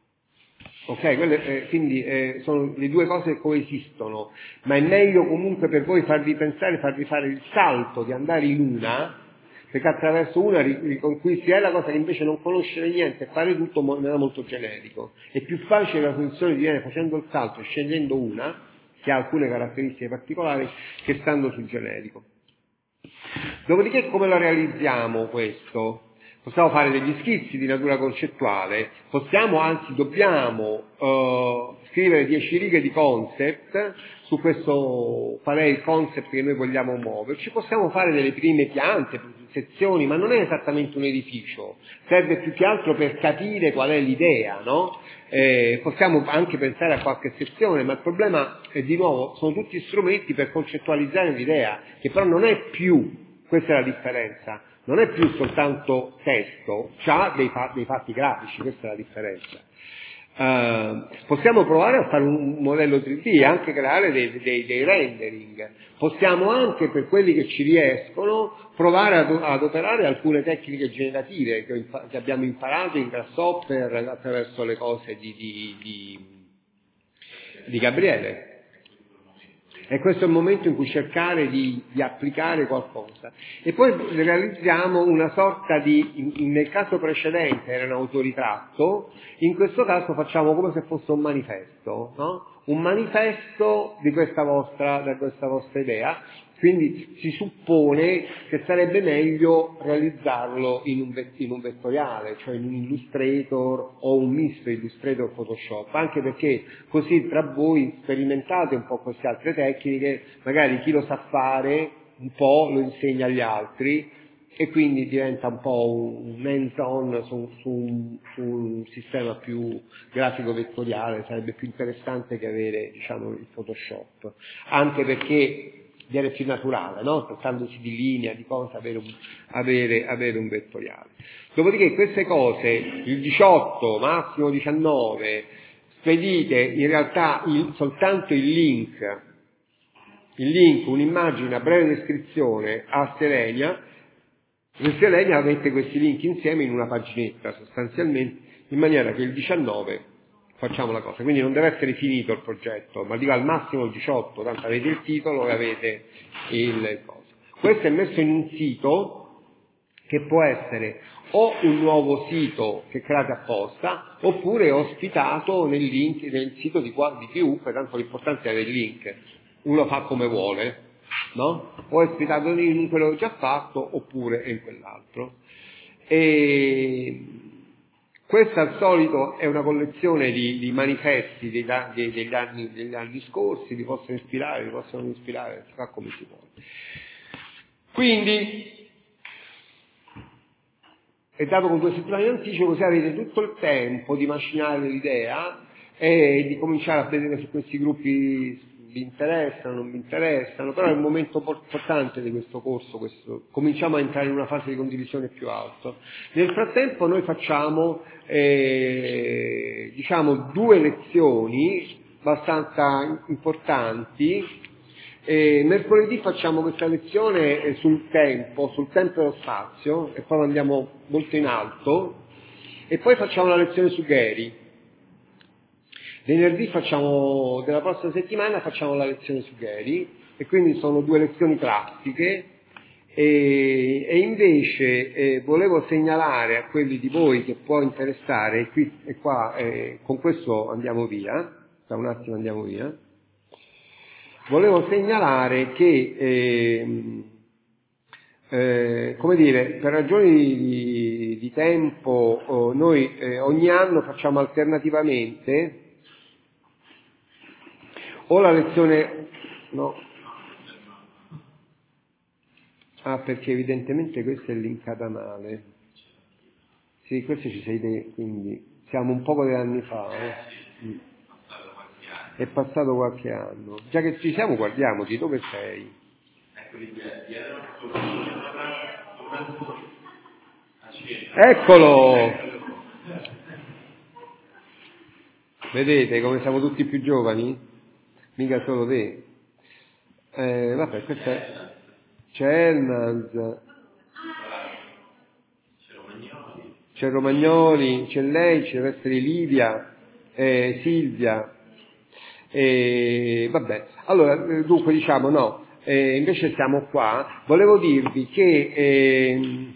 Ok? Quindi sono le due cose che coesistono, ma è meglio comunque per voi farvi pensare, farvi fare il salto di andare in una, perché attraverso una riconquisti la cosa che invece non conoscere niente e fare tutto in maniera molto generico. È più facile la soluzione diviene facendo il salto e scegliendo una, che ha alcune caratteristiche particolari, che stando sul generico. Dopodiché come lo realizziamo questo? Possiamo fare degli schizzi di natura concettuale, possiamo, anzi dobbiamo scrivere 10 righe di concept su questo il concept che noi vogliamo muoverci, possiamo fare delle prime piante, sezioni, ma non è esattamente un edificio, serve più che altro per capire qual è l'idea, no? Possiamo anche pensare a qualche sezione, ma il problema è, di nuovo, sono tutti strumenti per concettualizzare l'idea, che però non è più, questa è la differenza, non è più soltanto testo, c'ha dei fatti grafici, questa è la differenza. Possiamo provare a fare un modello 3D, anche creare dei rendering, possiamo anche, per quelli che ci riescono, provare ad operare alcune tecniche generative che abbiamo imparato in Grasshopper attraverso le cose di Gabriele. E questo è il momento in cui cercare di applicare qualcosa. E poi realizziamo una sorta di, nel caso precedente era un autoritratto, in questo caso facciamo come se fosse un manifesto, no? Un manifesto di questa vostra idea. Quindi si suppone che sarebbe meglio realizzarlo in un vettoriale, cioè in un Illustrator o un misto Illustrator Photoshop, anche perché così tra voi sperimentate un po' queste altre tecniche, magari chi lo sa fare un po' lo insegna agli altri e quindi diventa un po' un hands-on su un sistema più grafico vettoriale, sarebbe più interessante che avere, diciamo, il Photoshop, anche perché viene più naturale, no? Trattandosi di linea, di cosa, avere un vettoriale. Dopodiché queste cose, il 18, massimo 19, spedite in realtà soltanto il link, un'immagine, una breve descrizione a Selenia, e Selenia mette questi link insieme in una paginetta sostanzialmente, in maniera che il 19 facciamo la cosa, quindi non deve essere finito il progetto, ma dico al massimo il 18, tanto avete il titolo e avete il coso. Questo è messo in un sito che può essere o un nuovo sito che create apposta, oppure ospitato nel sito di chiunque, tanto l'importante è avere il link, uno fa come vuole, no? O è ospitato in quello che ho già fatto, oppure in quell'altro. E questa al solito è una collezione di manifesti degli anni scorsi, vi possono ispirare, si fa come si vuole. Quindi è dato con 2 settimane di anticipo, così avete tutto il tempo di macinare l'idea e di cominciare a vedere se questi gruppi vi interessano, non vi interessano, però è un momento importante di questo corso, cominciamo a entrare in una fase di condivisione più alta. Nel frattempo noi facciamo, diciamo, 2 lezioni abbastanza importanti. Mercoledì facciamo questa lezione sul tempo e lo spazio, e poi andiamo molto in alto, e poi facciamo la lezione su Gehry. Venerdì della prossima settimana facciamo la lezione su Gehry, e quindi sono 2 lezioni classiche, e invece volevo segnalare a quelli di voi che può interessare, qui e qua, con questo andiamo via, tra un attimo andiamo via, volevo segnalare che, come dire, per ragioni di tempo, noi ogni anno facciamo alternativamente o la lezione, no, perché evidentemente questa è linkata male, sì, questo ci sei te, quindi siamo un poco di anni fa, è passato qualche anno, già che ci siamo guardiamoci, dove sei? Eccolo! Vedete come siamo tutti più giovani? Mica solo te. Vabbè, questa c'è Elmans, c'è Romagnoli, c'è lei, ci deve essere Livia, Silvia, vabbè. Allora, dunque diciamo no, invece siamo qua. Volevo dirvi che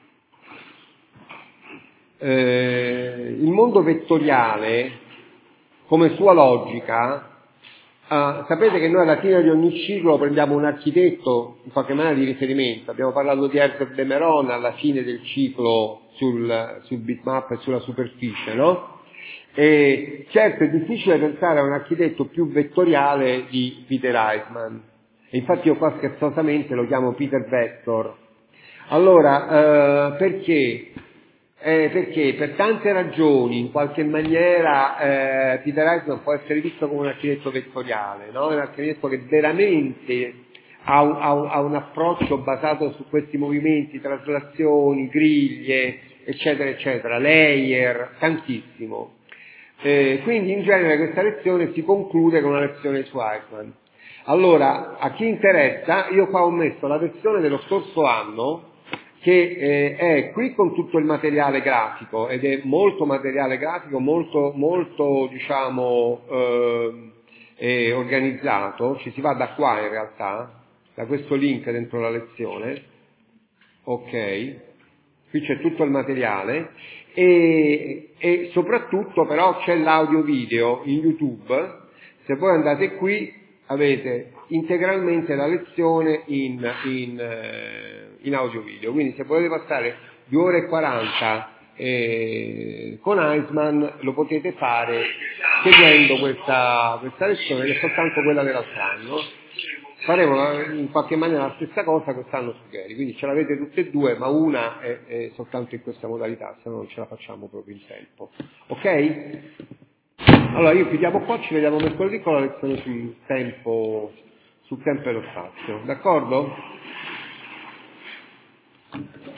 il mondo vettoriale, come sua logica, sapete che noi alla fine di ogni ciclo prendiamo un architetto in qualche maniera di riferimento. Abbiamo parlato di Herbert de Meuron alla fine del ciclo sul bitmap e sulla superficie, no? E certo è difficile pensare a un architetto più vettoriale di Peter Eisman, e infatti io qua scherzosamente lo chiamo Peter Vector. Allora, perché? Perché per tante ragioni, in qualche maniera, Peter Eisman può essere visto come un architetto vettoriale, no? Un architetto che veramente ha un approccio basato su questi movimenti, traslazioni, griglie, eccetera, eccetera, layer, tantissimo. Quindi in genere questa lezione si conclude con una lezione su Eisman. Allora, a chi interessa, io qua ho messo la versione dello scorso anno, che è qui con tutto il materiale grafico, ed è molto materiale grafico, molto diciamo organizzato, ci si va da qua in realtà, da questo link dentro la lezione, ok, qui c'è tutto il materiale e soprattutto però c'è l'audio video in YouTube, se voi andate qui avete integralmente la lezione in audio video, quindi se volete passare 2 ore e 40 con Eisman lo potete fare seguendo questa lezione che è soltanto quella dell'altro anno. Faremo in qualche maniera la stessa cosa quest'anno su Gary, quindi ce l'avete tutte e due, ma una è soltanto in questa modalità, se no non ce la facciamo proprio in tempo. Ok? Allora io chiudiamo qua, ci vediamo mercoledì con la lezione sul tempo e lo spazio, d'accordo?